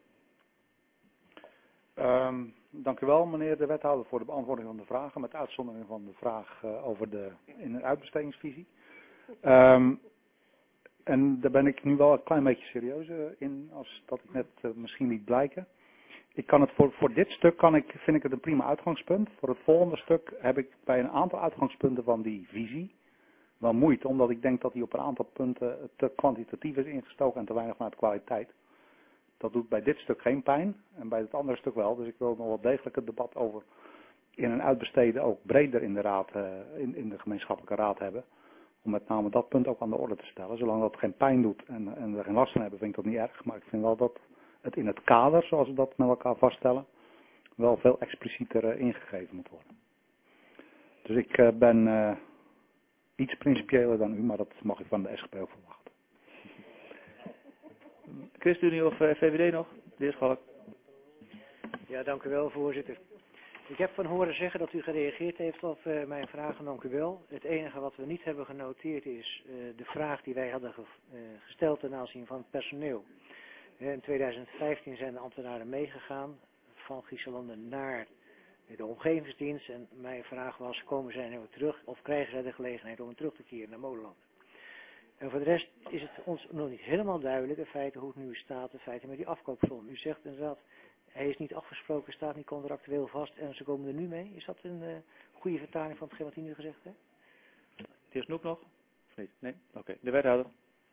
Um, dank u wel, meneer de wethouder, voor de beantwoording van de vragen, met uitzondering van de vraag uh, over de in- en uitbestedingsvisie. Um, en daar ben ik nu wel een klein beetje serieus uh, in, als dat ik net uh, misschien niet blijken. Ik kan het voor, voor dit stuk kan ik, vind ik het een prima uitgangspunt. Voor het volgende stuk heb ik bij een aantal uitgangspunten van die visie wel moeite, omdat ik denk dat die op een aantal punten te kwantitatief is ingestoken en te weinig vanuit kwaliteit. Dat doet bij dit stuk geen pijn en bij het andere stuk wel. Dus ik wil nog wel degelijk het debat over in- en uitbesteden ook breder in de, raad, uh, in, in de gemeenschappelijke raad hebben. Om met name dat punt ook aan de orde te stellen. Zolang dat geen pijn doet en, en we er geen last van hebben, vind ik dat niet erg. Maar ik vind wel dat het in het kader, zoals we dat met elkaar vaststellen, wel veel explicieter uh, ingegeven moet worden. Dus ik uh, ben uh, iets principiëler dan u, maar dat mag ik van de S G P ook verwachten. ChristenUnie of uh, V V D nog? De heer Schalk. Ja, dank u wel, voorzitter. Ik heb van horen zeggen dat u gereageerd heeft op uh, mijn vragen, dank u wel. Het enige wat we niet hebben genoteerd is uh, de vraag die wij hadden ge uh, gesteld ten aanzien van het personeel. Uh, in tweeduizend vijftien zijn de ambtenaren meegegaan van Grieselanden naar de omgevingsdienst. En mijn vraag was, komen zij nu terug of krijgen zij de gelegenheid om terug te keren naar Molenland? En voor de rest is het ons nog niet helemaal duidelijk in feite hoe het nu staat in feite met die afkoopsom. U zegt inderdaad, hij is niet afgesproken, staat niet contractueel vast en ze komen er nu mee. Is dat een uh, goede vertaling van hetgeen wat hij nu gezegd heeft? De heer Snoek nog? Of niet? Nee? Oké. Okay. De wethouder.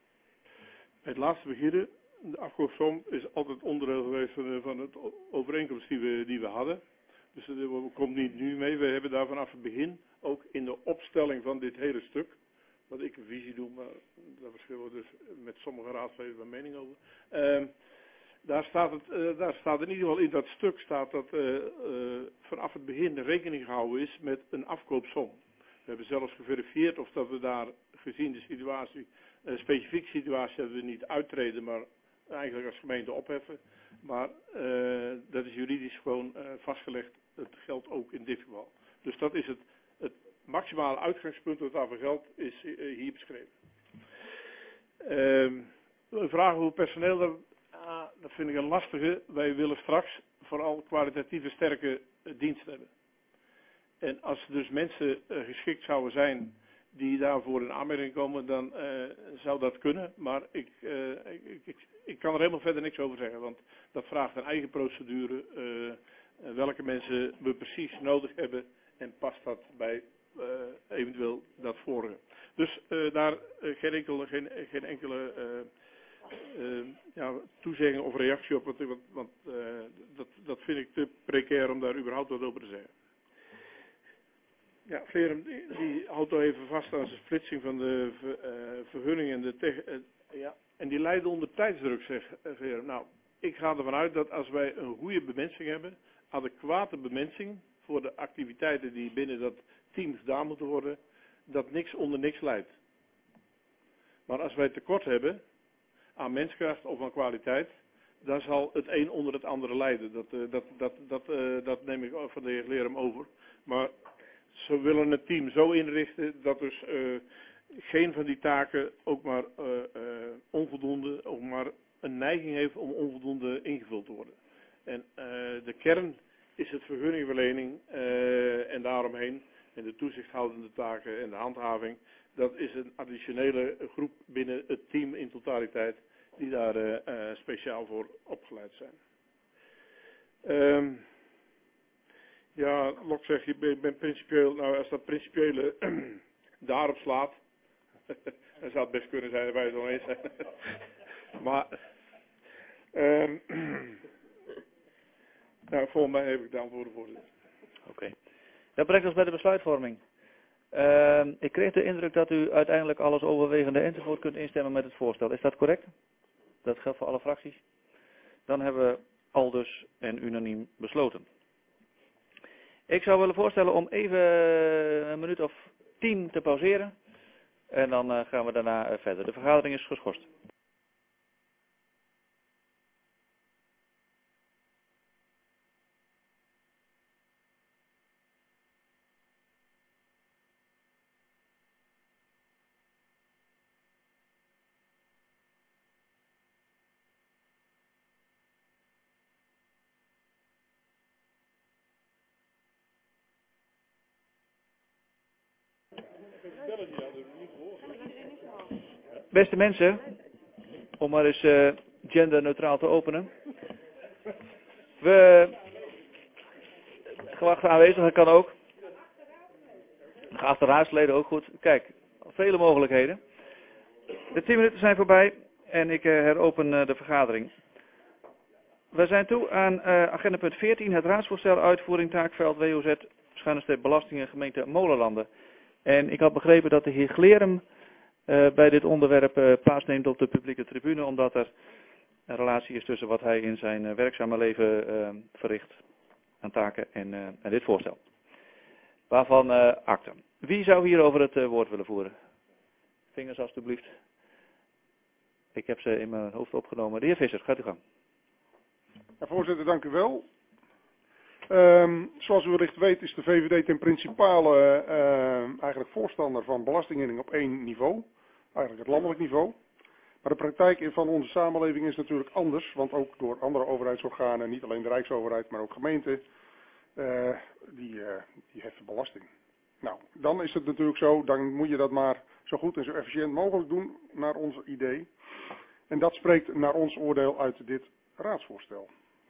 Het laatste beginnen. De afkoopsom is altijd onderdeel geweest van, de, van het overeenkomst die we, die we hadden. Dus dat komt niet nu mee. We hebben daar vanaf het begin ook in de opstelling van dit hele stuk, wat ik een visie doe, maar daar verschillen we dus met sommige raadsleden van mening over. Uh, daar, staat het, uh, daar staat in ieder geval in dat stuk staat dat uh, uh, vanaf het begin rekening gehouden is met een afkoopsom. We hebben zelfs geverifieerd of dat we daar gezien de situatie, een uh, specifieke situatie, dat we niet uittreden, maar eigenlijk als gemeente opheffen. Maar uh, dat is juridisch gewoon uh, vastgelegd. Het geldt ook in dit geval. Dus dat is het, het maximale uitgangspunt dat daarvoor geldt, is uh, hier beschreven. Uh, een vraag over personeel, dat, uh, dat vind ik een lastige. Wij willen straks vooral kwalitatieve sterke uh, dienst hebben. En als er dus mensen uh, geschikt zouden zijn die daarvoor in aanmerking komen, dan uh, zou dat kunnen. Maar ik, uh, ik, ik, ik kan er helemaal verder niks over zeggen, want dat vraagt een eigen procedure. Uh, welke mensen we precies nodig hebben en past dat bij uh, eventueel dat vorige. Dus uh, daar uh, geen enkele, geen, geen enkele uh, uh, ja, toezegging of reactie op, want, want uh, dat, dat vind ik te precair om daar überhaupt wat over te zeggen. Ja, Verum die, die houdt al even vast aan zijn splitsing van de ver, uh, vergunning en de tech, uh, ja, en die lijden onder tijdsdruk, zegt uh, Verum. Nou, ik ga ervan uit dat als wij een goede bemensing hebben, adequate bemensing voor de activiteiten die binnen dat team gedaan moeten worden, dat niks onder niks leidt. Maar als wij tekort hebben aan menskracht of aan kwaliteit, dan zal het een onder het andere leiden. Dat, uh, dat, dat, dat, uh, dat neem ik van de heer Lerum over. Maar ze willen het team zo inrichten dat dus uh, geen van die taken ook maar uh, uh, onvoldoende, ook maar een neiging heeft om onvoldoende ingevuld te worden. En uh, de kern is het vergunningverlening uh, en daaromheen, en de toezichthoudende taken en de handhaving. Dat is een additionele groep binnen het team in totaliteit die daar uh, uh, speciaal voor opgeleid zijn. Um, ja, Lok zegt, je bent ben principieel, nou als dat principiële daarop slaat, dan zou het best kunnen zijn dat wij het nog eens zijn. Maar, um, nou, volgens mij heb ik de antwoorden voor. Oké. Okay. Dat brengt ons bij de besluitvorming. Uh, ik kreeg de indruk dat u uiteindelijk alles overwegende enzovoort kunt instemmen met het voorstel. Is dat correct? Dat geldt voor alle fracties. Dan hebben we aldus en unaniem besloten. Ik zou willen voorstellen om even een minuut of tien te pauzeren. En dan uh, gaan we daarna uh, verder. De vergadering is geschorst. Beste mensen, om maar eens uh, genderneutraal te openen. We, geachte aanwezigen kan ook. Geachte raadsleden ook goed. Kijk, vele mogelijkheden. De tien minuten zijn voorbij en ik uh, heropen uh, de vergadering. We zijn toe aan uh, agenda punt veertien, het raadsvoorstel uitvoering taakveld W O Z, schuine belastingen gemeente Molenlanden. En ik had begrepen dat de heer Glerum uh, bij dit onderwerp uh, plaatsneemt op de publieke tribune, omdat er een relatie is tussen wat hij in zijn uh, werkzame leven uh, verricht aan taken en, uh, en dit voorstel. Waarvan uh, akte. Wie zou hierover het uh, woord willen voeren? Vingers alstublieft. Ik heb ze in mijn hoofd opgenomen. De heer Visser, gaat u gang. Ja, voorzitter, dank u wel. Um, zoals u wellicht weet is de V V D ten principale uh, eigenlijk voorstander van belastingheffing op één niveau. Eigenlijk het landelijk niveau. Maar de praktijk van onze samenleving is natuurlijk anders. Want ook door andere overheidsorganen, niet alleen de Rijksoverheid, maar ook gemeenten, uh, die, uh, die heffen belasting. Nou, dan is het natuurlijk zo, dan moet je dat maar zo goed en zo efficiënt mogelijk doen naar ons idee. En dat spreekt naar ons oordeel uit dit raadsvoorstel.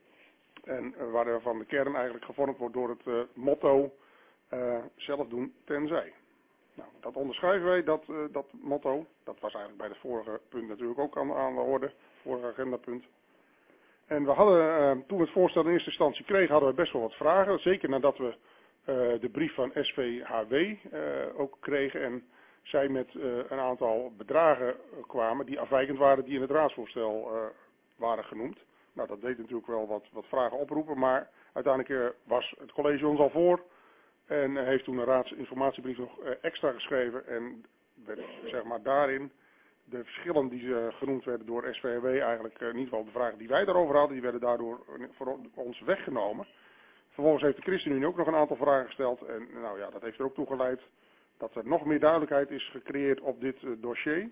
En uh, waarvan de kern eigenlijk gevormd wordt door het uh, motto uh, zelf doen tenzij. Nou, dat onderschrijven wij, dat, uh, dat motto. Dat was eigenlijk bij het vorige punt natuurlijk ook aan, aan de orde, het vorige agendapunt. En we hadden, uh, toen we het voorstel in eerste instantie kregen, hadden we best wel wat vragen. Zeker nadat we uh, de brief van S V H W uh, ook kregen en zij met uh, een aantal bedragen kwamen die afwijkend waren, die in het raadsvoorstel uh, waren genoemd. Nou, dat deed natuurlijk wel wat, wat vragen oproepen, maar uiteindelijk uh, was het college ons al voor en uh, heeft toen een raadsinformatiebrief nog uh, extra geschreven en werd, zeg maar, daarin de verschillen die uh, genoemd werden door S V H W, eigenlijk uh, in ieder geval de vragen die wij daarover hadden, die werden daardoor voor ons weggenomen. Vervolgens heeft de ChristenUnie ook nog een aantal vragen gesteld en nou ja, dat heeft er ook toe geleid dat er nog meer duidelijkheid is gecreëerd op dit uh, dossier.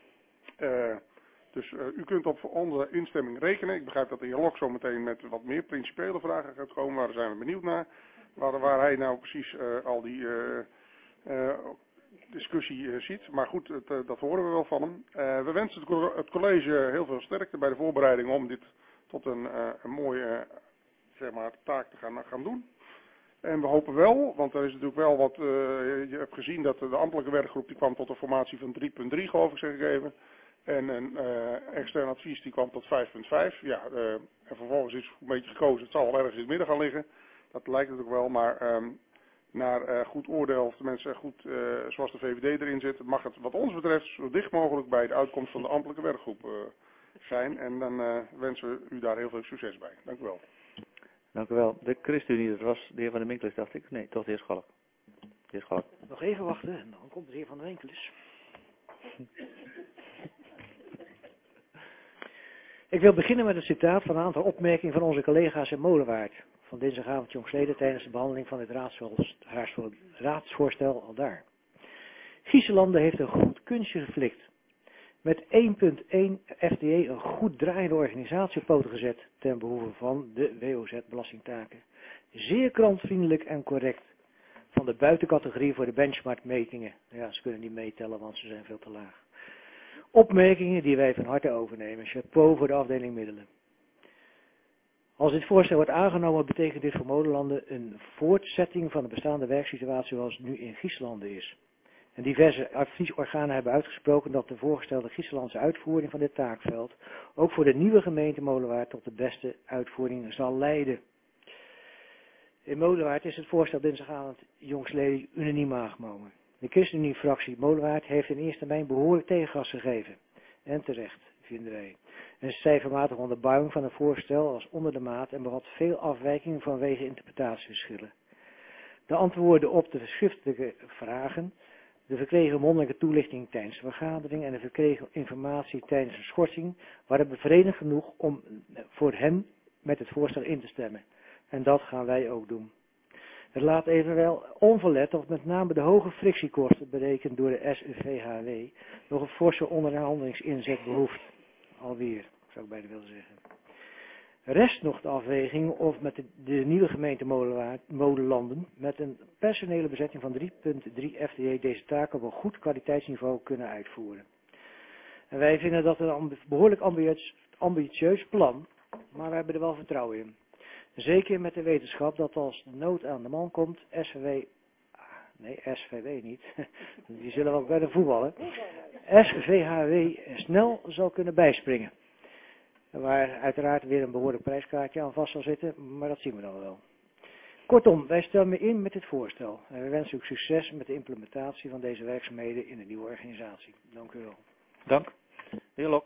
Uh, Dus uh, u kunt op onze instemming rekenen. Ik begrijp dat de heer Lok zo meteen met wat meer principiële vragen gaat komen. Waar zijn we benieuwd naar. Waar, waar hij nou precies uh, al die uh, uh, discussie uh, ziet. Maar goed, het, uh, dat horen we wel van hem. Uh, we wensen het, het college heel veel sterkte bij de voorbereiding om dit tot een, uh, een mooie uh, zeg maar, taak te gaan, gaan doen. En we hopen wel, want er is natuurlijk wel wat, uh, je hebt gezien dat de ambtelijke werkgroep die kwam tot een formatie van drie punt drie geloof ik zeg gegeven. En een uh, extern advies die kwam tot vijf punt vijf. Ja, uh, en vervolgens is een beetje gekozen, het zal wel ergens in het midden gaan liggen. Dat lijkt het ook wel, maar um, naar uh, goed oordeel, of tenminste goed, uh, zoals de V V D erin zit, mag het wat ons betreft zo dicht mogelijk bij de uitkomst van de ambtelijke werkgroep uh, zijn. En dan uh, wensen we u daar heel veel succes bij. Dank u wel. Dank u wel. De ChristenUnie, dat was de heer Van der Winkelis, dacht ik. Nee, toch de heer Schalk. De heer Schalk. Nog even wachten en dan komt de heer Van der Winkelis. Ik wil beginnen met een citaat van een aantal opmerkingen van onze collega's in Molenwaard. Van dinsdagavond jongsleden tijdens de behandeling van het raadsvoorstel, raadsvoorstel aldaar. Gieselanden heeft een goed kunstje geflikt. Met één punt één F T E een goed draaiende organisatie op poten gezet ten behoeve van de W O Z-belastingtaken. Zeer klantvriendelijk en correct. Van de buitencategorie voor de benchmarkmetingen. Ja, ze kunnen niet meetellen, want ze zijn veel te laag. Opmerkingen die wij van harte overnemen. Chapeau voor de afdeling middelen. Als dit voorstel wordt aangenomen, betekent dit voor Molenlanden een voortzetting van de bestaande werksituatie zoals het nu in Gieselanden is. En diverse adviesorganen hebben uitgesproken dat de voorgestelde Gieselandse uitvoering van dit taakveld ook voor de nieuwe gemeente Molenwaard tot de beste uitvoering zal leiden. In Molenwaard is het voorstel dinsdagavond jongsleden unaniem aangenomen. De ChristenUnie-fractie Molenwaard heeft in eerste termijn behoorlijk tegengas gegeven. En terecht, vinden wij. Een cijfermatige onderbouwing van het voorstel was onder de maat en bevat veel afwijkingen vanwege interpretatieverschillen. De antwoorden op de schriftelijke vragen, de verkregen mondelinge toelichting tijdens de vergadering en de verkregen informatie tijdens de schorsing waren bevredigend genoeg om voor hen met het voorstel in te stemmen. En dat gaan wij ook doen. Het laat evenwel onverlet dat met name de hoge frictiekosten berekend door de S U V H W nog een forse onderhandelingsinzet behoeft. Alweer, zou ik bijna willen zeggen. Rest nog de afweging of met de, de nieuwe gemeente Molenlanden met een personele bezetting van drie komma drie F T E deze taken op een goed kwaliteitsniveau kunnen uitvoeren. En wij vinden dat een amb behoorlijk ambitieus, ambitieus plan, maar we hebben er wel vertrouwen in. Zeker met de wetenschap dat als de nood aan de man komt, S V W, nee S V W niet, die zullen wel bij de voetballen, S V H W snel zal kunnen bijspringen. Waar uiteraard weer een behoorlijk prijskaartje aan vast zal zitten, maar dat zien we dan wel. Kortom, wij stemmen in met dit voorstel en we wensen u succes met de implementatie van deze werkzaamheden in de nieuwe organisatie. Dank u wel. Dank. De heer Lok.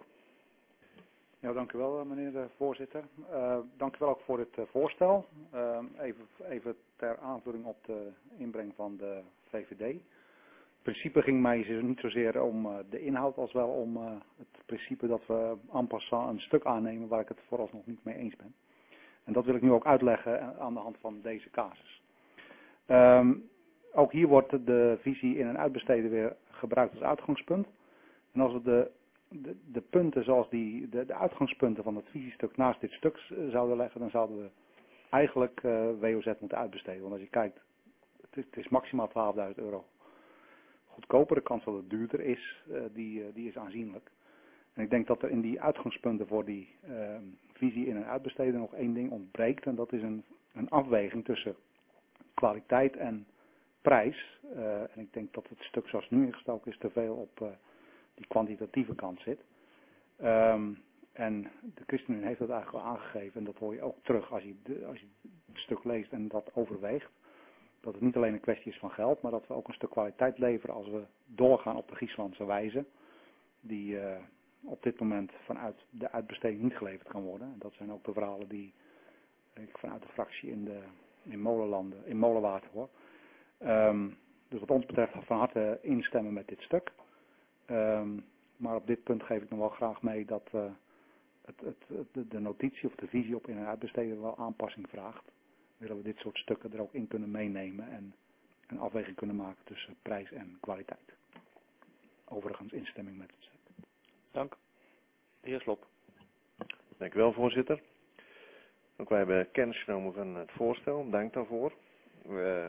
Ja, dank u wel, meneer de voorzitter. Uh, dank u wel ook voor het uh, voorstel. Uh, even, even ter aanvulling op de inbreng van de V V D. Het principe ging mij niet zozeer om uh, de inhoud als wel om uh, het principe dat we en passant een stuk aannemen waar ik het vooralsnog niet mee eens ben. En dat wil ik nu ook uitleggen aan de hand van deze casus. Um, ook hier wordt de visie in- en uitbesteden weer gebruikt als uitgangspunt. En als we de, de, de punten zoals die, de, de uitgangspunten van het visiestuk naast dit stuk zouden leggen, dan zouden we eigenlijk uh, W O Z moeten uitbesteden. Want als je kijkt, het is, het is maximaal twaalfduizend euro goedkoper. De kans dat het duurder is, uh, die, uh, die is aanzienlijk. En ik denk dat er in die uitgangspunten voor die uh, visie in- en uitbesteden nog één ding ontbreekt. En dat is een, een afweging tussen kwaliteit en prijs. Uh, en ik denk dat het stuk zoals het nu ingestoken is te veel op uh, die kwantitatieve kant zit. Um, en de ChristenUnie heeft dat eigenlijk al aangegeven. En dat hoor je ook terug als je, de, als je het stuk leest en dat overweegt. Dat het niet alleen een kwestie is van geld, maar dat we ook een stuk kwaliteit leveren als we doorgaan op de Gieslandse wijze. Die uh, op dit moment vanuit de uitbesteding niet geleverd kan worden. En dat zijn ook de verhalen die ik vanuit de fractie in, de, in Molenlanden, in Molenwaard hoor. Um, dus wat ons betreft van harte instemmen met dit stuk. Um, maar op dit punt geef ik nog wel graag mee dat uh, het, het, het, de notitie of de visie op in- en uitbesteden wel aanpassing vraagt. Willen we dit soort stukken er ook in kunnen meenemen en een afweging kunnen maken tussen prijs en kwaliteit. Overigens instemming met het stuk. Dank. De heer Slop. Dank u wel, voorzitter. Ook wij hebben kennis genomen van het voorstel. Dank daarvoor. We,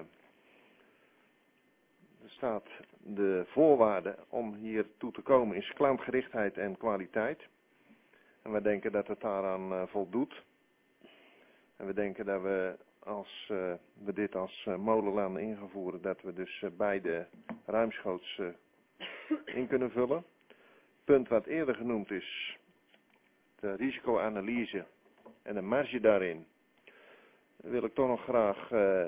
er staat de voorwaarde om hier toe te komen is klantgerichtheid en kwaliteit. En wij denken dat het daaraan uh, voldoet. En we denken dat we als uh, we dit als uh, Molenlanden ingevoeren, dat we dus uh, beide ruimschoots uh, in kunnen vullen. Punt wat eerder genoemd is, de risicoanalyse en de marge daarin, wil ik toch nog graag uh,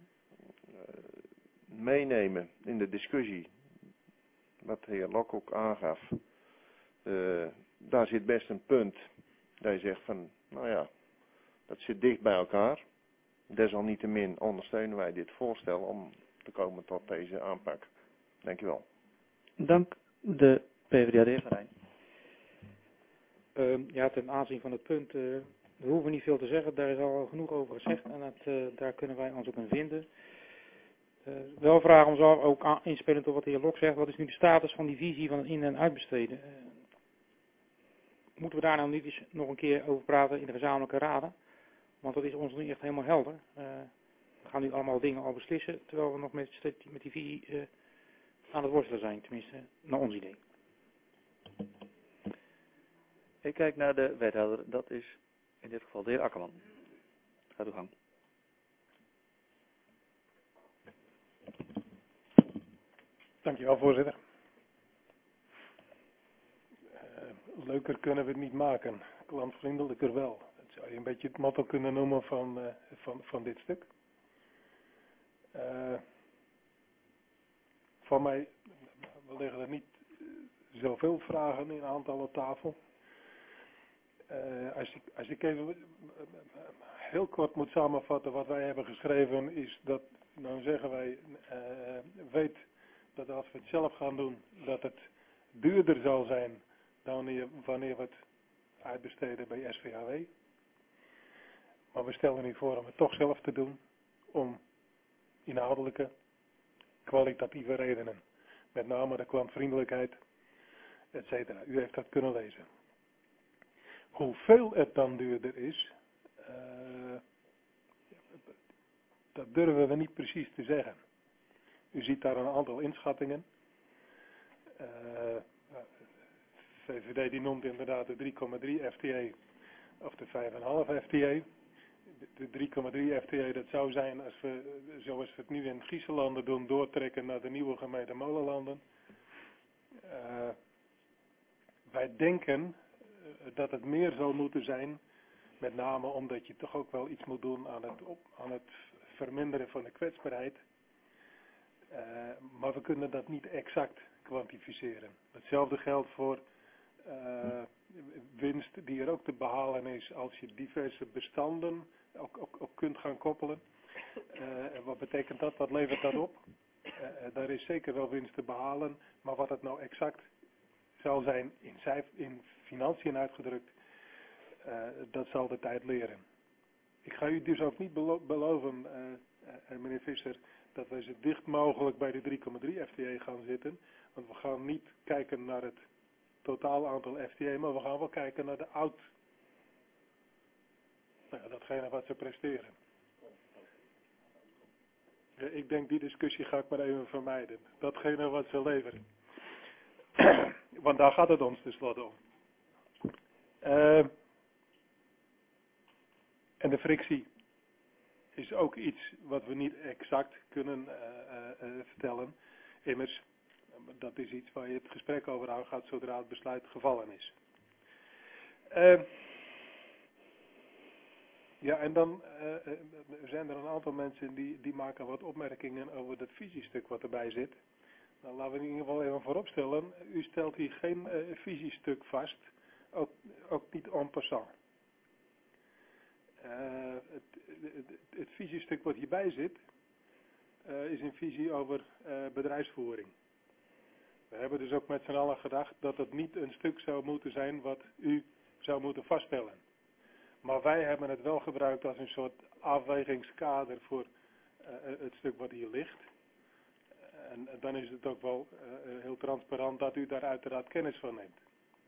meenemen in de discussie, wat de heer Lok ook aangaf. Uh, daar zit best een punt dat je zegt van, nou ja, dat zit dicht bij elkaar. Desalniettemin ondersteunen wij dit voorstel om te komen tot deze aanpak. Dank u wel. Dank. De P v d A, de heer Van Rijn. Uh, ja, ten aanzien van het punt, uh, we hoeven niet veel te zeggen, daar is al genoeg over gezegd en dat, uh, daar kunnen wij ons ook in vinden. Uh, wel vragen ons af, ook aan, inspelend op wat de heer Lok zegt, wat is nu de status van die visie van het in- en uitbesteden? Uh, moeten we daar nou niet eens nog een keer over praten in de gezamenlijke raden? Want dat is ons niet echt helemaal helder. Uh, we gaan nu allemaal dingen al beslissen, terwijl we nog met, met die visie uh, aan het worstelen zijn, tenminste, naar ons idee. Ik kijk naar de wethouder, dat is in dit geval de heer Akkerman. Gaat uw gang. Dankjewel, voorzitter. Uh, leuker kunnen we het niet maken, klantvriendelijker wel. Dat zou je een beetje het motto kunnen noemen van, uh, van, van dit stuk. Uh, van mij, we leggen er niet zoveel vragen in aantal op tafel. Uh, als, ik, als ik even heel kort moet samenvatten wat wij hebben geschreven, is dat, dan zeggen wij, uh, weet dat als we het zelf gaan doen, dat het duurder zal zijn dan wanneer, wanneer we het uitbesteden bij S V H W. Maar we stellen nu voor om het toch zelf te doen, om inhoudelijke, kwalitatieve redenen. Met name de klantvriendelijkheid, et cetera. U heeft dat kunnen lezen. Hoeveel het dan duurder is, uh, dat durven we niet precies te zeggen. U ziet daar een aantal inschattingen. Uh, V V D die noemt inderdaad de drie komma drie F T E of de vijf komma vijf F T E. De drie komma drie F T E dat zou zijn als we, zoals we het nu in Griezenlanden doen, doortrekken naar de nieuwe gemeente Molenlanden. Uh, wij denken dat het meer zal moeten zijn, met name omdat je toch ook wel iets moet doen aan het, op, aan het verminderen van de kwetsbaarheid. Uh, maar we kunnen dat niet exact kwantificeren. Hetzelfde geldt voor uh, winst die er ook te behalen is als je diverse bestanden ook, ook, ook kunt gaan koppelen. Uh, en wat betekent dat? Wat levert dat op? Uh, daar is zeker wel winst te behalen, maar wat het nou exact zal zijn in, cijf, in financiën uitgedrukt, uh, dat zal de tijd leren. Ik ga u dus ook niet belo beloven, uh, uh, meneer Visser, dat wij zo dicht mogelijk bij de drie komma drie F T E gaan zitten. Want we gaan niet kijken naar het totaal aantal F T E, maar we gaan wel kijken naar de oud. Nou, datgene wat ze presteren. Ja, ik denk die discussie ga ik maar even vermijden. Datgene wat ze leveren. Want daar gaat het ons tenslotte om. Uh, en de frictie is ook iets wat we niet exact kunnen uh, uh, uh, vertellen. Immers, dat is iets waar je het gesprek over aangaat zodra het besluit gevallen is. Uh, ja, en dan uh, uh, zijn er een aantal mensen die, die maken wat opmerkingen over dat visiestuk wat erbij zit. Nou, laten we in ieder geval even vooropstellen. U stelt hier geen uh, visiestuk vast, ook, ook niet en passant. Uh, het, het, het visiestuk wat hierbij zit, uh, is een visie over uh, bedrijfsvoering. We hebben dus ook met z'n allen gedacht dat het niet een stuk zou moeten zijn wat u zou moeten vaststellen. Maar wij hebben het wel gebruikt als een soort afwegingskader voor uh, het stuk wat hier ligt. En, en dan is het ook wel uh, heel transparant dat u daar uiteraard kennis van neemt.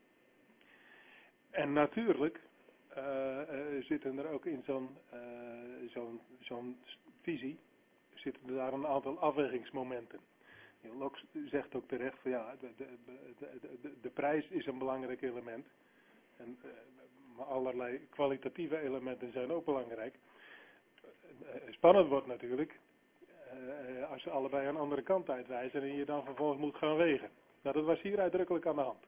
En natuurlijk uh, uh, zitten er ook in zo'n uh, zo'n zo'n visie zitten er daar een aantal afwegingsmomenten. Lok zegt ook terecht van ja, de, de, de, de, de prijs is een belangrijk element. En uh, maar allerlei kwalitatieve elementen zijn ook belangrijk. Uh, spannend wordt natuurlijk uh, als ze allebei een andere kant uitwijzen en je dan vervolgens moet gaan wegen. Nou, dat was hier uitdrukkelijk aan de hand.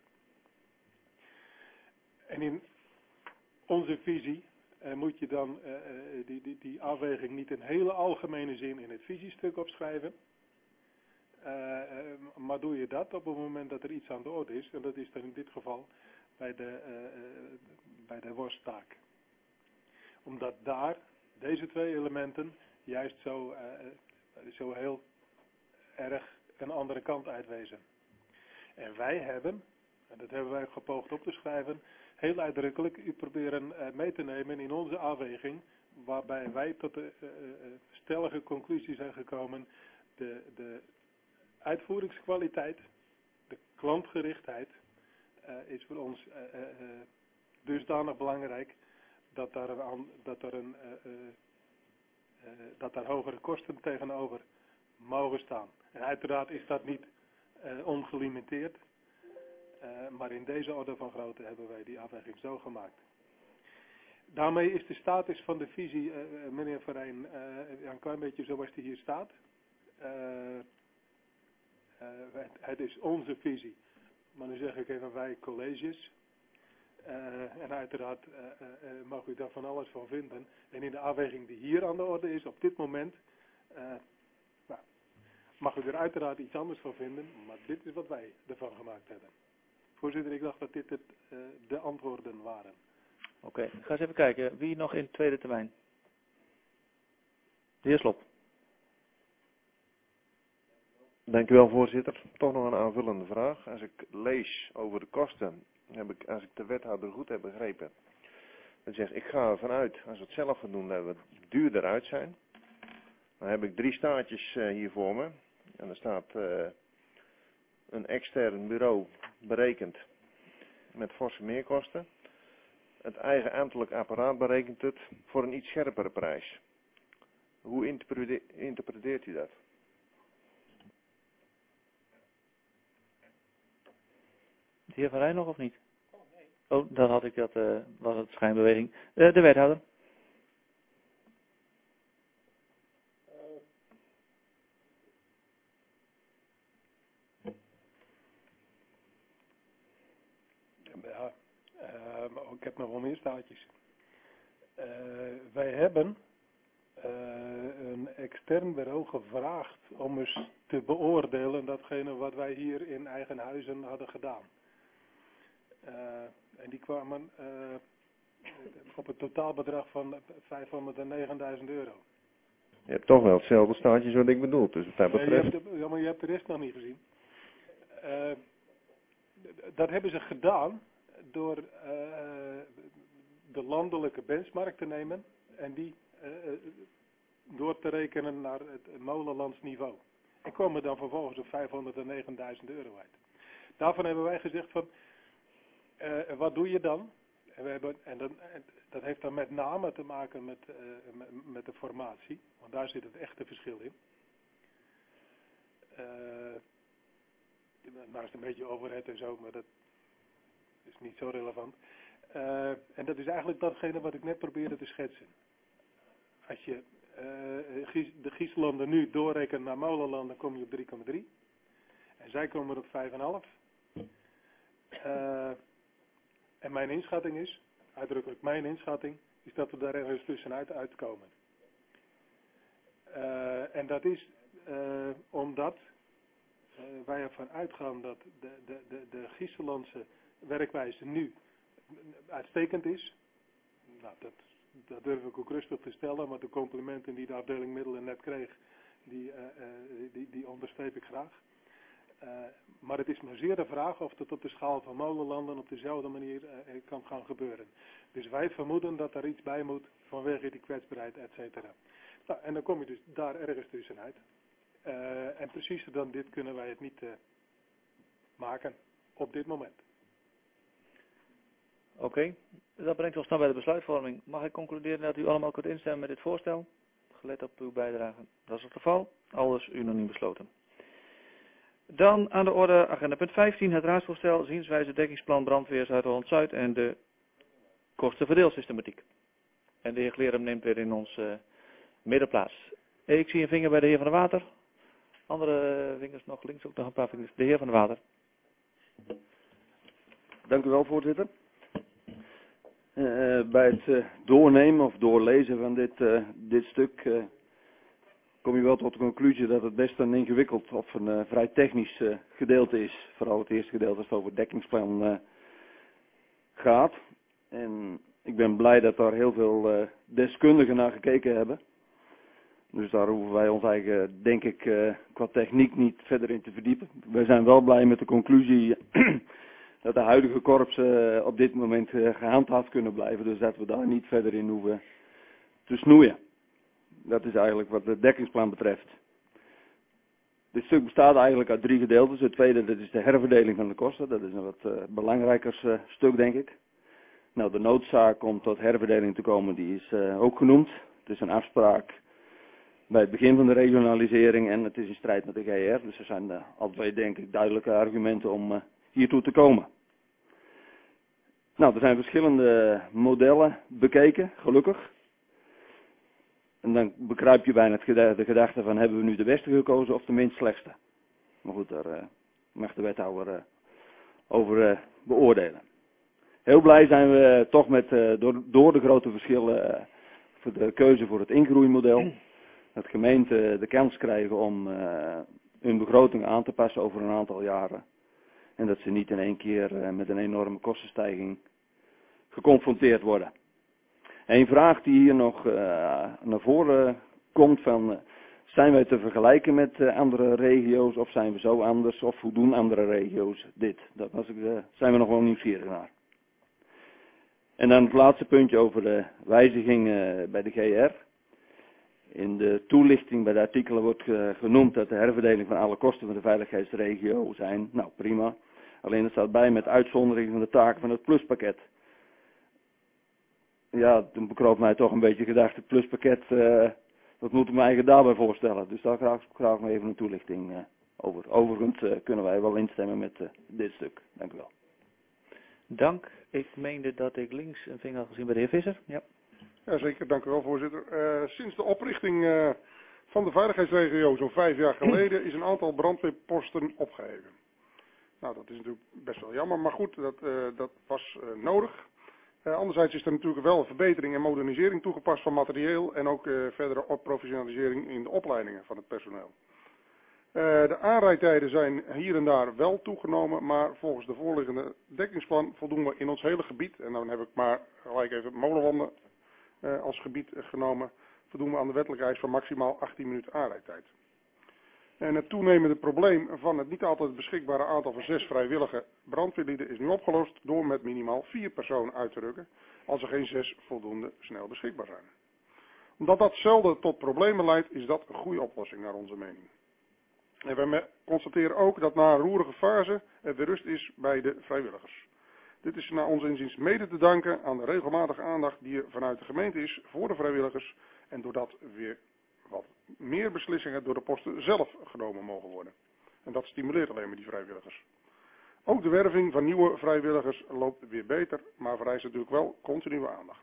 En in onze visie uh, moet je dan uh, die, die, die afweging niet in hele algemene zin in het visiestuk opschrijven. Uh, uh, maar doe je dat op het moment dat er iets aan de orde is, en dat is dan in dit geval bij de, uh, uh, bij de worsttaak. Omdat daar deze twee elementen juist zo, uh, zo heel erg een andere kant uitwezen. En wij hebben, en dat hebben wij gepoogd op te schrijven, heel uitdrukkelijk u proberen uh, mee te nemen in onze afweging, waarbij wij tot de uh, uh, stellige conclusie zijn gekomen, de, de uitvoeringskwaliteit, de klantgerichtheid uh, is voor ons uh, uh, uh, dusdanig belangrijk dat daar een, dat er een uh, uh, uh, dat daar hogere kosten tegenover mogen staan. En uiteraard is dat niet uh, ongelimiteerd, uh, maar in deze orde van grootte hebben wij die afweging zo gemaakt. Daarmee is de status van de visie, uh, meneer Verijn, uh, een klein beetje zoals die hier staat. Uh, uh, het, het is onze visie, maar nu zeg ik even wij colleges. Uh, en uiteraard uh, uh, mag u daar van alles van vinden. En in de afweging die hier aan de orde is op dit moment, uh, nou, mag u er uiteraard iets anders van vinden, maar dit is wat wij ervan gemaakt hebben. Voorzitter, ik dacht dat dit het, uh, de antwoorden waren. Oké, okay, ik ga eens even kijken. Wie nog in tweede termijn? De heer Slop. Dank u wel, voorzitter. Toch nog een aanvullende vraag. Als ik lees over de kosten, heb ik, als ik de wethouder goed heb begrepen, dan zegt ik ga ervan uit, als we het zelf gaan doen, dat we duurder uit zijn. Dan heb ik drie staartjes uh, hier voor me. En er staat uh, een extern bureau berekend met forse meerkosten. Het eigen ambtelijk apparaat berekent het voor een iets scherpere prijs. Hoe interprete- interpreteert u dat? De heer Van Rijn nog of niet? Oh, dan had ik dat, uh, was het schijnbeweging. Uh, de wethouder. Ja, uh, maar ik heb nog wel meer staartjes. Uh, wij hebben uh, een extern bureau gevraagd om eens te beoordelen datgene wat wij hier in eigen huizen hadden gedaan. Uh, en die kwamen uh, op het totaalbedrag van vijfhonderdnegenduizend euro. Je hebt toch wel hetzelfde staartje wat ik bedoel, dus wat dat betreft. Ja, je hebt de, ja, maar je hebt de rest nog niet gezien. Uh, dat hebben ze gedaan door uh, de landelijke benchmark te nemen en die uh, door te rekenen naar het molenlands niveau. En komen dan vervolgens op vijfhonderdnegenduizend euro uit. Daarvan hebben wij gezegd van, uh, wat doe je dan? En, we hebben, en, dan, en dat heeft dan met name te maken met, uh, met, met de formatie, want daar zit het echte verschil in. Uh, naast een beetje overhead en zo, maar dat is niet zo relevant. Uh, en dat is eigenlijk datgene wat ik net probeerde te schetsen. Als je uh, de Gieslanden nu doorrekent naar Molenland, dan kom je op drie komma drie. En zij komen op vijf komma vijf. Uh, en mijn inschatting is, uitdrukkelijk mijn inschatting, is dat we daar ergens tussenuit uitkomen. Uh, en dat is uh, omdat uh, wij ervan uitgaan dat de, de, de, de Gieselandse werkwijze nu uitstekend is. Nou, dat, dat durf ik ook rustig te stellen, maar de complimenten die de afdeling middelen net kreeg, die, uh, uh, die, die onderstreep ik graag. Uh, maar het is maar zeer de vraag of dat op de schaal van molenlanden op dezelfde manier uh, kan gaan gebeuren. Dus wij vermoeden dat er iets bij moet vanwege die kwetsbaarheid, et cetera. Nou, en dan kom je dus daar ergens tussenuit. Uh, en precies dan dit kunnen wij het niet uh, maken op dit moment. Oké, okay. Dat brengt ons dan bij de besluitvorming. Mag ik concluderen dat u allemaal kunt instemmen met dit voorstel? Gelet op uw bijdrage. Dat is het geval. Alles unaniem besloten. Dan aan de orde agenda punt vijftien, het raadsvoorstel, zienswijze dekkingsplan brandweer Zuid-Holland-Zuid en de kostenverdeelsystematiek. En de heer Glerum neemt weer in ons uh, middenplaats. Ik zie een vinger bij de heer Van der Water. Andere vingers nog links, ook nog een paar vingers. De heer Van der Water. Dank u wel, voorzitter. Uh, bij het uh, doornemen of doorlezen van dit, uh, dit stuk uh, kom je wel tot de conclusie dat het best een ingewikkeld of een uh, vrij technisch uh, gedeelte is. Vooral het eerste gedeelte als het over het dekkingsplan uh, gaat. En ik ben blij dat daar heel veel uh, deskundigen naar gekeken hebben. Dus daar hoeven wij ons eigen, denk ik, uh, qua techniek niet verder in te verdiepen. Wij zijn wel blij met de conclusie dat de huidige korps uh, op dit moment uh, gehandhaafd kunnen blijven. Dus dat we daar niet verder in hoeven te snoeien. Dat is eigenlijk wat het dekkingsplan betreft. Dit stuk bestaat eigenlijk uit drie gedeeltes. Het tweede, dat is de herverdeling van de kosten. Dat is een wat uh, belangrijker uh, stuk, denk ik. Nou, de noodzaak om tot herverdeling te komen, die is uh, ook genoemd. Het is een afspraak bij het begin van de regionalisering en het is in strijd met de G R. Dus er zijn uh, al twee, denk ik, duidelijke argumenten om uh, hiertoe te komen. Nou, er zijn verschillende modellen bekeken, gelukkig. En dan bekruip je bijna het geda de gedachte van, hebben we nu de beste gekozen of de minst slechtste? Maar goed, daar uh, mag de wethouder uh, over uh, beoordelen. Heel blij zijn we uh, toch met, uh, door, door de grote verschillen uh, voor de keuze voor het ingroeimodel. Dat gemeenten de kans krijgen om uh, hun begroting aan te passen over een aantal jaren. En dat ze niet in één keer uh, met een enorme kostenstijging geconfronteerd worden. Een vraag die hier nog uh, naar voren komt van, uh, zijn wij te vergelijken met uh, andere regio's of zijn we zo anders of hoe doen andere regio's dit? Daar was ik, uh, zijn we nog wel nieuwsgierig naar. En dan het laatste puntje over de wijziging uh, bij de G R. In de toelichting bij de artikelen wordt uh, genoemd dat de herverdeling van alle kosten van de veiligheidsregio zijn. Nou, prima. Alleen er staat bij met uitzondering van de taken van het pluspakket. Ja, toen bekroop mij toch een beetje gedacht, het pluspakket, uh, wat moet ik me eigenlijk daarbij voorstellen? Dus daar graag, graag nog even een toelichting uh, over. Overigens uh, kunnen wij wel instemmen met uh, dit stuk. Dank u wel. Dank. Ik meende dat ik links een vinger had gezien bij de heer Visser. Ja. Jazeker, dank u wel, voorzitter. Uh, sinds de oprichting uh, van de veiligheidsregio zo'n vijf jaar geleden is een aantal brandweerposten opgeheven. Nou, dat is natuurlijk best wel jammer, maar goed, dat, uh, dat was uh, nodig. Uh, anderzijds is er natuurlijk wel een verbetering en modernisering toegepast van materieel en ook uh, verdere professionalisering in de opleidingen van het personeel. Uh, de aanrijdtijden zijn hier en daar wel toegenomen, maar volgens de voorliggende dekkingsplan voldoen we in ons hele gebied, en dan heb ik maar gelijk even Molenlanden uh, als gebied uh, genomen, voldoen we aan de wettelijke eis van maximaal achttien minuten aanrijdtijd. En het toenemende probleem van het niet altijd beschikbare aantal van zes vrijwillige brandweerlieden is nu opgelost door met minimaal vier personen uit te rukken als er geen zes voldoende snel beschikbaar zijn. Omdat dat zelden tot problemen leidt, is dat een goede oplossing naar onze mening. En we constateren ook dat na een roerige fase er weer rust is bij de vrijwilligers. Dit is naar ons inziens mede te danken aan de regelmatige aandacht die er vanuit de gemeente is voor de vrijwilligers en doordat weer wat meer beslissingen door de posten zelf genomen mogen worden. En dat stimuleert alleen maar die vrijwilligers. Ook de werving van nieuwe vrijwilligers loopt weer beter, maar vereist natuurlijk wel continue aandacht.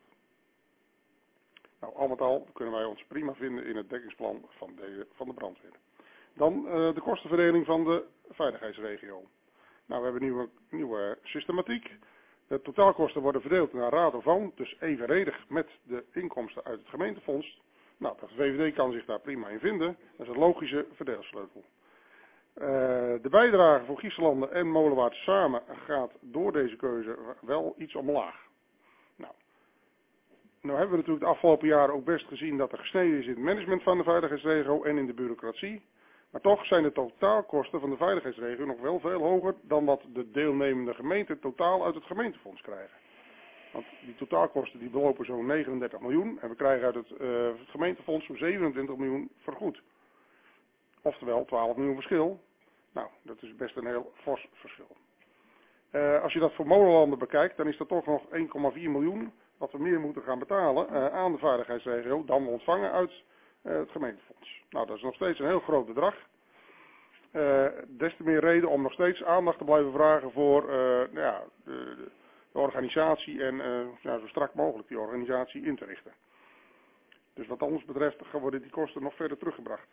Nou, al met al kunnen wij ons prima vinden in het dekkingsplan van de, van de brandweer. Dan uh, de kostenverdeling van de veiligheidsregio. Nou, we hebben een nieuwe, nieuwe systematiek. De totaalkosten worden verdeeld naar rato van, dus evenredig met de inkomsten uit het gemeentefonds. Nou, de V V D kan zich daar prima in vinden. Dat is een logische verdeelsleutel. Uh, de bijdrage voor Gieselanden en Molenwaard samen gaat door deze keuze wel iets omlaag. Nou, nou hebben we natuurlijk de afgelopen jaren ook best gezien dat er gesneden is in het management van de veiligheidsregio en in de bureaucratie. Maar toch zijn de totaalkosten van de veiligheidsregio nog wel veel hoger dan wat de deelnemende gemeenten totaal uit het gemeentefonds krijgen. Want die totaalkosten die belopen zo'n negenendertig miljoen en we krijgen uit het, uh, het gemeentefonds zo'n zevenentwintig miljoen vergoed. Oftewel twaalf miljoen verschil. Nou, dat is best een heel fors verschil. Uh, als je dat voor Molenlanden bekijkt, dan is er toch nog één komma vier miljoen wat we meer moeten gaan betalen uh, aan de veiligheidsregio dan we ontvangen uit uh, het gemeentefonds. Nou, dat is nog steeds een heel groot bedrag. Uh, des te meer reden om nog steeds aandacht te blijven vragen voor uh, nou ja, de, de, de organisatie en uh, ja, zo strak mogelijk die organisatie in te richten. Dus wat ons betreft worden die kosten nog verder teruggebracht.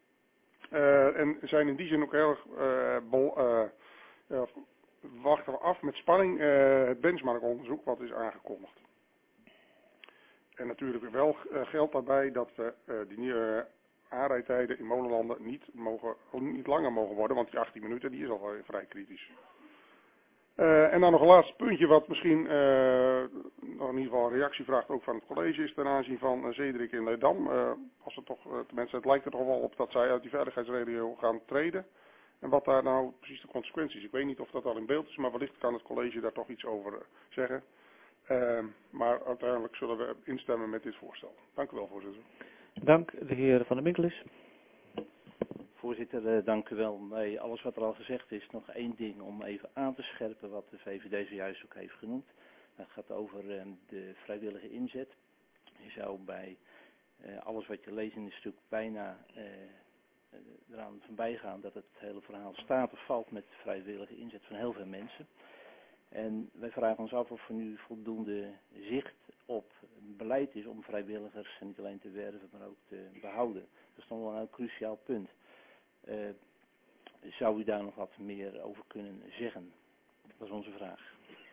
Uh, en zijn in die zin ook heel erg, uh, bol, uh, uh, wachten we af met spanning uh, het benchmarkonderzoek wat is aangekondigd. En natuurlijk wel uh, geldt daarbij dat we uh, die nieuwe aanrijdtijden in Molenlanden niet, mogen, niet langer mogen worden, want die achttien minuten die is al vrij kritisch. Uh, en dan nog een laatste puntje wat misschien uh, nog in ieder geval een reactie vraagt ook van het college is ten aanzien van uh, Zederik in Leerdam. Uh, als het toch, uh, tenminste het lijkt er toch wel op dat zij uit die veiligheidsregio gaan treden. En wat daar nou precies de consequenties. Ik weet niet of dat al in beeld is, maar wellicht kan het college daar toch iets over uh, zeggen. Uh, maar uiteindelijk zullen we instemmen met dit voorstel. Dank u wel, voorzitter. Dank, de heer Van der Winkelis. Voorzitter, uh, dank u wel. Bij alles wat er al gezegd is, nog één ding om even aan te scherpen wat de V V D zojuist ook heeft genoemd. Dat gaat over uh, de vrijwillige inzet. Je zou bij uh, alles wat je leest in het stuk bijna uh, eraan voorbij gaan dat het hele verhaal staat of valt met de vrijwillige inzet van heel veel mensen. En wij vragen ons af of er nu voldoende zicht op beleid is om vrijwilligers niet alleen te werven, maar ook te behouden. Dat is nog wel een heel cruciaal punt. Uh, zou u daar nog wat meer over kunnen zeggen? Dat is onze vraag.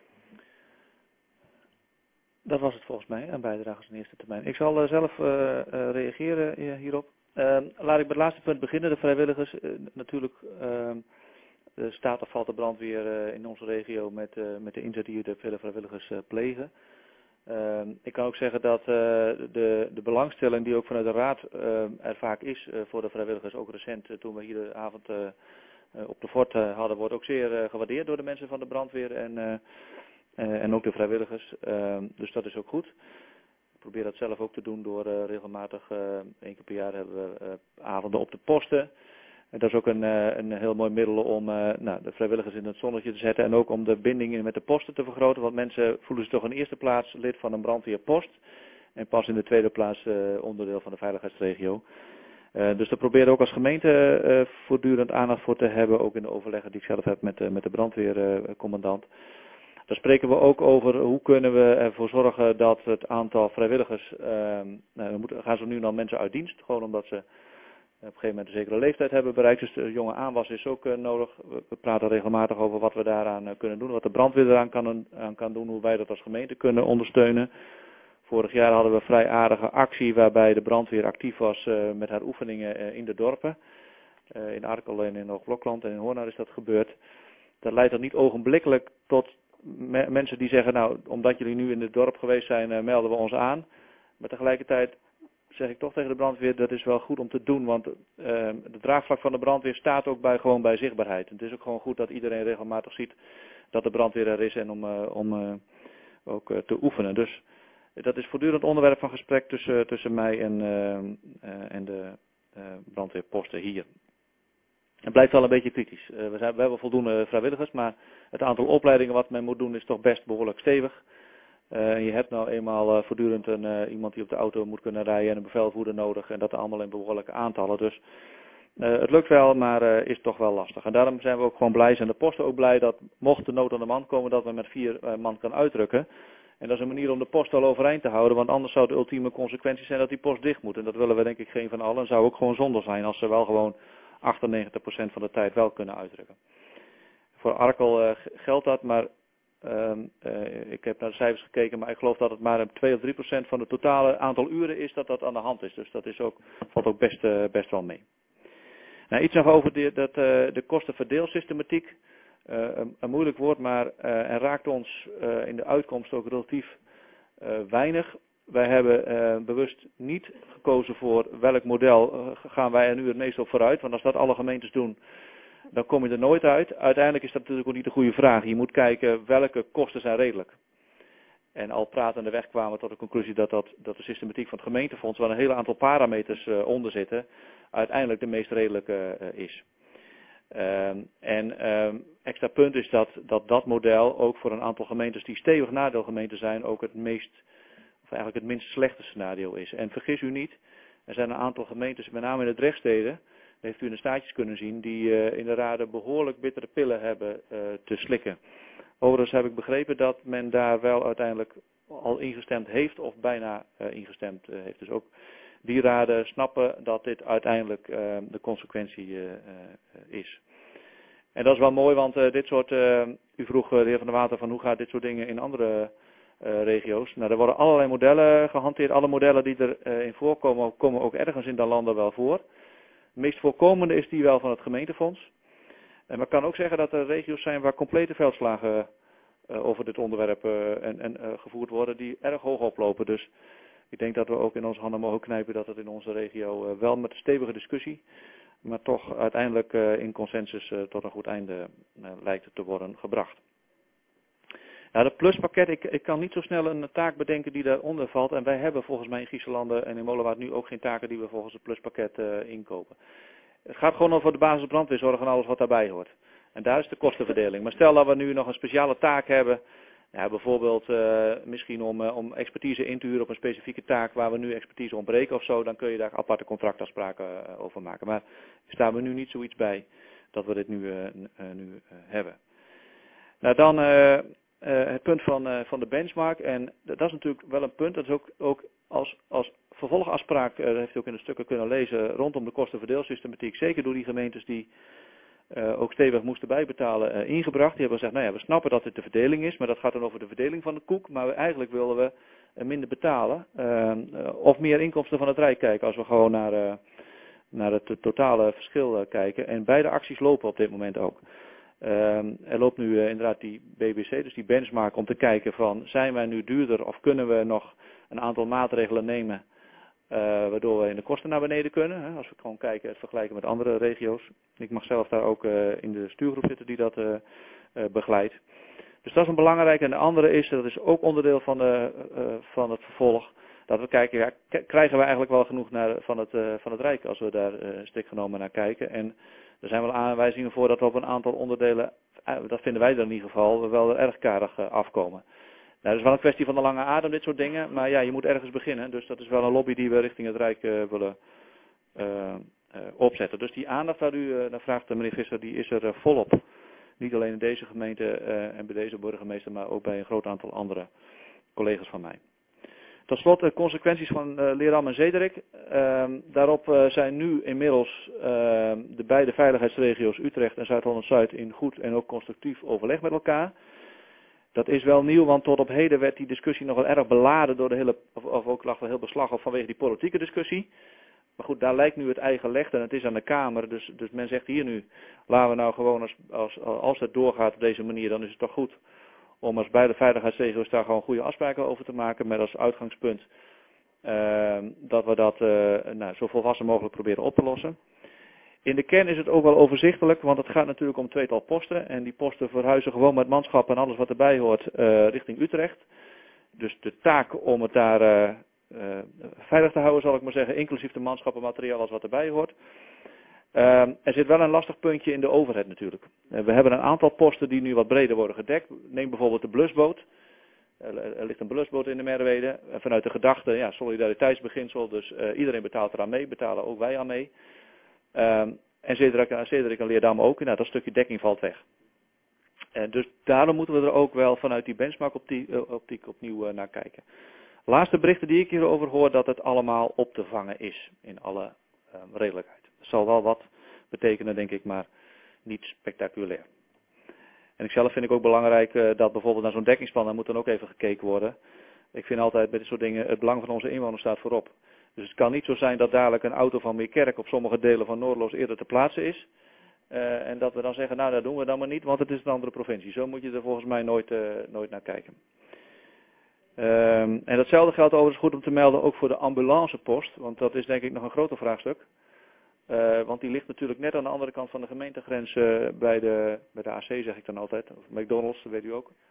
Dat was het volgens mij, aan bijdragers in eerste termijn. Ik zal uh, zelf uh, uh, reageren uh, hierop. Uh, laat ik bij het laatste punt beginnen, de vrijwilligers. Uh, natuurlijk uh, staat of valt de brandweer uh, in onze regio met, uh, met de inzet die de vele vrijwilligers uh, plegen. Uh, ik kan ook zeggen dat uh, de, de belangstelling die ook vanuit de Raad uh, er vaak is uh, voor de vrijwilligers, ook recent uh, toen we hier de avond uh, uh, op de fort uh, hadden, wordt ook zeer uh, gewaardeerd door de mensen van de brandweer en, uh, uh, en ook de vrijwilligers. Uh, dus dat is ook goed. Ik probeer dat zelf ook te doen door uh, regelmatig, uh, één keer per jaar hebben we uh, avonden op de posten. En dat is ook een, uh, een heel mooi middel om uh, nou, de vrijwilligers in het zonnetje te zetten en ook om de binding met de posten te vergroten. Want mensen voelen zich toch in eerste plaats lid van een brandweerpost en pas in de tweede plaats uh, onderdeel van de veiligheidsregio. Uh, dus daar proberen we ook als gemeente uh, voortdurend aandacht voor te hebben, ook in de overleggen die ik zelf heb met, uh, met de brandweercommandant. Uh, Daar spreken we ook over hoe kunnen we ervoor zorgen dat het aantal vrijwilligers, uh, nou, dan moeten, gaan zo nu en dan mensen uit dienst, gewoon omdat ze op een gegeven moment een zekere leeftijd hebben bereikt. Dus de jonge aanwas is ook uh, nodig. We, we praten regelmatig over wat we daaraan uh, kunnen doen, wat de brandweer eraan kan, aan kan doen, hoe wij dat als gemeente kunnen ondersteunen. Vorig jaar hadden we een vrij aardige actie waarbij de brandweer actief was uh, met haar oefeningen uh, in de dorpen. Uh, in Arkel en in Hoogblokland en in Hoornaar is dat gebeurd. Dat leidt dan niet ogenblikkelijk tot me mensen die zeggen, nou, omdat jullie nu in het dorp geweest zijn, uh, melden we ons aan. Maar tegelijkertijd zeg ik toch tegen de brandweer, dat is wel goed om te doen, want uh, de draagvlak van de brandweer staat ook bij, gewoon bij zichtbaarheid. Het is ook gewoon goed dat iedereen regelmatig ziet dat de brandweer er is en om, uh, om uh, ook uh, te oefenen. Dus dat is voortdurend onderwerp van gesprek tussen, tussen mij en, uh, uh, en de uh, brandweerposten hier. Het blijft wel een beetje kritisch. Uh, we, zijn, we hebben voldoende vrijwilligers, maar het aantal opleidingen wat men moet doen is toch best behoorlijk stevig. Uh, en je hebt nou eenmaal uh, voortdurend een, uh, iemand die op de auto moet kunnen rijden en een bevelvoerder nodig. En dat allemaal in behoorlijke aantallen. Dus uh, het lukt wel, maar uh, is toch wel lastig. En daarom zijn we ook gewoon blij, zijn de posten ook blij dat mocht de nood aan de man komen, dat we met vier uh, man kan uitdrukken. En dat is een manier om de post al overeind te houden, want anders zou de ultieme consequentie zijn dat die post dicht moet. En dat willen we denk ik geen van allen. En zou ook gewoon zonde zijn als ze wel gewoon achtennegentig procent van de tijd wel kunnen uitdrukken. Voor Arkel uh, geldt dat, maar uh, uh, ik heb naar de cijfers gekeken, maar ik geloof dat het maar twee of drie procent van het totale aantal uren is dat dat aan de hand is. Dus dat is ook, valt ook best, uh, best wel mee. Nou, iets nog over de, dat, uh, de kostenverdeelsystematiek. Uh, een, een moeilijk woord, maar uh, en raakt ons uh, in de uitkomst ook relatief uh, weinig. Wij hebben uh, bewust niet gekozen voor welk model uh, gaan wij er nu het meest op vooruit. Want als dat alle gemeentes doen, dan kom je er nooit uit. Uiteindelijk is dat natuurlijk ook niet de goede vraag. Je moet kijken welke kosten zijn redelijk. En al pratende weg kwamen we tot de conclusie dat, dat, dat de systematiek van het gemeentefonds, waar een hele aantal parameters uh, onder zitten, uiteindelijk de meest redelijke uh, is. Um, en um, extra punt is dat, dat dat model ook voor een aantal gemeentes die stevig nadeelgemeenten zijn, ook het meest, of eigenlijk het minst slechte scenario is. En vergis u niet, er zijn een aantal gemeentes, met name in de Drechtsteden, dat heeft u in de staatjes kunnen zien, die uh, in de raden behoorlijk bittere pillen hebben uh, te slikken. Overigens heb ik begrepen dat men daar wel uiteindelijk al ingestemd heeft of bijna uh, ingestemd uh, heeft. Dus ook die raden snappen dat dit uiteindelijk uh, de consequentie uh, uh, is. En dat is wel mooi, want uh, dit soort, uh, u vroeg uh, de heer Van der Water van hoe gaat dit soort dingen in andere uh, regio's. Nou, er worden allerlei modellen gehanteerd. Alle modellen die erin uh, voorkomen, komen ook ergens in de landen wel voor. De meest voorkomende is die wel van het gemeentefonds. En men kan ook zeggen dat er regio's zijn waar complete veldslagen uh, over dit onderwerp uh, en, en, uh, gevoerd worden, die erg hoog oplopen. Dus ik denk dat we ook in onze handen mogen knijpen dat het in onze regio uh, wel met een stevige discussie maar toch uiteindelijk uh, in consensus uh, tot een goed einde uh, lijkt te worden gebracht. Nou, dat pluspakket, ik, ik kan niet zo snel een taak bedenken die daaronder valt. En wij hebben volgens mij in Giesselanden en in Molenwaard nu ook geen taken die we volgens het pluspakket uh, inkopen. Het gaat gewoon over de basisbrandweerzorg en alles wat daarbij hoort. En daar is de kostenverdeling. Maar stel dat we nu nog een speciale taak hebben. Ja, bijvoorbeeld uh, misschien om, uh, om expertise in te huren op een specifieke taak waar we nu expertise ontbreken of zo. Dan kun je daar aparte contractafspraken uh, over maken. Maar staan we nu niet zoiets bij dat we dit nu, uh, uh, nu uh, hebben. Nou dan uh, uh, het punt van, uh, van de benchmark. En dat is natuurlijk wel een punt. Dat is ook, ook als, als vervolgafspraak, uh, dat heeft u ook in de stukken kunnen lezen, rondom de kostenverdeelsystematiek. Zeker door die gemeentes die Uh, ook stevig moesten bijbetalen, uh, ingebracht. Die hebben gezegd, nou ja, we snappen dat dit de verdeling is, maar dat gaat dan over de verdeling van de koek. Maar we, eigenlijk willen we uh, minder betalen uh, uh, of meer inkomsten van het Rijk kijken als we gewoon naar, uh, naar het totale verschil uh, kijken. En beide acties lopen op dit moment ook. Uh, er loopt nu uh, inderdaad die B B C, dus die benchmark, om te kijken van, zijn wij nu duurder of kunnen we nog een aantal maatregelen nemen Uh, waardoor we in de kosten naar beneden kunnen. Hè, als we gewoon kijken, het vergelijken met andere regio's. Ik mag zelf daar ook uh, in de stuurgroep zitten die dat uh, uh, begeleidt. Dus dat is een belangrijke. En de andere is, dat is ook onderdeel van, de, uh, van het vervolg, dat we kijken, ja, k- krijgen we eigenlijk wel genoeg naar, van, het, uh, van het Rijk als we daar uh, stik genomen naar kijken. En er zijn wel aanwijzingen voor dat we op een aantal onderdelen, uh, dat vinden wij er in ieder geval, wel erg karig uh, afkomen. Nou, dat is wel een kwestie van de lange adem, dit soort dingen. Maar ja, je moet ergens beginnen. Dus dat is wel een lobby die we richting het Rijk uh, willen uh, uh, opzetten. Dus die aandacht waar u uh, naar vraagt, meneer Visser, die is er uh, volop. Niet alleen in deze gemeente uh, en bij deze burgemeester, maar ook bij een groot aantal andere collega's van mij. Tot slot de consequenties van uh, Leerdam en Zederik. Uh, daarop uh, zijn nu inmiddels uh, de beide veiligheidsregio's Utrecht en Zuid-Holland-Zuid in goed en ook constructief overleg met elkaar. Dat is wel nieuw, want tot op heden werd die discussie nog wel erg beladen door de hele, of, of ook lag wel heel beslag op vanwege die politieke discussie. Maar goed, daar lijkt nu het ei gelegd en het is aan de Kamer. Dus, dus men zegt hier nu, laten we nou gewoon als, als, als het doorgaat op deze manier, dan is het toch goed om als beide veiligheidsregio's daar gewoon goede afspraken over te maken. Met als uitgangspunt uh, dat we dat uh, nou, zo volwassen mogelijk proberen op te lossen. In de kern is het ook wel overzichtelijk, want het gaat natuurlijk om tweetal posten. En die posten verhuizen gewoon met manschap en alles wat erbij hoort uh, richting Utrecht. Dus de taak om het daar uh, uh, veilig te houden, zal ik maar zeggen, inclusief de manschappen, materiaal, alles wat erbij hoort. Uh, er zit wel een lastig puntje in de overheid natuurlijk. Uh, we hebben een aantal posten die nu wat breder worden gedekt. Neem bijvoorbeeld de blusboot. Uh, er ligt een blusboot in de Merwede. Uh, vanuit de gedachte, ja, solidariteitsbeginsel, dus uh, iedereen betaalt eraan mee, betalen ook wij aan mee. Um, en Zederik en Leerdam ook. Nou, dat stukje dekking valt weg. En dus daarom moeten we er ook wel vanuit die benchmark optiek, uh, optiek opnieuw uh, naar kijken. Laatste berichten die ik hierover hoor, dat het allemaal op te vangen is. In alle uh, redelijkheid. Dat zal wel wat betekenen, denk ik, maar niet spectaculair. En ik zelf vind ik ook belangrijk uh, dat bijvoorbeeld naar zo'n dekkingsplan, daar moet dan ook even gekeken worden. Ik vind altijd bij dit soort dingen, het belang van onze inwoners staat voorop. Dus het kan niet zo zijn dat dadelijk een auto van Meerkerk op sommige delen van Noordloos eerder te plaatsen is. Uh, en dat we dan zeggen, nou dat doen we dan maar niet, want het is een andere provincie. Zo moet je er volgens mij nooit, uh, nooit naar kijken. Um, en datzelfde geldt overigens goed om te melden ook voor de ambulancepost. Want dat is denk ik nog een groter vraagstuk. Uh, want die ligt natuurlijk net aan de andere kant van de gemeentegrens uh, bij, de, bij de A C zeg ik dan altijd. Of McDonald's, dat weet u ook.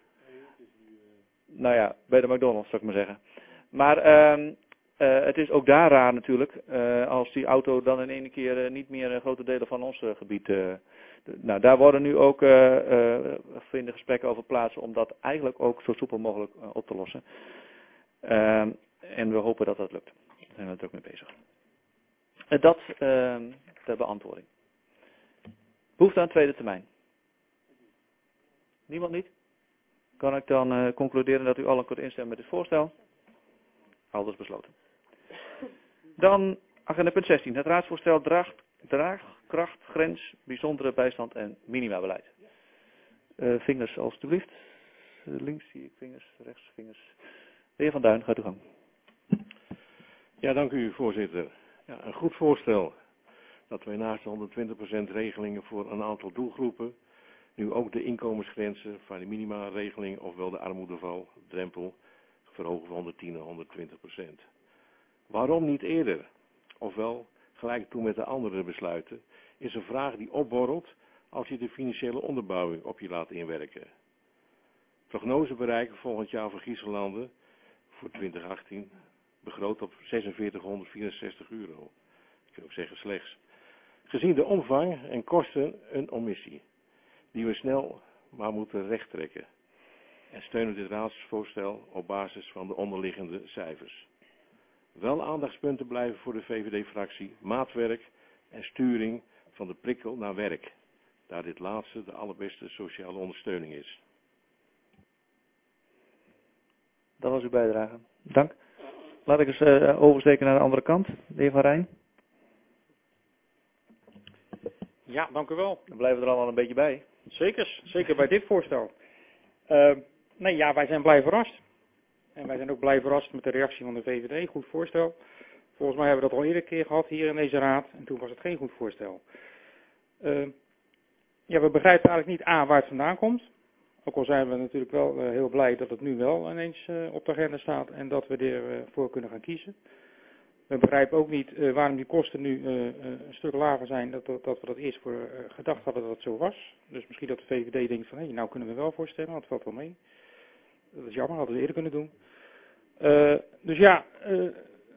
Nou ja, bij de McDonald's zou ik maar zeggen. Maar um, uh, het is ook daar raar natuurlijk. Uh, als die auto dan in één keer uh, niet meer uh, grote delen van ons uh, gebied... Uh, de, nou, daar worden nu ook uh, uh, vinden gesprekken over plaats om dat eigenlijk ook zo soepel mogelijk uh, op te lossen. Uh, en we hopen dat dat lukt. Daar zijn we natuurlijk mee bezig. Uh, dat uh, ter beantwoording. Behoefte aan tweede termijn. Niemand niet? Kan ik dan uh, concluderen dat u allen kunt instemmen met dit voorstel? Aldus besloten. Dan agenda punt zestien. Het raadsvoorstel draag, draagkracht, grens, bijzondere bijstand en minimabeleid. Uh, vingers alstublieft. Uh, links zie ik vingers, rechts vingers. De heer Van Duin, gaat uw gang. Ja, dank u voorzitter. Ja, een goed voorstel dat wij naast de honderdtwintig procent regelingen voor een aantal doelgroepen nu ook de inkomensgrenzen van de minimaregeling, ofwel de armoedeval, drempel, verhogen van honderdtien naar honderdtwintig procent. Waarom niet eerder? Ofwel, gelijk toe met de andere besluiten, is een vraag die opborrelt als je de financiële onderbouwing op je laat inwerken. Prognose bereiken volgend jaar voor Griezenlanden voor twintig achttien begroot op zesenveertighonderdvierenzestig euro. Ik kan ook zeggen slechts. Gezien de omvang en kosten een omissie, die we snel maar moeten rechttrekken. En steunen dit raadsvoorstel op basis van de onderliggende cijfers. Wel aandachtspunten blijven voor de V V D-fractie, maatwerk en sturing van de prikkel naar werk. Daar dit laatste de allerbeste sociale ondersteuning is. Dat was uw bijdrage. Dank. Laat ik eens uh, oversteken naar de andere kant. De heer Van Rijn. Ja, dank u wel. Dan blijven we er allemaal een beetje bij. Zeker, zeker bij dit voorstel. Uh, nee, ja, wij zijn blij verrast. En wij zijn ook blij verrast met de reactie van de V V D. Goed voorstel. Volgens mij hebben we dat al eerder keer gehad hier in deze raad. En toen was het geen goed voorstel. Uh, ja, we begrijpen eigenlijk niet A, waar het vandaan komt. Ook al zijn we natuurlijk wel uh, heel blij dat het nu wel ineens uh, op de agenda staat. En dat we ervoor uh, kunnen gaan kiezen. We begrijpen ook niet uh, waarom die kosten nu uh, uh, een stuk lager zijn. Dat, dat, dat we dat eerst voor uh, gedacht hadden dat het zo was. Dus misschien dat de V V D denkt van, hé, hey, nou kunnen we wel voorstellen. Dat valt wel mee. Dat is jammer, hadden we eerder kunnen doen. Uh, dus ja, uh,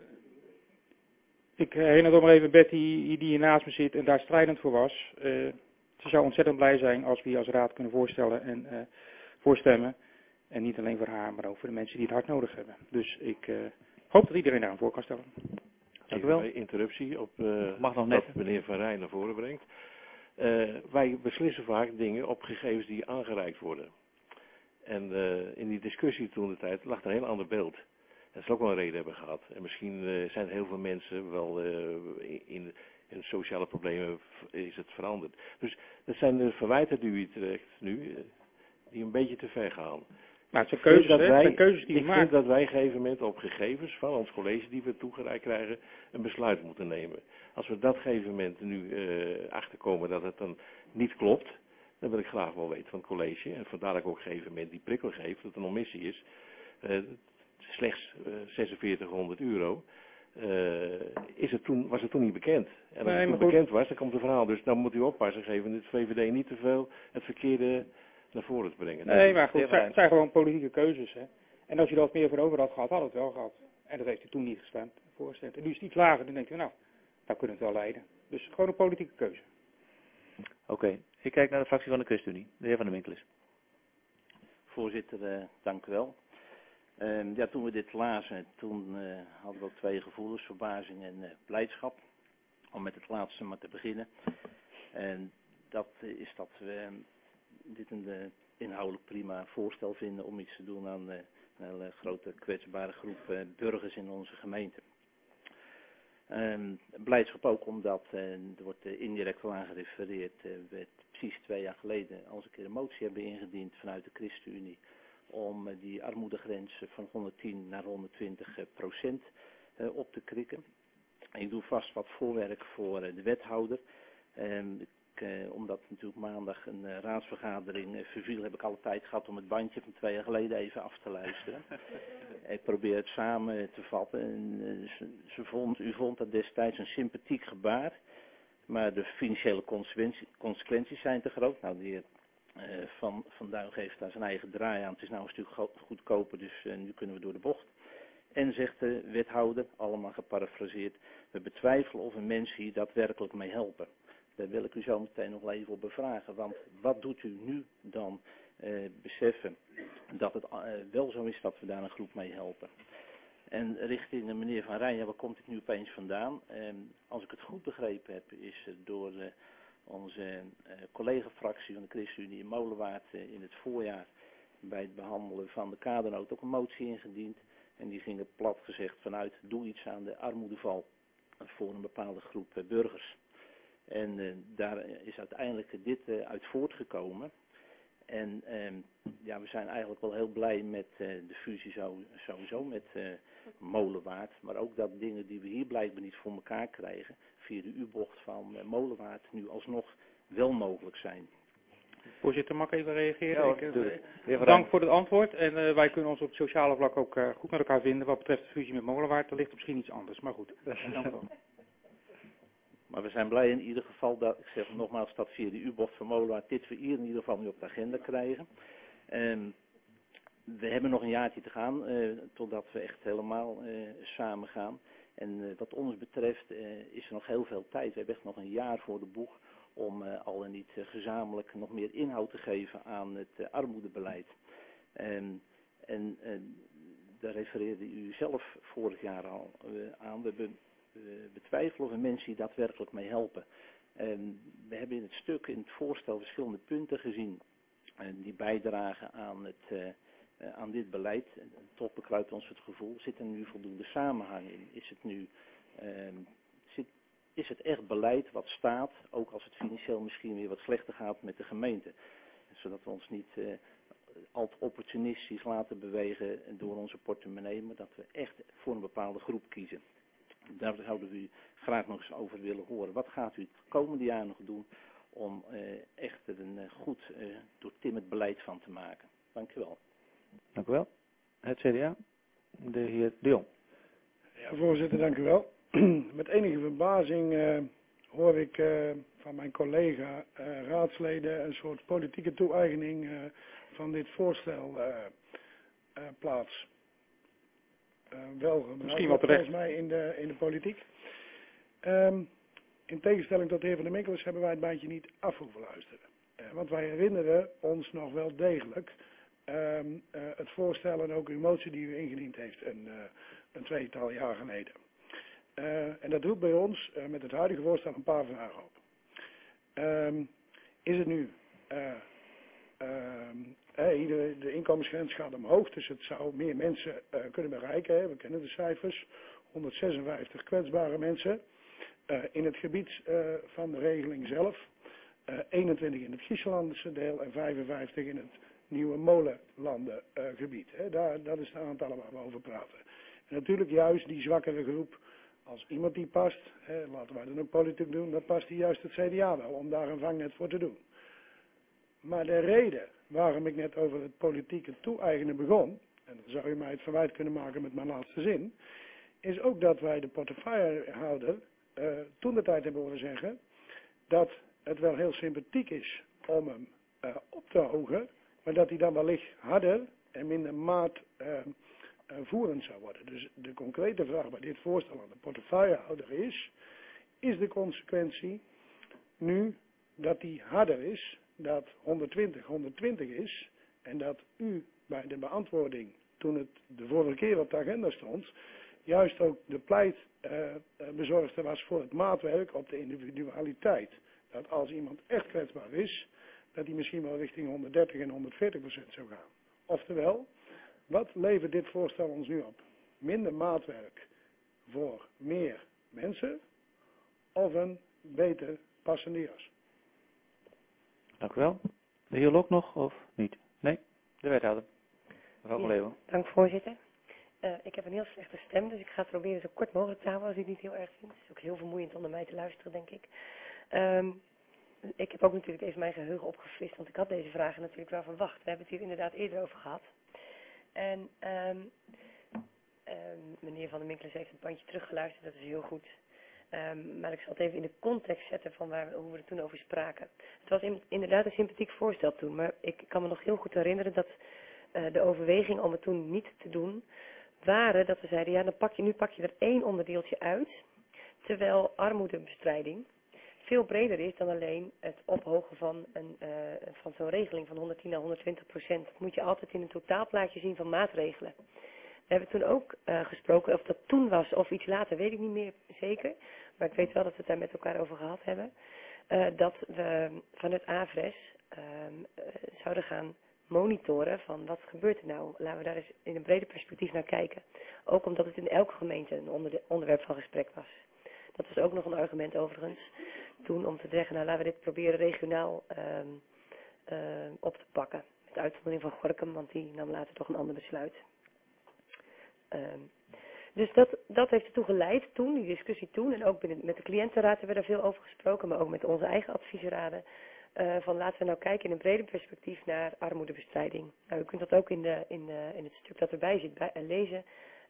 ik herinner nog maar even Betty die hier naast me zit en daar strijdend voor was. Uh, ze zou ontzettend blij zijn als we hier als raad kunnen voorstellen en uh, voorstemmen. En niet alleen voor haar, maar ook voor de mensen die het hard nodig hebben. Dus ik uh, hoop dat iedereen daar aan voor kan stellen. Dank u wel. Even interruptie op uh, Mag nog net. wat meneer Van Rijn naar voren brengt. Uh, wij beslissen vaak dingen op gegevens die aangereikt worden. En uh, in die discussie toen de tijd lag er een heel ander beeld. Dat zal ook wel een reden hebben gehad. En misschien uh, zijn er heel veel mensen wel uh, in, in sociale problemen is het veranderd. Dus dat zijn de verwijten die u trekt nu, uh, die een beetje te ver gaan. Maar het zijn keuzes, hè? Het zijn keuzes die ik je maakt. vind dat wij op een gegeven moment op gegevens van ons college die we toegereikt krijgen, een besluit moeten nemen. Als we op dat gegeven moment nu uh, achterkomen dat het dan niet klopt, dan wil ik graag wel weten van het college. En vandaar dat ik ook op een gegeven moment die prikkel geef, dat het een omissie is. Uh, slechts uh, zesenveertighonderd euro. Uh, is het toen, was het toen niet bekend. En als Nee, het toen maar bekend was, dan komt het verhaal. Dus dan moet u oppassen geven, het V V D niet te veel het verkeerde naar voren te brengen. Nee, maar goed, het zijn, het zijn gewoon politieke keuzes. Hè. En als je er wat meer voor over had gehad, had het wel gehad. En dat heeft hij toen niet gestemd, voorgestemd. En nu is het iets lager, dan denk je, nou, nou kunnen we het wel leiden. Dus gewoon een politieke keuze. Oké, okay. Ik kijk naar de fractie van de ChristenUnie. De heer Van der Winkel is. Voorzitter, uh, dank u wel. Uh, ja, toen we dit lazen, toen uh, hadden we ook twee gevoelens, verbazing en uh, blijdschap. Om met het laatste maar te beginnen. En dat uh, is dat we uh, dit een uh, inhoudelijk prima voorstel vinden om iets te doen aan uh, een hele grote kwetsbare groep uh, burgers in onze gemeente. Um, blijdschap ook omdat, uh, er wordt uh, indirect al aangerefereerd, uh, we precies twee jaar geleden al eens een keer een motie hebben ingediend vanuit de ChristenUnie om uh, die armoedegrens van honderdtien naar honderdtwintig uh, procent uh, op te krikken. Ik doe vast wat voorwerk voor uh, de wethouder. Um, ik, uh, omdat natuurlijk maandag een uh, raadsvergadering uh, verviel, heb ik alle tijd gehad om het bandje van twee jaar geleden even af te luisteren. Ik probeer het samen te vatten. En, uh, ze, ze vond, u vond dat destijds een sympathiek gebaar, maar de financiële consequenties, consequenties zijn te groot. Nou, de heer uh, Van, van Duin geeft daar zijn eigen draai aan. Het is nou een stuk goedkoper, dus uh, nu kunnen we door de bocht. En zegt de wethouder, allemaal geparafraseerd, we betwijfelen of een mens hier daadwerkelijk mee helpen. Daar wil ik u zo meteen nog even op bevragen. Want wat doet u nu dan uh, beseffen dat het uh, wel zo is dat we daar een groep mee helpen? En richting uh, meneer Van Rijn, ja, waar komt dit nu opeens vandaan? Uh, als ik het goed begrepen heb, is uh, door uh, onze uh, collega-fractie van de ChristenUnie in Molenwaard uh, in het voorjaar bij het behandelen van de kadernood ook een motie ingediend. En die gingen plat gezegd vanuit, doe iets aan de armoedeval voor een bepaalde groep uh, burgers. En uh, daar is uiteindelijk dit uh, uit voortgekomen. En uh, ja, we zijn eigenlijk wel heel blij met uh, de fusie zo, sowieso met uh, Molenwaard. Maar ook dat dingen die we hier blijkbaar niet voor elkaar krijgen, via de U-bocht van uh, Molenwaard, nu alsnog wel mogelijk zijn. Voorzitter, mag ik even reageren? Ja, ik, uh, dank voor het antwoord. En uh, wij kunnen ons op het sociale vlak ook uh, goed met elkaar vinden. Wat betreft de fusie met Molenwaard, er ligt misschien iets anders. Maar goed, dank u wel. Maar we zijn blij in ieder geval dat, ik zeg nogmaals, dat via de U-bocht van Molenaar dit we hier in ieder geval nu op de agenda krijgen. Um, we hebben nog een jaartje te gaan, uh, totdat we echt helemaal uh, samen gaan. En uh, wat ons betreft uh, is er nog heel veel tijd. We hebben echt nog een jaar voor de boeg om uh, al en niet uh, gezamenlijk nog meer inhoud te geven aan het uh, armoedebeleid. Um, en uh, daar refereerde u zelf vorig jaar al uh, aan. We, be, we betwijfelen of er mensen die daadwerkelijk mee helpen. Um, we hebben in het stuk, in het voorstel, verschillende punten gezien uh, die bijdragen aan, het, uh, uh, aan dit beleid. En toch bekruipt ons het gevoel, zit er nu voldoende samenhang in? Is het nu... Um, zit, is het echt beleid wat staat, ook als het financieel misschien weer wat slechter gaat met de gemeente? Zodat we ons niet uh, al te opportunistisch laten bewegen door onze portemonnee, maar dat we echt voor een bepaalde groep kiezen. Daar zouden we u graag nog eens over willen horen. Wat gaat u het komende jaar nog doen om uh, echt er een uh, goed uh, doortimmerd beleid van te maken? Dank u wel. Dank u wel. Het C D A, de heer De Jong. Ja, voorzitter, dank u wel. Met enige verbazing uh, hoor ik uh, van mijn collega uh, raadsleden een soort politieke toe-eigening uh, van dit voorstel uh, uh, plaats. Uh, wel Misschien wat terecht. volgens mij in de, in de politiek. Um, in tegenstelling tot de heer Van der Mikkels hebben wij het bandje niet af hoeven luisteren. Uh, want wij herinneren ons nog wel degelijk um, uh, het voorstel en ook uw motie die u ingediend heeft een, uh, een tweetal jaar geleden. Uh, en dat doet bij ons uh, met het huidige voorstel een paar vragen op. Um, is het nu... Uh, um, Hey, de, de inkomensgrens gaat omhoog, dus het zou meer mensen uh, kunnen bereiken. Hè. We kennen de cijfers, honderdzesenvijftig kwetsbare mensen uh, in het gebied uh, van de regeling zelf. Uh, eenentwintig in het Giesselandse deel en vijfenvijftig in het nieuwe Molenlandengebied. Uh, Daar, dat is het aantal waar we over praten. En natuurlijk juist die zwakkere groep, als iemand die past, hè, laten wij dan ook politiek doen, dan past die juist het C D A wel om daar een vangnet voor te doen. Maar de reden waarom ik net over het politieke toe-eigenen begon, en dan zou je mij het verwijt kunnen maken met mijn laatste zin, is ook dat wij de portefeuillehouder uh, toen de tijd hebben horen zeggen dat het wel heel sympathiek is om hem uh, op te hogen, maar dat hij dan wellicht harder en minder maatvoerend uh, uh, zou worden. Dus de concrete vraag bij dit voorstel aan de portefeuillehouder is, is de consequentie nu dat die harder is, dat honderdtwintig honderdtwintig is en dat u bij de beantwoording, toen het de vorige keer op de agenda stond, juist ook de pleit uh, bezorgde was voor het maatwerk op de individualiteit. Dat als iemand echt kwetsbaar is, dat hij misschien wel richting honderddertig en honderdveertig procent zou gaan. Oftewel, wat levert dit voorstel ons nu op? Minder maatwerk voor meer mensen of een beter passende jas? Dank u wel. De heer Lok nog of niet? Nee, de wethouder. Mevrouw Van Leeuwen. Dank voorzitter. Uh, ik heb een heel slechte stem, dus ik ga het proberen zo kort mogelijk te houden als u het niet heel erg vindt. Het is ook heel vermoeiend om naar mij te luisteren, denk ik. Um, ik heb ook natuurlijk even mijn geheugen opgefrist, want ik had deze vragen natuurlijk wel verwacht. We hebben het hier inderdaad eerder over gehad. En um, um, meneer Van der Mikkels heeft het bandje teruggeluisterd, dat is heel goed. Um, maar ik zal het even in de context zetten van waar we, hoe we er toen over spraken. Het was in, inderdaad een sympathiek voorstel toen, maar ik kan me nog heel goed herinneren dat uh, de overweging om het toen niet te doen, waren dat we zeiden, ja, dan pak je, nu pak je er één onderdeeltje uit, terwijl armoedebestrijding veel breder is dan alleen het ophogen van, een, uh, van zo'n regeling van honderdtien à honderdtwintig procent. Dat moet je altijd in een totaalplaatje zien van maatregelen. We hebben toen ook uh, gesproken, of dat toen was of iets later, weet ik niet meer zeker. Maar ik weet wel dat we het daar met elkaar over gehad hebben. Uh, dat we vanuit AVRES uh, uh, zouden gaan monitoren van wat gebeurt er nou. Laten we daar eens in een breder perspectief naar kijken. Ook omdat het in elke gemeente een onder onderwerp van gesprek was. Dat was ook nog een argument overigens toen om te zeggen, nou laten we dit proberen regionaal uh, uh, op te pakken. Met uitzondering van Gorinchem, want die nam later toch een ander besluit. Um, dus dat, dat heeft ertoe geleid toen, die discussie toen, en ook binnen, met de cliëntenraad hebben we daar veel over gesproken, maar ook met onze eigen adviesraden, uh, van laten we nou kijken in een breder perspectief naar armoedebestrijding. Nou, u kunt dat ook in, de, in, de, in het stuk dat erbij zit bij, uh, lezen.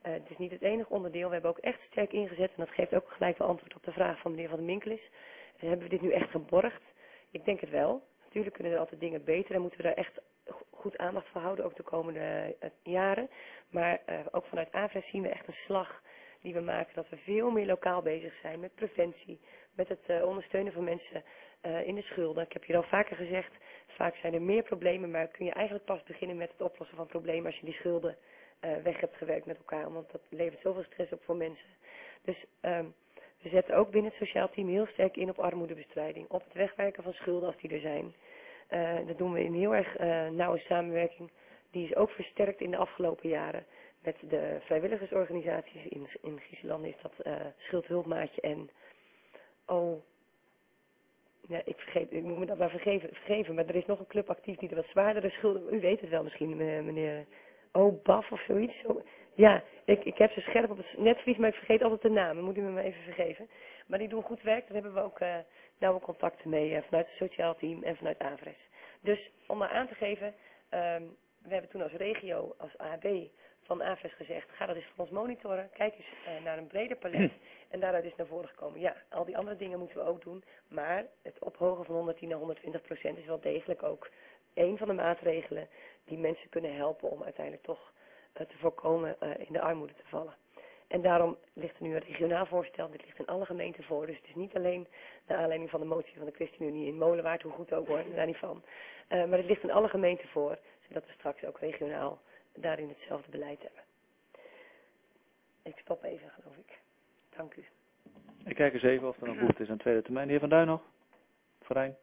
Uh, het is niet het enige onderdeel. We hebben ook echt sterk ingezet. En dat geeft ook gelijk wel antwoord op de vraag van meneer Van der Minkelis. Uh, hebben we dit nu echt geborgd? Ik denk het wel. Natuurlijk kunnen er altijd dingen beter en moeten we daar echt goed aandacht voor houden, ook de komende uh, jaren. Maar uh, ook vanuit A V R E S zien we echt een slag die we maken, dat we veel meer lokaal bezig zijn met preventie, met het uh, ondersteunen van mensen uh, in de schulden. Ik heb hier al vaker gezegd, vaak zijn er meer problemen, maar kun je eigenlijk pas beginnen met het oplossen van problemen als je die schulden uh, weg hebt gewerkt met elkaar, want dat levert zoveel stress op voor mensen. Dus um, we zetten ook binnen het sociaal team heel sterk in op armoedebestrijding, op het wegwerken van schulden als die er zijn. Uh, dat doen we in heel erg uh, nauwe samenwerking. Die is ook versterkt in de afgelopen jaren met de vrijwilligersorganisaties. In, in Griezenland is dat uh, Schuldhulpmaatje en... Oh, ja, ik, vergeet, ik moet me dat maar vergeven, vergeven, maar er is nog een club actief die er wat zwaardere schulden... U weet het wel misschien, meneer... Oh, B A F of zoiets. Zo, ja, ik, ik heb ze scherp op het netvlies, maar ik vergeet altijd de namen. Moet u me maar even vergeven. Maar die doen goed werk, daar hebben we ook uh, nauwe contacten mee uh, vanuit het sociaal team en vanuit A V R E S. Dus om maar aan te geven, um, we hebben toen als regio, als A B van A V R E S gezegd, ga dat eens voor ons monitoren, kijk eens uh, naar een breder palet. En daaruit is naar voren gekomen, ja, al die andere dingen moeten we ook doen, maar het ophogen van honderdtien naar honderdtwintig procent is wel degelijk ook een van de maatregelen die mensen kunnen helpen om uiteindelijk toch uh, te voorkomen uh, in de armoede te vallen. En daarom ligt er nu een regionaal voorstel, dit ligt in alle gemeenten voor, dus het is niet alleen naar aanleiding van de motie van de ChristenUnie in Molenwaard, hoe goed ook hoor, daar niet van. Uh, maar het ligt in alle gemeenten voor, zodat we straks ook regionaal daarin hetzelfde beleid hebben. Ik stop even, geloof ik. Dank u. Ik kijk eens even of er nog behoefte is aan tweede termijn. De heer Van Duin nog? Van Rijn?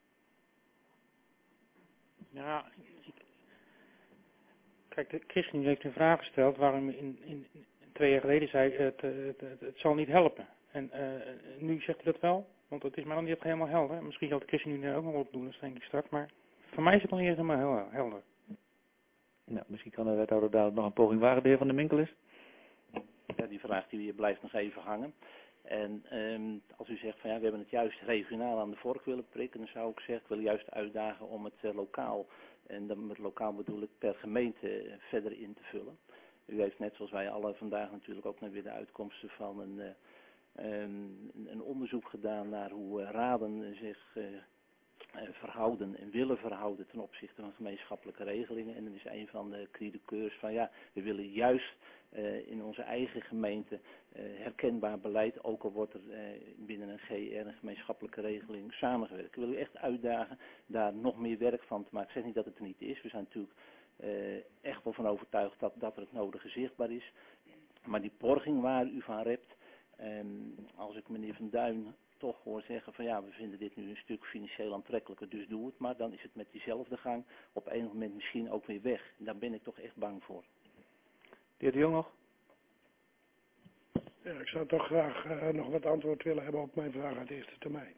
Ja, ik, kijk, de ChristenUnie heeft een vraag gesteld waarom in, in, in twee jaar geleden zei het, het, het, het zal niet helpen. En uh, nu zegt u dat wel, want het is mij nog niet helemaal helder. Misschien zal de ChristenUnie ook nog wat doen, dat denk ik straks. Maar voor mij is het nog niet helemaal heel helder. Nou, misschien kan de wethouder daar nog een poging wagen, de heer Van der Minkelis. Ja, die vraag die blijft nog even hangen. En um, als u zegt van ja, we hebben het juist regionaal aan de vork willen prikken, dan zou ik zeggen, ik wil juist uitdagen om het uh, lokaal, en dan met lokaal bedoel ik per gemeente, uh, verder in te vullen. U heeft net zoals wij alle vandaag natuurlijk ook nog weer de uitkomsten van een, uh, um, een onderzoek gedaan naar hoe uh, raden zich uh, verhouden en willen verhouden ten opzichte van gemeenschappelijke regelingen. En dan is een van de cri de coeurs van ja, we willen juist uh, in onze eigen gemeente uh, herkenbaar beleid, ook al wordt er uh, binnen een G R, een gemeenschappelijke regeling, samengewerkt. Ik wil u echt uitdagen daar nog meer werk van te maken. Ik zeg niet dat het er niet is. We zijn natuurlijk uh, echt wel van overtuigd dat, dat er het nodige zichtbaar is. Maar die borging waar u van rept, um, als ik meneer Van Duin toch hoor zeggen van ja, we vinden dit nu een stuk financieel aantrekkelijker, dus doe het maar. Dan is het met diezelfde gang op een moment misschien ook weer weg. En daar ben ik toch echt bang voor. De heer De Jong nog? Ja, ik zou toch graag uh, nog wat antwoord willen hebben op mijn vraag uit de eerste termijn.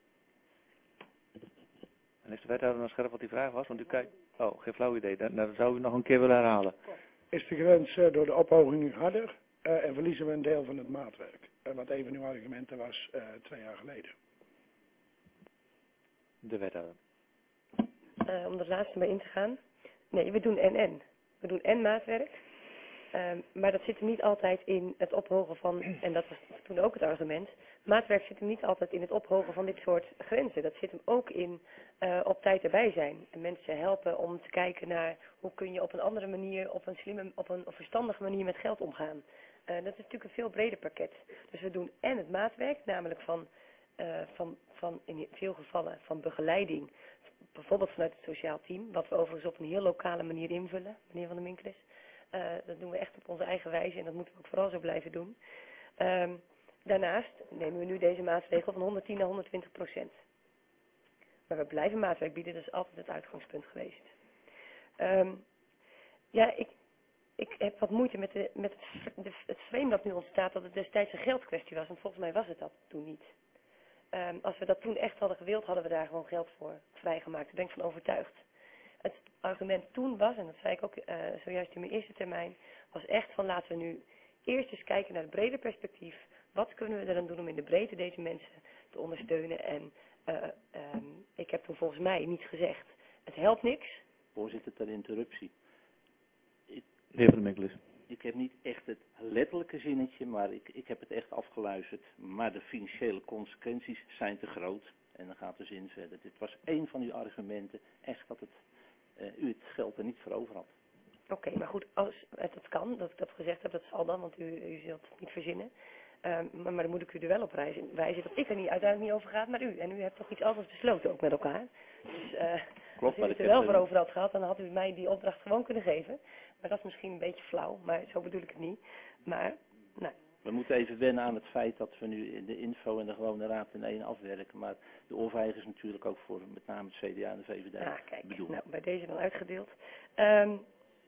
En heeft de wethouder nog scherp wat die vraag was? Want u kijkt... Oh, geen flauw idee. Dan, dan zou u nog een keer willen herhalen. Is de grens uh, door de ophoging harder uh, en verliezen we een deel van het maatwerk? Uh, wat een van uw argumenten was uh, twee jaar geleden. De wethouder. Uh, om dat laatste mee in te gaan. Nee, we doen en-en. We doen en maatwerk. Um, maar dat zit er niet altijd in het ophogen van, en dat was toen ook het argument, maatwerk zit hem niet altijd in het ophogen van dit soort grenzen. Dat zit hem ook in uh, op tijd erbij zijn. En mensen helpen om te kijken naar hoe kun je op een andere manier, op een slimme, op een verstandige manier met geld omgaan. Uh, dat is natuurlijk een veel breder pakket. Dus we doen en het maatwerk, namelijk van, uh, van, van in veel gevallen van begeleiding, bijvoorbeeld vanuit het sociaal team, wat we overigens op een heel lokale manier invullen, meneer Van der Minkelis. Uh, dat doen we echt op onze eigen wijze en dat moeten we ook vooral zo blijven doen. Um, daarnaast nemen we nu deze maatregel van honderdtien naar honderdtwintig procent. Maar we blijven maatwerk bieden, dat is altijd het uitgangspunt geweest. Um, ja, ik, ik heb wat moeite met, de, met het, de, het frame dat nu ontstaat dat het destijds een geldkwestie was, want volgens mij was het dat toen niet. Um, als we dat toen echt hadden gewild, hadden we daar gewoon geld voor vrijgemaakt. Daar ben ik van overtuigd. Het argument toen was, en dat zei ik ook uh, zojuist in mijn eerste termijn, was echt van laten we nu eerst eens kijken naar het brede perspectief. Wat kunnen we er dan doen om in de breedte deze mensen te ondersteunen? En uh, um, ik heb toen volgens mij niet gezegd, het helpt niks. Voorzitter, ter interruptie. De heer Van der Minkelis. ik heb niet echt het letterlijke zinnetje, maar ik, ik heb het echt afgeluisterd. Maar de financiële consequenties zijn te groot. En dan gaat de zin verder. Dit was één van uw argumenten, echt dat het, uh, u het geld er niet voor over had. Oké, okay, maar goed, als het dat kan, dat ik dat gezegd heb, dat zal dan, want u, u zult het niet verzinnen. Um, maar, maar dan moet ik u er wel op wijzen, wijzen dat ik er niet, uiteindelijk niet over gaat, maar u. En u hebt toch iets anders besloten, ook met elkaar. Dus uh, Klopt, als u het er wel voor over had gehad, dan had u mij die opdracht gewoon kunnen geven. Maar dat is misschien een beetje flauw, maar zo bedoel ik het niet. Maar, nou. We moeten even wennen aan het feit dat we nu de info en de gewone raad in één afwerken. Maar de oorvijg is natuurlijk ook voor met name het C D A en de V V D ah, kijk, bedoeld. Nou, bij deze dan uitgedeeld. Um,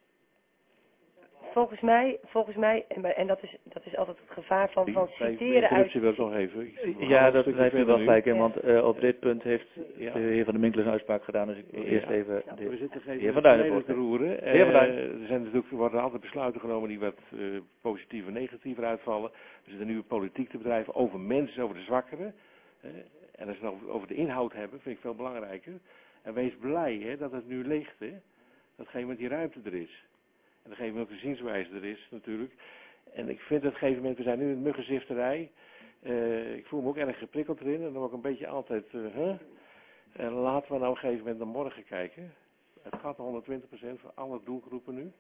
Volgens mij, volgens mij en, en dat, is, dat is altijd het gevaar van, van citeren uit... wil ik nog even. Ja, dat heeft u wel gelijk in, want uh, op dit punt heeft ja. de heer Van der Minkelen een uitspraak gedaan, dus ik wil eerst ja. even Ja, de, we zitten de heer Van Duinen te roeren. De heer Van Duinen. Uh, er zijn natuurlijk, er worden altijd besluiten genomen die wat uh, positief en negatiever uitvallen. We zitten nu politiek te bedrijven over mensen, over de zwakkeren. Uh, en als we het over de inhoud hebben, vind ik veel belangrijker. En wees blij hè, dat het nu ligt, hè, dat op een gegeven moment die ruimte er is. En op een gegeven moment ook de zienswijze er is natuurlijk. En ik vind dat op een gegeven moment, we zijn nu in de muggenzifterij. Uh, ik voel me ook erg geprikkeld erin. En dan word ik een beetje altijd, uh, huh? En laten we nou op een gegeven moment naar morgen kijken. Het gaat naar honderdtwintig procent voor alle doelgroepen nu.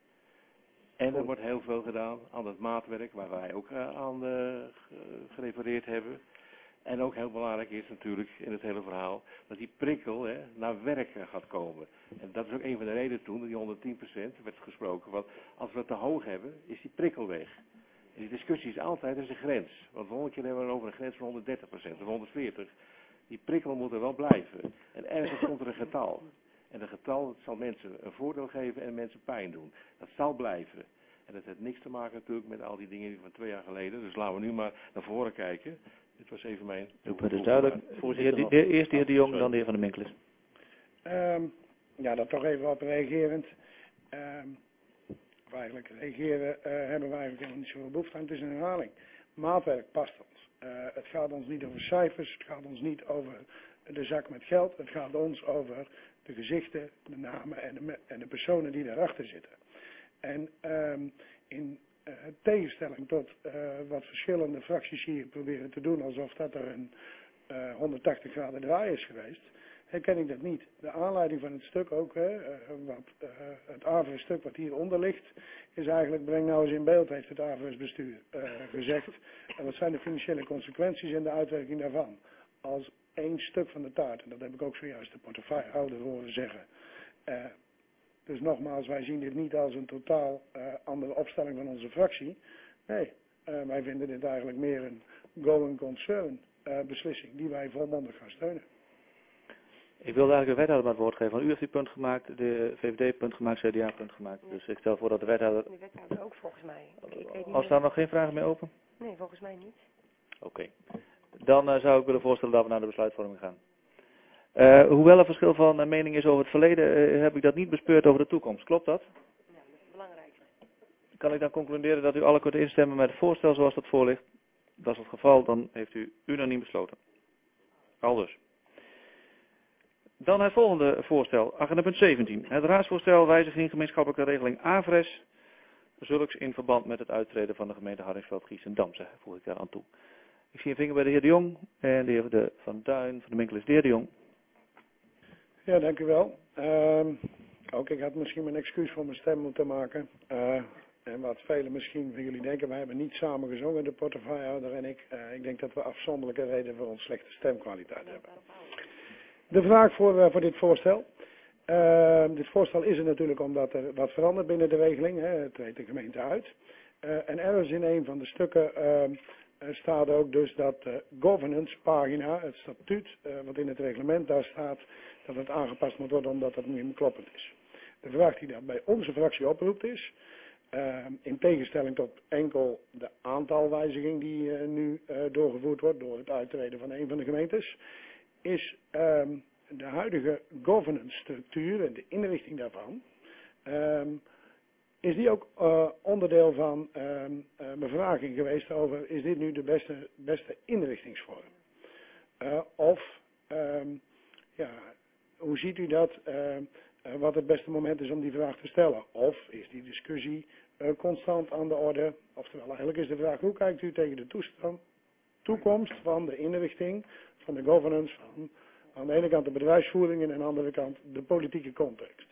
En er wordt heel veel gedaan aan het maatwerk, waar wij ook uh, aan uh, gerefereerd hebben. En ook heel belangrijk is natuurlijk in het hele verhaal dat die prikkel hè, naar werk gaat komen. En dat is ook een van de redenen toen, dat die honderdtien procent werd gesproken. Want als we het te hoog hebben, is die prikkel weg. En die discussie is altijd, er is een grens. Want volgende keer hebben we over een grens van honderddertig procent of honderdveertig. Die prikkel moet er wel blijven. En ergens komt er een getal. En dat getal dat zal mensen een voordeel geven en mensen pijn doen. Dat zal blijven. En dat heeft niks te maken natuurlijk met al die dingen van twee jaar geleden. Dus laten we nu maar naar voren kijken. Dit was even mijn... Uw punt is duidelijk. Voorzitter, de, de, eerst de heer De Jong, dan de heer Van der Minkelen. Um, ja, daar toch even op reagerend. Um, of eigenlijk reageren uh, hebben we eigenlijk helemaal niet zoveel behoefte aan. Het is een herhaling. Maatwerk past ons. Uh, het gaat ons niet over cijfers. Het gaat ons niet over de zak met geld. Het gaat ons over de gezichten, de namen en de, en de personen die daarachter zitten. En um, in uh, tegenstelling tot uh, wat verschillende fracties hier proberen te doen, alsof dat er een uh, honderdtachtig graden draai is geweest, herken ik dat niet. De aanleiding van het stuk ook, hè, uh, wat, uh, het A V S-stuk wat hieronder ligt, is eigenlijk, breng nou eens in beeld, heeft het A V S-bestuur uh, gezegd. En wat zijn de financiële consequenties en de uitwerking daarvan? Als één stuk van de taart, en dat heb ik ook zojuist de portefeuillehouder horen zeggen. Uh, Dus nogmaals, wij zien dit niet als een totaal uh, andere opstelling van onze fractie. Nee, uh, wij vinden dit eigenlijk meer een going concern uh, beslissing die wij volmondig gaan steunen. Ik wilde eigenlijk de wethouder maar het woord geven. Want u heeft die punt gemaakt, de V V D punt gemaakt, C D A punt gemaakt. Ja. Dus ik stel voor dat de wethouder... De wethouder ook volgens mij. Ik, ik weet niet Als daar nog geen vragen meer open? Nee, volgens mij niet. Oké. Okay. Dan uh, zou ik willen voorstellen dat we naar de besluitvorming gaan. Uh, hoewel er verschil van uh, mening is over het verleden, uh, heb ik dat niet bespeurd over de toekomst. Klopt dat? Ja, dat is het belangrijkste. Kan ik dan concluderen dat u alle kunt instemmen met het voorstel zoals dat voor ligt? Dat is het geval, dan heeft u unaniem besloten. Aldus. Dan het volgende voorstel, agenda punt zeventien. Het raadsvoorstel wijziging gemeenschappelijke regeling A V R E S. Zulks in verband met het uittreden van de gemeente Hardingsveld-Giessendam, voeg ik daar aan toe. Ik zie een vinger bij de heer De Jong en de heer de Van Duin, Van de Minkelen is de heer De Jong. Ja, dank u wel. Um, ook ik had misschien mijn excuus voor mijn stem moeten maken. Uh, en wat velen misschien van jullie denken, wij hebben niet samen gezongen, de portefeuillehouder en ik. Uh, ik denk dat we afzonderlijke redenen voor ons slechte stemkwaliteit hebben. De vraag voor, uh, voor dit voorstel. Uh, dit voorstel is er natuurlijk omdat er wat verandert binnen de regeling. Hè. Het treedt de gemeente uit. Uh, en ergens in een van de stukken uh, uh, staat ook dus dat de governance pagina, het statuut, uh, wat in het reglement daar staat, dat het aangepast moet worden omdat dat niet meer kloppend is. De vraag die dat bij onze fractie oproept is, uh, in tegenstelling tot enkel de aantalwijziging die uh, nu uh, doorgevoerd wordt door het uittreden van een van de gemeentes, is um, de huidige governance structuur en de inrichting daarvan, um, is die ook uh, onderdeel van um, uh, bevraging geweest over, is dit nu de beste, beste inrichtingsvorm? Uh, of, um, ja, hoe ziet u dat, uh, uh, wat het beste moment is om die vraag te stellen? Of is die discussie uh, constant aan de orde. Oftewel, eigenlijk is de vraag, hoe kijkt u tegen de toestand, toekomst van de inrichting, van de governance, van aan de ene kant de bedrijfsvoering en aan de andere kant de politieke context.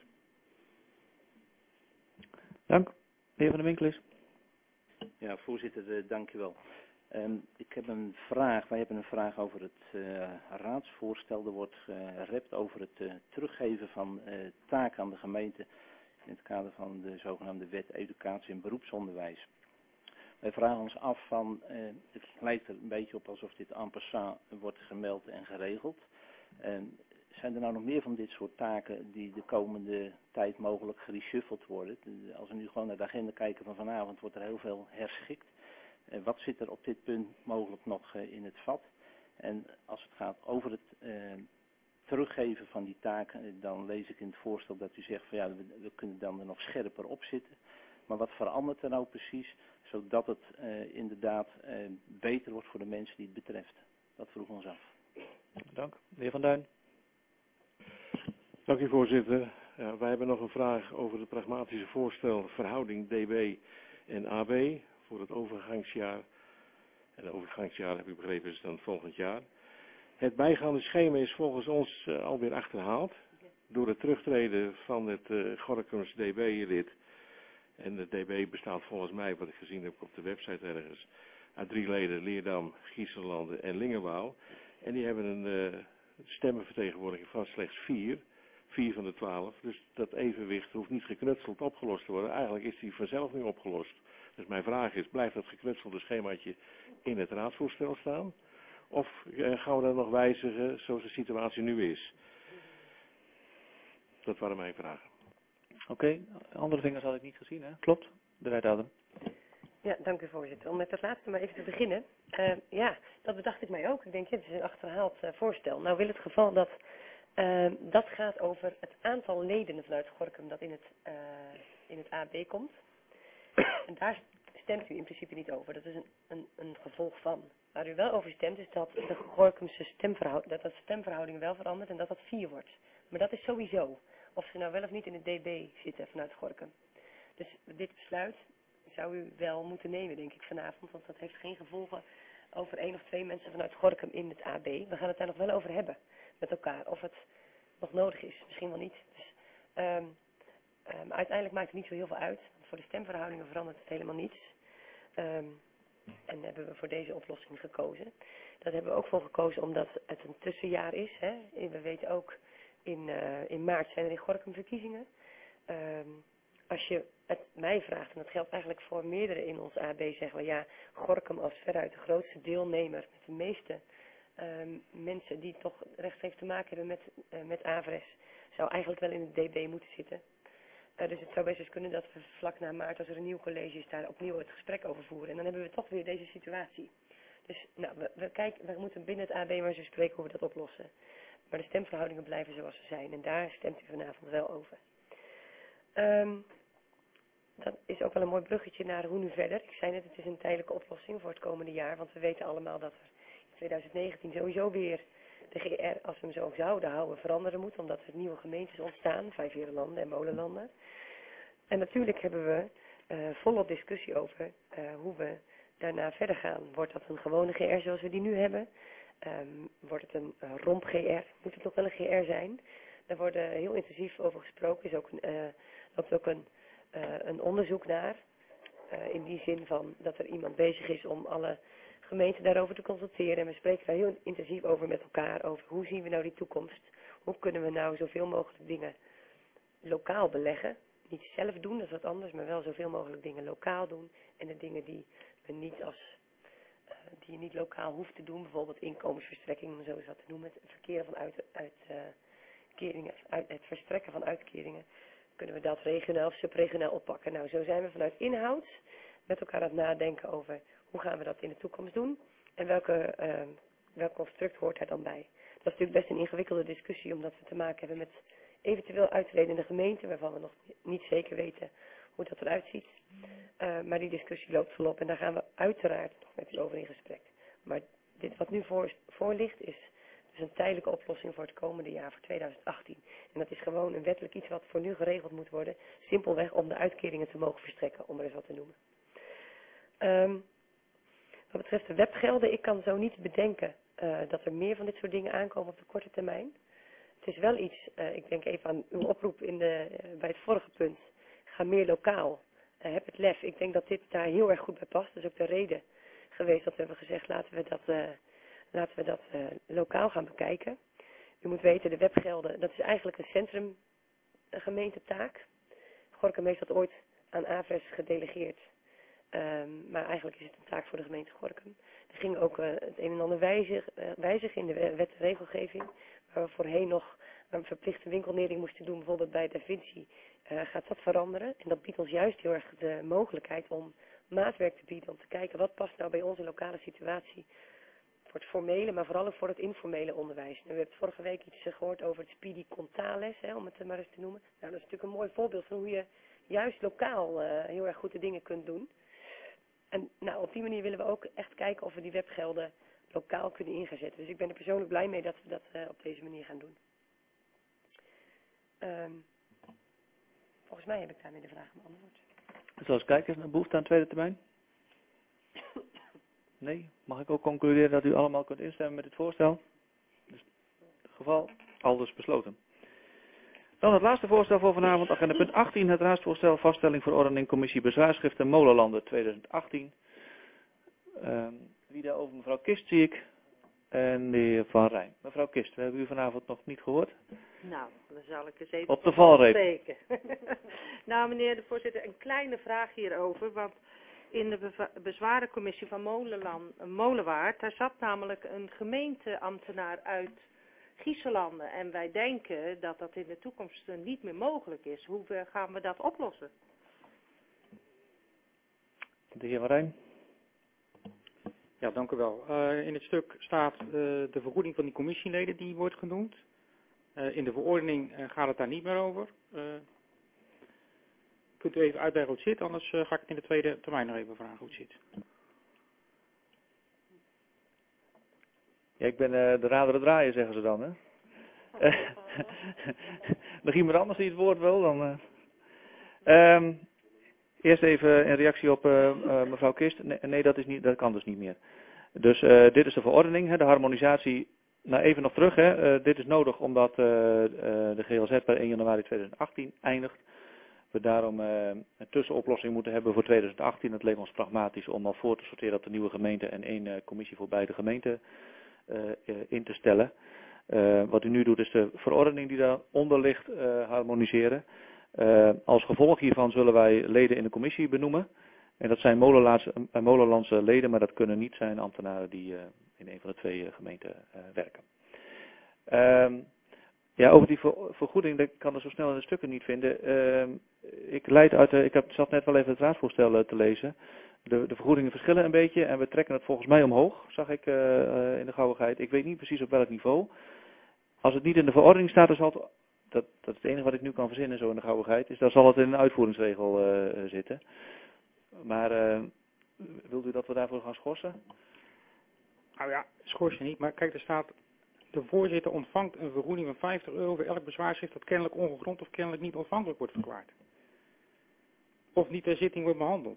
Dank. De heer Van der Winkel is. Ja, voorzitter, uh, dank u wel. Um, ik heb een vraag, wij hebben een vraag over het uh, raadsvoorstel. Er wordt gerept over het uh, teruggeven van uh, taken aan de gemeente in het kader van de zogenaamde wet educatie en beroepsonderwijs. Wij vragen ons af van, uh, het lijkt er een beetje op alsof dit en passant wordt gemeld en geregeld. Uh, zijn er nou nog meer van dit soort taken die de komende tijd mogelijk gereshuffeld worden? Als we nu gewoon naar de agenda kijken van vanavond, wordt er heel veel herschikt. Uh, wat zit er op dit punt mogelijk nog uh, in het vat? En als het gaat over het uh, teruggeven van die taken, uh, dan lees ik in het voorstel dat u zegt van ja, we, we kunnen dan er nog scherper op zitten. Maar wat verandert er nou precies, zodat het uh, inderdaad uh, beter wordt voor de mensen die het betreft? Dat vroeg ons af. Dank. De heer Van Duin. Dank u voorzitter. Ja, wij hebben nog een vraag over het pragmatische voorstel verhouding D B en A B voor het overgangsjaar. En het overgangsjaar, heb ik begrepen, is dan volgend jaar. Het bijgaande schema is volgens ons uh, alweer achterhaald door het terugtreden van het uh, Gorincums D B-lid. En de D B bestaat volgens mij, wat ik gezien heb op de website ergens, uit drie leden: Leerdam, Gieselanden en Lingenwaal. En die hebben een uh, stemmenvertegenwoordiging van slechts vier. Vier van de twaalf. Dus dat evenwicht hoeft niet geknutseld opgelost te worden. Eigenlijk is die vanzelf nu opgelost. Dus mijn vraag is, blijft dat geknutselde schemaatje in het raadsvoorstel staan? Of uh, gaan we dat nog wijzigen zoals de situatie nu is? Dat waren mijn vragen. Oké, okay. Andere vingers had ik niet gezien, hè? Klopt, de wethouder. Ja, dank u voorzitter. Om met het laatste maar even te beginnen. Uh, ja, dat bedacht ik mij ook. Ik denk, ja, het is een achterhaald uh, voorstel. Nou wil het geval dat uh, dat gaat over het aantal leden vanuit Gorinchem dat in het, uh, in het A B komt. En daar stemt u in principe niet over. Dat is een, een, een gevolg van. Waar u wel over stemt is dat de Gorinchamse stemverhouding, dat dat stemverhouding wel verandert en dat dat vier wordt. Maar dat is sowieso. Of ze nou wel of niet in het D B zitten vanuit Gorinchem. Dus dit besluit zou u wel moeten nemen, denk ik, vanavond. Want dat heeft geen gevolgen over één of twee mensen vanuit Gorinchem in het A B. We gaan het daar nog wel over hebben met elkaar. Of het nog nodig is. Misschien wel niet. Dus, um, um, uiteindelijk maakt het niet zo heel veel uit. Want voor de stemverhoudingen verandert het helemaal niets. Um, en hebben we voor deze oplossing gekozen. Dat hebben we ook voor gekozen omdat het een tussenjaar is. Hè. En we weten ook, in, uh, in maart zijn er in Gorinchem verkiezingen. Um, Als je het mij vraagt, en dat geldt eigenlijk voor meerdere in ons A B, zeggen we ja, Gorinchem als veruit de grootste deelnemer met de meeste um, mensen die toch rechtstreeks te maken hebben met, uh, met Avres, zou eigenlijk wel in het D B moeten zitten. Uh, dus het zou best eens kunnen dat we vlak na maart, als er een nieuw college is, daar opnieuw het gesprek over voeren. En dan hebben we toch weer deze situatie. Dus nou, we, we, kijken, we moeten binnen het A B maar eens spreken hoe we dat oplossen. Maar de stemverhoudingen blijven zoals ze zijn. En daar stemt u vanavond wel over. Um, dat is ook wel een mooi bruggetje naar hoe nu verder. Ik zei net, het is een tijdelijke oplossing voor het komende jaar. Want we weten allemaal dat er in twintig negentien sowieso weer de G R, als we hem zo zouden houden, veranderen moet. Omdat er nieuwe gemeentes ontstaan, Vijfheerenlanden en Molenlanden. En natuurlijk hebben we uh, volop discussie over uh, hoe we daarna verder gaan. Wordt dat een gewone G R zoals we die nu hebben? Um, wordt het een uh, romp G R? Moet het nog wel een G R zijn? Daar wordt uh, heel intensief over gesproken. Is ook een, uh, loopt ook een, uh, een onderzoek naar. Uh, in die zin van dat er iemand bezig is om alle gemeenten daarover te consulteren. En we spreken daar heel intensief over met elkaar. Over hoe zien we nou die toekomst? Hoe kunnen we nou zoveel mogelijk dingen lokaal beleggen? Niet zelf doen, dat is wat anders. Maar wel zoveel mogelijk dingen lokaal doen. En de dingen die we niet als... Uh, die je niet lokaal hoeft te doen. Bijvoorbeeld inkomensverstrekking, om zo eens wat te noemen. Het verkeren van uit... uit uh, Keringen, uit het verstrekken van uitkeringen, kunnen we dat regionaal of subregionaal oppakken. Nou, zo zijn we vanuit inhoud met elkaar aan het nadenken over hoe gaan we dat in de toekomst doen en welke, uh, welk construct hoort daar dan bij. Dat is natuurlijk best een ingewikkelde discussie, omdat we te maken hebben met eventueel uitredende gemeenten, waarvan we nog niet zeker weten hoe dat eruit ziet. Uh, maar die discussie loopt volop en daar gaan we uiteraard nog met u over in gesprek. Maar dit wat nu voor, voor ligt is Dus een tijdelijke oplossing voor het komende jaar, voor tweeduizend achttien. En dat is gewoon een wettelijk iets wat voor nu geregeld moet worden. Simpelweg om de uitkeringen te mogen verstrekken, om er eens wat te noemen. Um, wat betreft de webgelden, ik kan zo niet bedenken uh, dat er meer van dit soort dingen aankomen op de korte termijn. Het is wel iets, uh, ik denk even aan uw oproep in de, uh, bij het vorige punt. Ga meer lokaal. Uh, heb het lef. Ik denk dat dit daar heel erg goed bij past. Dat is ook de reden geweest dat we hebben gezegd, laten we dat, uh, laten we dat uh, lokaal gaan bekijken. U moet weten, de webgelden, dat is eigenlijk een centrumgemeentetaak. Gorinchem heeft dat ooit aan A V E S gedelegeerd. Um, maar eigenlijk is het een taak voor de gemeente Gorinchem. Er ging ook uh, het een en ander wijzig, uh, wijzigen in de wet en regelgeving. Waar we voorheen nog een verplichte winkelnering moesten doen, bijvoorbeeld bij Da Vinci, uh, gaat dat veranderen. En dat biedt ons juist heel erg de mogelijkheid om maatwerk te bieden, om te kijken wat past nou bij onze lokale situatie. Voor het formele, maar vooral ook voor het informele onderwijs. Nu, we hebben vorige week iets uh, gehoord over het Speedy Contales, hè, om het maar eens te noemen. Nou, dat is natuurlijk een mooi voorbeeld van hoe je juist lokaal uh, heel erg goed de dingen kunt doen. En nou, op die manier willen we ook echt kijken of we die webgelden lokaal kunnen in gaan zetten. Dus ik ben er persoonlijk blij mee dat we dat uh, op deze manier gaan doen. Um, volgens mij heb ik daarmee de vraag beantwoord. Zoals kijkers, een behoefte aan tweede termijn? Nee? Mag ik ook concluderen dat u allemaal kunt instemmen met dit voorstel? Dat is het geval. Aldus besloten. Dan het laatste voorstel voor vanavond, agenda punt achttien, het raadsvoorstel vaststelling verordening commissie bezwaarschriften Molenlanden tweeduizend achttien. Um, wie daarover? Mevrouw Kist zie ik en de heer Van Rijn. Mevrouw Kist, we hebben u vanavond nog niet gehoord. Nou, dan zal ik eens even op de valreep steken. Nou, meneer de voorzitter, een kleine vraag hierover, want in de bezwarencommissie van Molenland, Molenwaard, daar zat namelijk een gemeenteambtenaar uit Gieselanden. En wij denken dat dat in de toekomst niet meer mogelijk is. Hoe gaan we dat oplossen? De heer Van Rijn. Ja, dank u wel. Uh, in het stuk staat uh, de vergoeding van die commissieleden die wordt genoemd. Uh, in de verordening uh, gaat het daar niet meer over. Uh, kunt u even uitleggen hoe het zit, anders uh, ga ik het in de tweede termijn nog even vragen hoe het zit. Ja, ik ben uh, de radere draaier, zeggen ze dan, hè. Uh, nog iemand anders die het woord wil, dan... Uh. Um, eerst even in reactie op uh, uh, mevrouw Kist. Nee, nee, dat, is niet, dat kan dus niet meer. Dus uh, dit is de verordening, hè, de harmonisatie. Nou, even nog terug, hè. Uh, dit is nodig omdat uh, uh, de G L Z per één januari tweeduizend achttien eindigt. We daarom uh, een tussenoplossing moeten hebben voor tweeduizend achttien. Het leek ons pragmatisch om al voor te sorteren op de nieuwe gemeente en één uh, commissie voor beide gemeenten uh, uh, in te stellen. Uh, wat u nu doet is de verordening die daaronder ligt uh, harmoniseren. Uh, als gevolg hiervan zullen wij leden in de commissie benoemen. En dat zijn uh, Molenlandse leden, maar dat kunnen niet zijn ambtenaren die uh, in een van de twee uh, gemeenten uh, werken. Uh, ja, over die ver vergoeding, dat kan er zo snel in de stukken niet vinden. Uh, ik leid uit, uh, ik heb, zat net wel even het raadsvoorstel uh, te lezen. De, de vergoedingen verschillen een beetje en we trekken het volgens mij omhoog, zag ik uh, uh, in de gauwigheid. Ik weet niet precies op welk niveau. Als het niet in de verordening staat, dan zal het... Dat, dat is het enige wat ik nu kan verzinnen, zo in de gauwigheid, is dan zal het in een uitvoeringsregel uh, zitten. Maar uh, wilt u dat we daarvoor gaan schorsen? Nou ja, schorsen niet, maar kijk, er staat, de voorzitter ontvangt een vergoeding van vijftig euro voor elk bezwaarschrift dat kennelijk ongegrond of kennelijk niet ontvankelijk wordt verklaard. Of niet ter zitting wordt behandeld.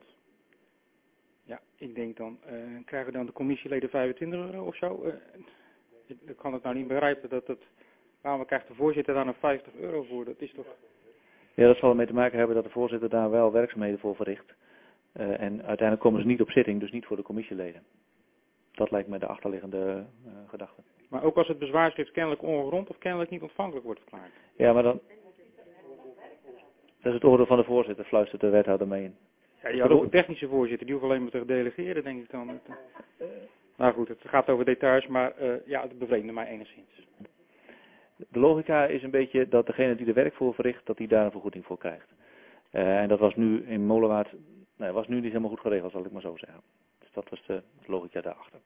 Ja, ik denk dan, uh, krijgen dan de commissieleden vijfentwintig euro of zo? Uh, ik, ik kan het nou niet begrijpen dat het... Waarom krijgt de voorzitter daar nog vijftig euro voor? Dat is toch... Ja, dat zal ermee te maken hebben dat de voorzitter daar wel werkzaamheden voor verricht. Uh, en uiteindelijk komen ze niet op zitting, dus niet voor de commissieleden. Dat lijkt me de achterliggende uh, gedachte. Maar ook als het bezwaarschrift kennelijk ongegrond of kennelijk niet ontvankelijk wordt verklaard. Ja, maar dan... Dat is het oordeel van de voorzitter, fluistert de wethouder mee in. Ja, je had ook een technische voorzitter, die hoeft alleen maar te delegeren, denk ik dan. Uh, nou goed, het gaat over details, maar uh, ja, het bevreemde mij enigszins. De logica is een beetje dat degene die er werk voor verricht, dat die daar een vergoeding voor krijgt. Uh, en dat was nu in Molenwaard, nee, was nu niet helemaal goed geregeld, zal ik maar zo zeggen. Dus dat was de logica daarachter.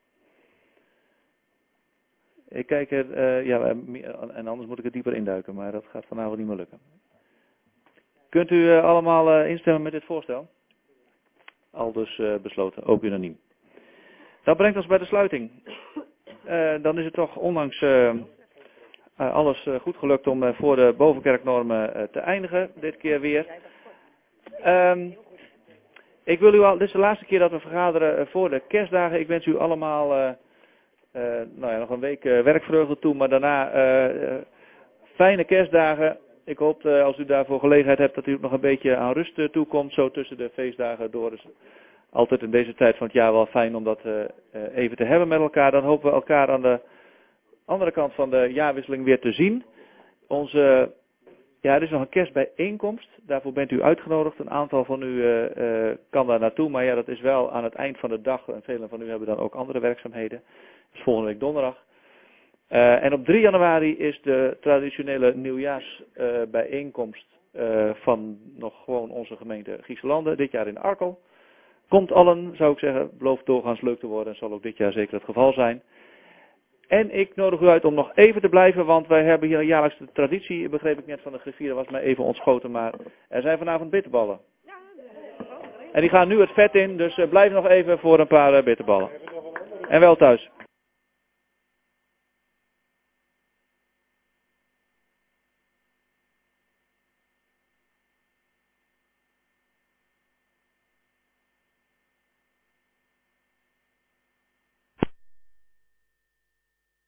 Ik kijk er, uh, ja, en anders moet ik er dieper induiken, maar dat gaat vanavond niet meer lukken. Kunt u uh, allemaal uh, instemmen met dit voorstel? Al dus uh, besloten, ook unaniem. Dat brengt ons bij de sluiting. uh, dan is het toch ondanks uh, uh, alles uh, goed gelukt om uh, voor de bovenkerknormen uh, te eindigen. Dit keer weer. Um, ik wil u al, dit is de laatste keer dat we vergaderen uh, voor de kerstdagen. Ik wens u allemaal uh, uh, nou ja, nog een week uh, werkvreugde toe, maar daarna uh, uh, fijne kerstdagen. Ik hoop uh, als u daarvoor gelegenheid hebt dat u ook nog een beetje aan rust uh, toekomt, zo tussen de feestdagen door. Dus altijd in deze tijd van het jaar wel fijn om dat uh, uh, even te hebben met elkaar. Dan hopen we elkaar aan de andere kant van de jaarwisseling weer te zien. Onze, ja, er is nog een kerstbijeenkomst. Daarvoor bent u uitgenodigd. Een aantal van u uh, uh, kan daar naartoe. Maar ja, dat is wel aan het eind van de dag. En velen van u hebben dan ook andere werkzaamheden. Dat is volgende week donderdag. Uh, en op drie januari is de traditionele nieuwjaarsbijeenkomst uh, uh, van nog gewoon onze gemeente Grieselanden. Dit jaar in Arkel. Komt allen, zou ik zeggen, belooft doorgaans leuk te worden en zal ook dit jaar zeker het geval zijn. En ik nodig u uit om nog even te blijven, want wij hebben hier een jaarlijkse traditie, begreep ik net van de griffier, dat was mij even ontschoten, maar er zijn vanavond bitterballen. En die gaan nu het vet in, dus uh, blijf nog even voor een paar uh, bitterballen. En wel thuis.